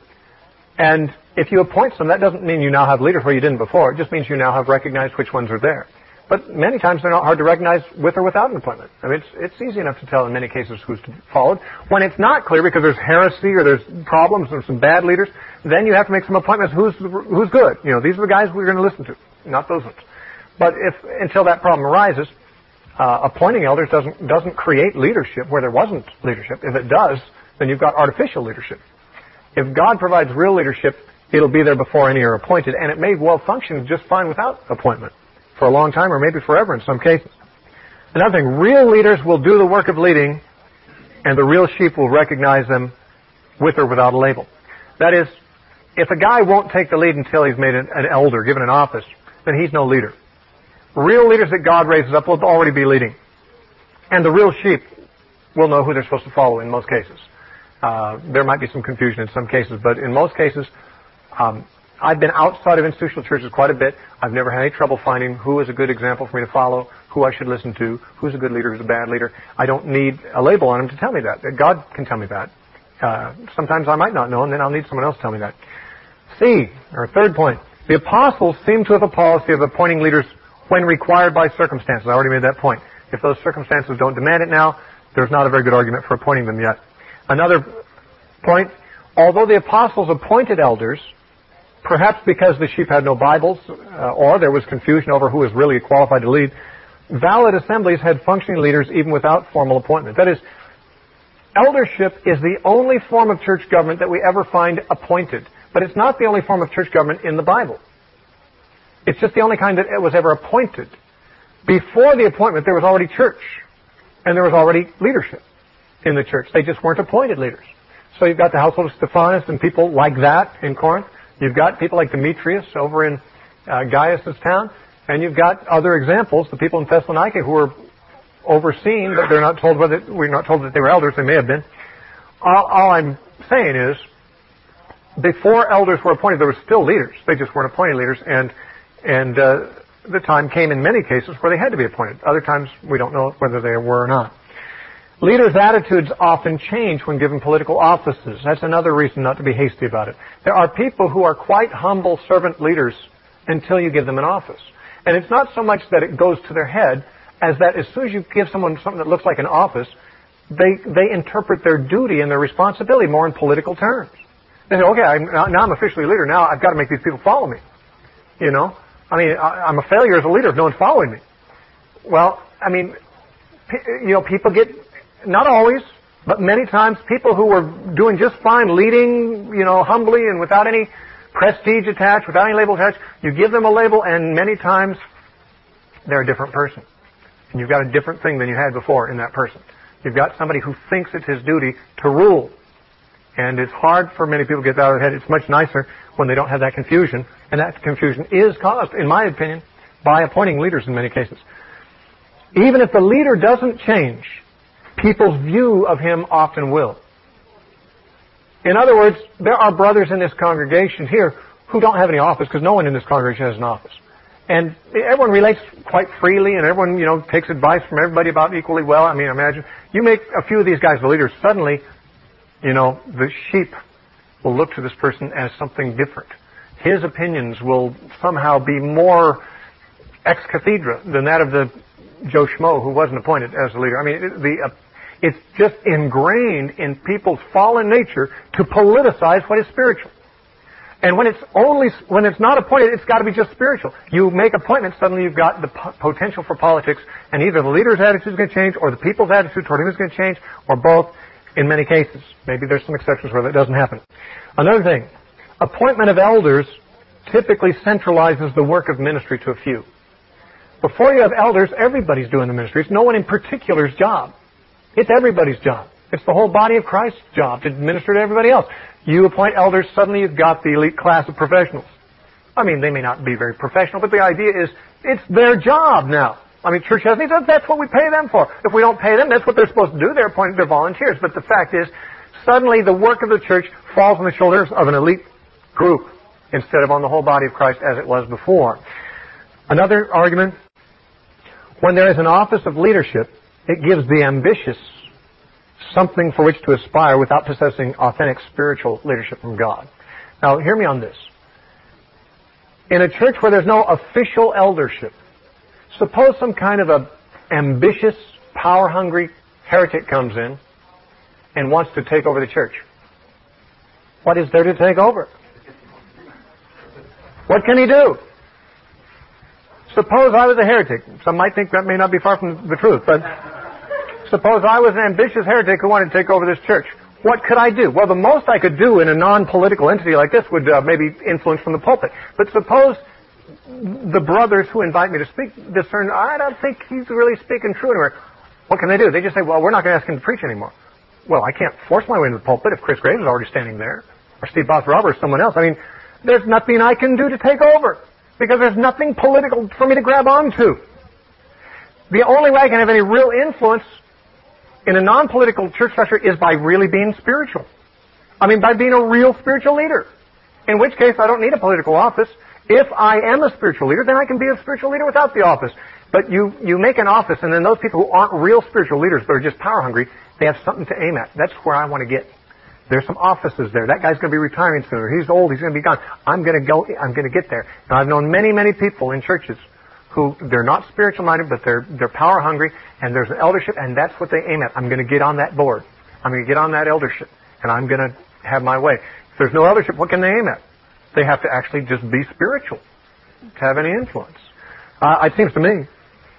And if you appoint them, that doesn't mean you now have leaders where you didn't before. It just means you now have recognized which ones are there. But many times they're not hard to recognize with or without an appointment. I mean, it's easy enough to tell in many cases who's followed. When it's not clear because there's heresy or there's problems or some bad leaders, then you have to make some appointments. Who's good? You know, these are the guys we're going to listen to, not those ones. But until that problem arises, appointing elders doesn't create leadership where there wasn't leadership. If it does, then you've got artificial leadership. If God provides real leadership, it'll be there before any are appointed, and it may well function just fine without appointment for a long time or maybe forever in some cases. Another thing, real leaders will do the work of leading, and the real sheep will recognize them with or without a label. That is, if a guy won't take the lead until he's made an elder, given an office, then he's no leader. Real leaders that God raises up will already be leading. And the real sheep will know who they're supposed to follow in most cases. There might be some confusion in some cases, but in most cases, I've been outside of institutional churches quite a bit. I've never had any trouble finding who is a good example for me to follow, who I should listen to, who's a good leader, who's a bad leader. I don't need a label on him to tell me that. God can tell me that. Sometimes I might not know, and then I'll need someone else to tell me that. C, or third point, the apostles seem to have a policy of appointing leaders when required by circumstances. I already made that point. If those circumstances don't demand it now, there's not a very good argument for appointing them yet. Another point, although the apostles appointed elders, perhaps because the sheep had no Bibles, or there was confusion over who was really qualified to lead, valid assemblies had functioning leaders even without formal appointment. That is, eldership is the only form of church government that we ever find appointed. But it's not the only form of church government in the Bible. It's just the only kind that it was ever appointed. Before the appointment, there was already church. And there was already leadership in the church. They just weren't appointed leaders. So you've got the household of Stephanus and people like that in Corinth. You've got people like Demetrius over in Gaius' town. And you've got other examples, the people in Thessalonica who were overseen, but we're not told that they were elders. They may have been. All I'm saying is, before elders were appointed, there were still leaders. They just weren't appointed leaders. And the time came in many cases where they had to be appointed. Other times we don't know whether they were or not. Leaders' attitudes often change when given political offices. That's another reason not to be hasty about it. There are people who are quite humble servant leaders until you give them an office. And it's not so much that it goes to their head as that as soon as you give someone something that looks like an office, they interpret their duty and their responsibility more in political terms. They say, okay, now I'm officially a leader. Now I've got to make these people follow me. You know? I mean, I'm a failure as a leader if no one's following me. Well, I mean, you know, people get, not always, but many times, people who were doing just fine, leading, you know, humbly and without any prestige attached, without any label attached, you give them a label and many times they're a different person. And you've got a different thing than you had before in that person. You've got somebody who thinks it's his duty to rule. And it's hard for many people to get that out of their head. It's much nicer when they don't have that confusion. And that confusion is caused, in my opinion, by appointing leaders in many cases. Even if the leader doesn't change, people's view of him often will. In other words, there are brothers in this congregation here who don't have any office because no one in this congregation has an office. And everyone relates quite freely and everyone, you know, takes advice from everybody about equally well. I mean, imagine you make a few of these guys the leaders, suddenly, you know, the sheep will look to this person as something different. His opinions will somehow be more ex cathedra than that of the Joe Schmo who wasn't appointed as a leader. I mean, it's just ingrained in people's fallen nature to politicize what is spiritual. And when it's not appointed, it's got to be just spiritual. You make appointments, suddenly you've got the potential for politics, and either the leader's attitude is going to change, or the people's attitude toward him is going to change, or both in many cases. Maybe there's some exceptions where that doesn't happen. Another thing, appointment of elders typically centralizes the work of ministry to a few. Before you have elders, everybody's doing the ministry. It's no one in particular's job. It's everybody's job. It's the whole body of Christ's job to minister to everybody else. You appoint elders, suddenly you've got the elite class of professionals. I mean, they may not be very professional, but the idea is it's their job now. I mean, church has needs. That's what we pay them for. If we don't pay them, that's what they're supposed to do. They're appointed, they're volunteers. But the fact is, suddenly the work of the church falls on the shoulders of an elite group instead of on the whole body of Christ as it was before. Another argument, when there is an office of leadership, it gives the ambitious something for which to aspire without possessing authentic spiritual leadership from God. Now, hear me on this. In a church where there's no official eldership, suppose some kind of a ambitious, power-hungry heretic comes in and wants to take over the church. What is there to take over? What can he do? Suppose I was a heretic. Some might think that may not be far from the truth, but suppose I was an ambitious heretic who wanted to take over this church. What could I do? Well, the most I could do in a non-political entity like this would maybe influence from the pulpit. But suppose the brothers who invite me to speak discern, I don't think he's really speaking true anywhere. What can they do? They just say, well, we're not going to ask him to preach anymore. Well, I can't force my way into the pulpit if Chris Graves is already standing there, or Steve Boss-Robert or someone else. I mean, there's nothing I can do to take over, because there's nothing political for me to grab onto. The only way I can have any real influence in a non-political church structure is by really being spiritual. I mean, by being a real spiritual leader. In which case, I don't need a political office. If I am a spiritual leader, then I can be a spiritual leader without the office. But you make an office, and then those people who aren't real spiritual leaders, but are just power hungry, they have something to aim at. That's where I want to get. There's some offices there. That guy's going to be retiring soon. He's old. He's going to be gone. I'm going to get there. Now, I've known many, many people in churches who, they're not spiritual minded, but they're power hungry, and there's an eldership, and that's what they aim at. I'm going to get on that board. I'm going to get on that eldership, and I'm going to have my way. If there's no eldership, what can they aim at? They have to actually just be spiritual to have any influence. It seems to me,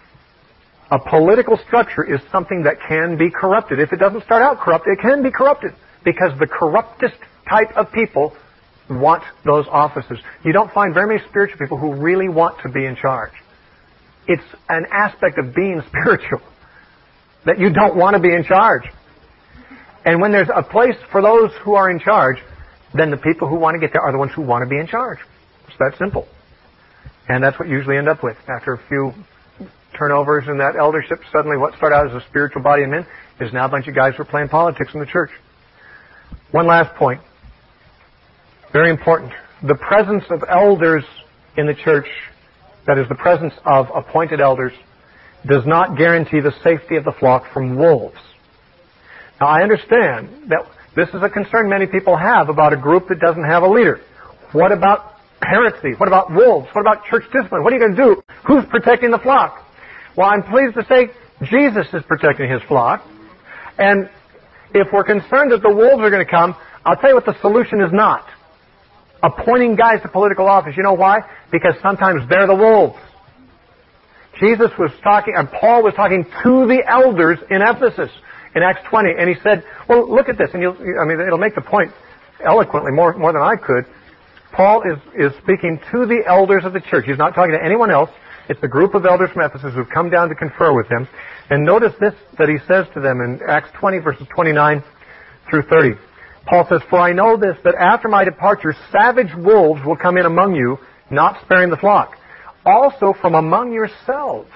a political structure is something that can be corrupted. If it doesn't start out corrupt, it can be corrupted, because the corruptest type of people want those offices. You don't find very many spiritual people who really want to be in charge. It's an aspect of being spiritual that you don't want to be in charge. And when there's a place for those who are in charge, then the people who want to get there are the ones who want to be in charge. It's that simple. And that's what you usually end up with. After a few turnovers in that eldership, suddenly what started out as a spiritual body of men is now a bunch of guys who are playing politics in the church. One last point. Very important. The presence of elders in the church that is the presence of appointed elders, does not guarantee the safety of the flock from wolves. Now, I understand that this is a concern many people have about a group that doesn't have a leader. What about heresy? What about wolves? What about church discipline? What are you going to do? Who's protecting the flock? Well, I'm pleased to say Jesus is protecting his flock. And if we're concerned that the wolves are going to come, I'll tell you what the solution is not. Appointing guys to political office. You know why? Because sometimes they're the wolves. Jesus was talking, and Paul was talking to the elders in Ephesus in Acts 20, and he said, well, look at this, and it'll make the point eloquently more than I could. Paul is speaking to the elders of the church. He's not talking to anyone else. It's a group of elders from Ephesus who've come down to confer with him. And notice this, that he says to them in Acts 20, verses 29 through 30. Paul says, "For I know this, that after my departure, savage wolves will come in among you, not sparing the flock. Also from among yourselves."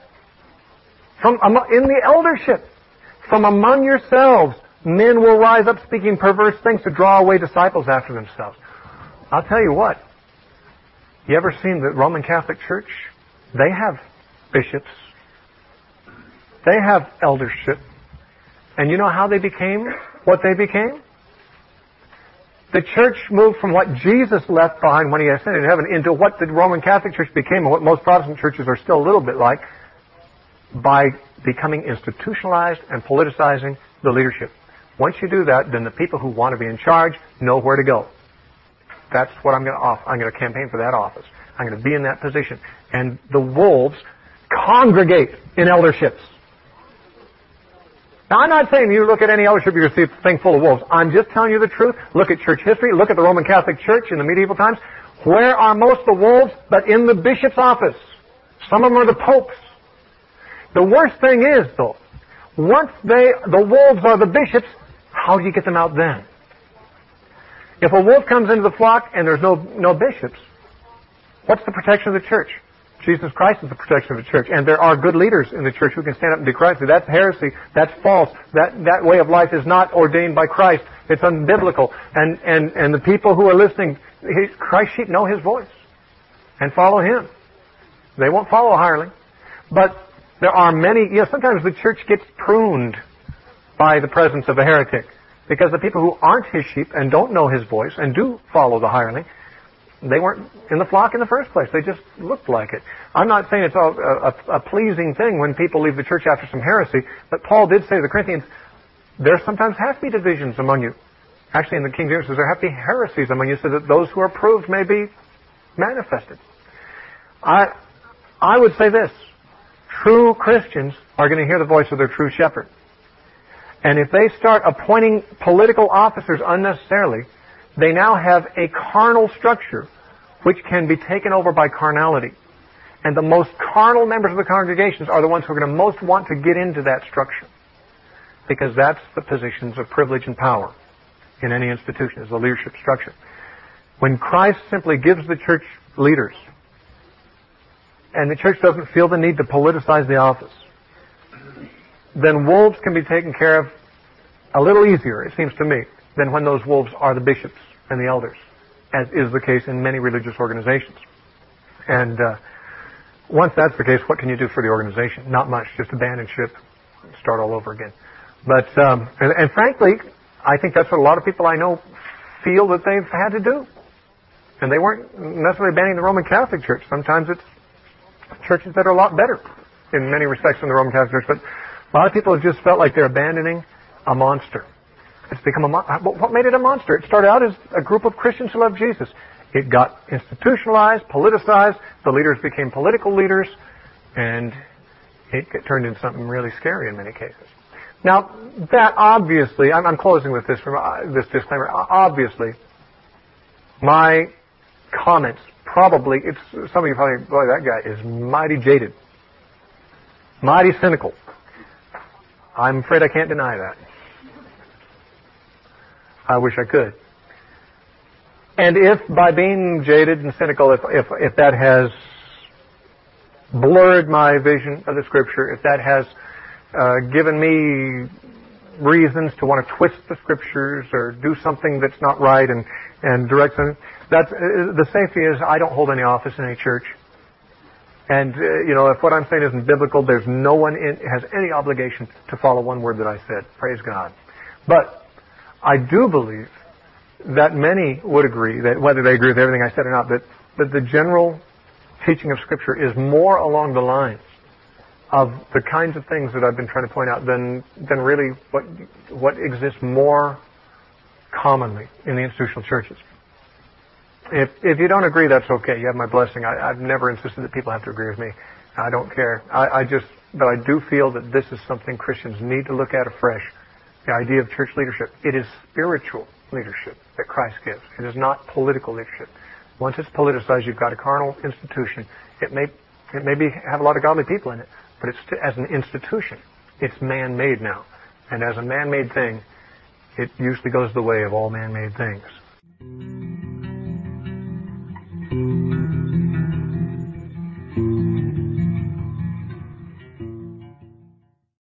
In the eldership. "From among yourselves, men will rise up speaking perverse things to draw away disciples after themselves." I'll tell you what. You ever seen the Roman Catholic Church? They have bishops. They have eldership. And you know how they became what they became? The church moved from what Jesus left behind when he ascended to heaven into what the Roman Catholic Church became and what most Protestant churches are still a little bit like, by becoming institutionalized and politicizing the leadership. Once you do that, then the people who want to be in charge know where to go. That's what I'm going to campaign for that office. I'm going to be in that position. And the wolves congregate in elderships. Now, I'm not saying you look at any eldership, you're going to see a thing full of wolves. I'm just telling you the truth. Look at church history. Look at the Roman Catholic Church in the medieval times. Where are most of the wolves? But in the bishop's office. Some of them are the popes. The worst thing is, though, once the wolves are the bishops, how do you get them out then? If a wolf comes into the flock and there's no bishops, what's the protection of the church? Jesus Christ is the protection of the church. And there are good leaders in the church who can stand up and decry it. That's heresy. That's false. That way of life is not ordained by Christ. It's unbiblical. And the people who are listening, Christ's sheep know his voice and follow him. They won't follow a hireling. But there are many, sometimes the church gets pruned by the presence of a heretic. Because the people who aren't his sheep and don't know his voice and do follow the hireling, they weren't in the flock in the first place. They just looked like it. I'm not saying it's a pleasing thing when people leave the church after some heresy, but Paul did say to the Corinthians, there sometimes have to be divisions among you. Actually, in the King James, there have to be heresies among you so that those who are proved may be manifested. I would say this. True Christians are going to hear the voice of their true shepherd. And if they start appointing political officers unnecessarily, they now have a carnal structure which can be taken over by carnality. And the most carnal members of the congregations are the ones who are going to most want to get into that structure. Because that's the positions of privilege and power in any institution, is the leadership structure. When Christ simply gives the church leaders, and the church doesn't feel the need to politicize the office, then wolves can be taken care of a little easier, it seems to me, than when those wolves are the bishops and the elders, as is the case in many religious organizations. And once that's the case, what can you do for the organization? Not much, just abandon ship, start all over again. But and frankly, I think that's what a lot of people I know feel that they've had to do. And they weren't necessarily abandoning the Roman Catholic Church. Sometimes it's churches that are a lot better in many respects than the Roman Catholic Church. But a lot of people have just felt like they're abandoning a monster. It's become a monster. What made it a monster? It started out as a group of Christians who loved Jesus. It got institutionalized, politicized. The leaders became political leaders, and it turned into something really scary in many cases. Now, that obviously, I'm closing with this disclaimer. Obviously, my comments probably, some of you probably, boy, that guy is mighty jaded, mighty cynical. I'm afraid I can't deny that. I wish I could. And if by being jaded and cynical, if that has blurred my vision of the Scripture, if that has given me reasons to want to twist the Scriptures or do something that's not right and direct them, the safety is I don't hold any office in any church. And, if what I'm saying isn't biblical, there's no one has any obligation to follow one word that I said. Praise God. But I do believe that many would agree, that whether they agree with everything I said or not, that the general teaching of Scripture is more along the lines of the kinds of things that I've been trying to point out than really what exists more commonly in the institutional churches. If you don't agree, that's okay. You have my blessing. I've never insisted that people have to agree with me. I don't care. But I do feel that this is something Christians need to look at afresh. The idea of church leadership. It is spiritual leadership that Christ gives. It is not political leadership. Once it's politicized, you've got a carnal institution. It may have a lot of godly people in it, but as an institution, it's man-made now. And as a man-made thing, it usually goes the way of all man-made things.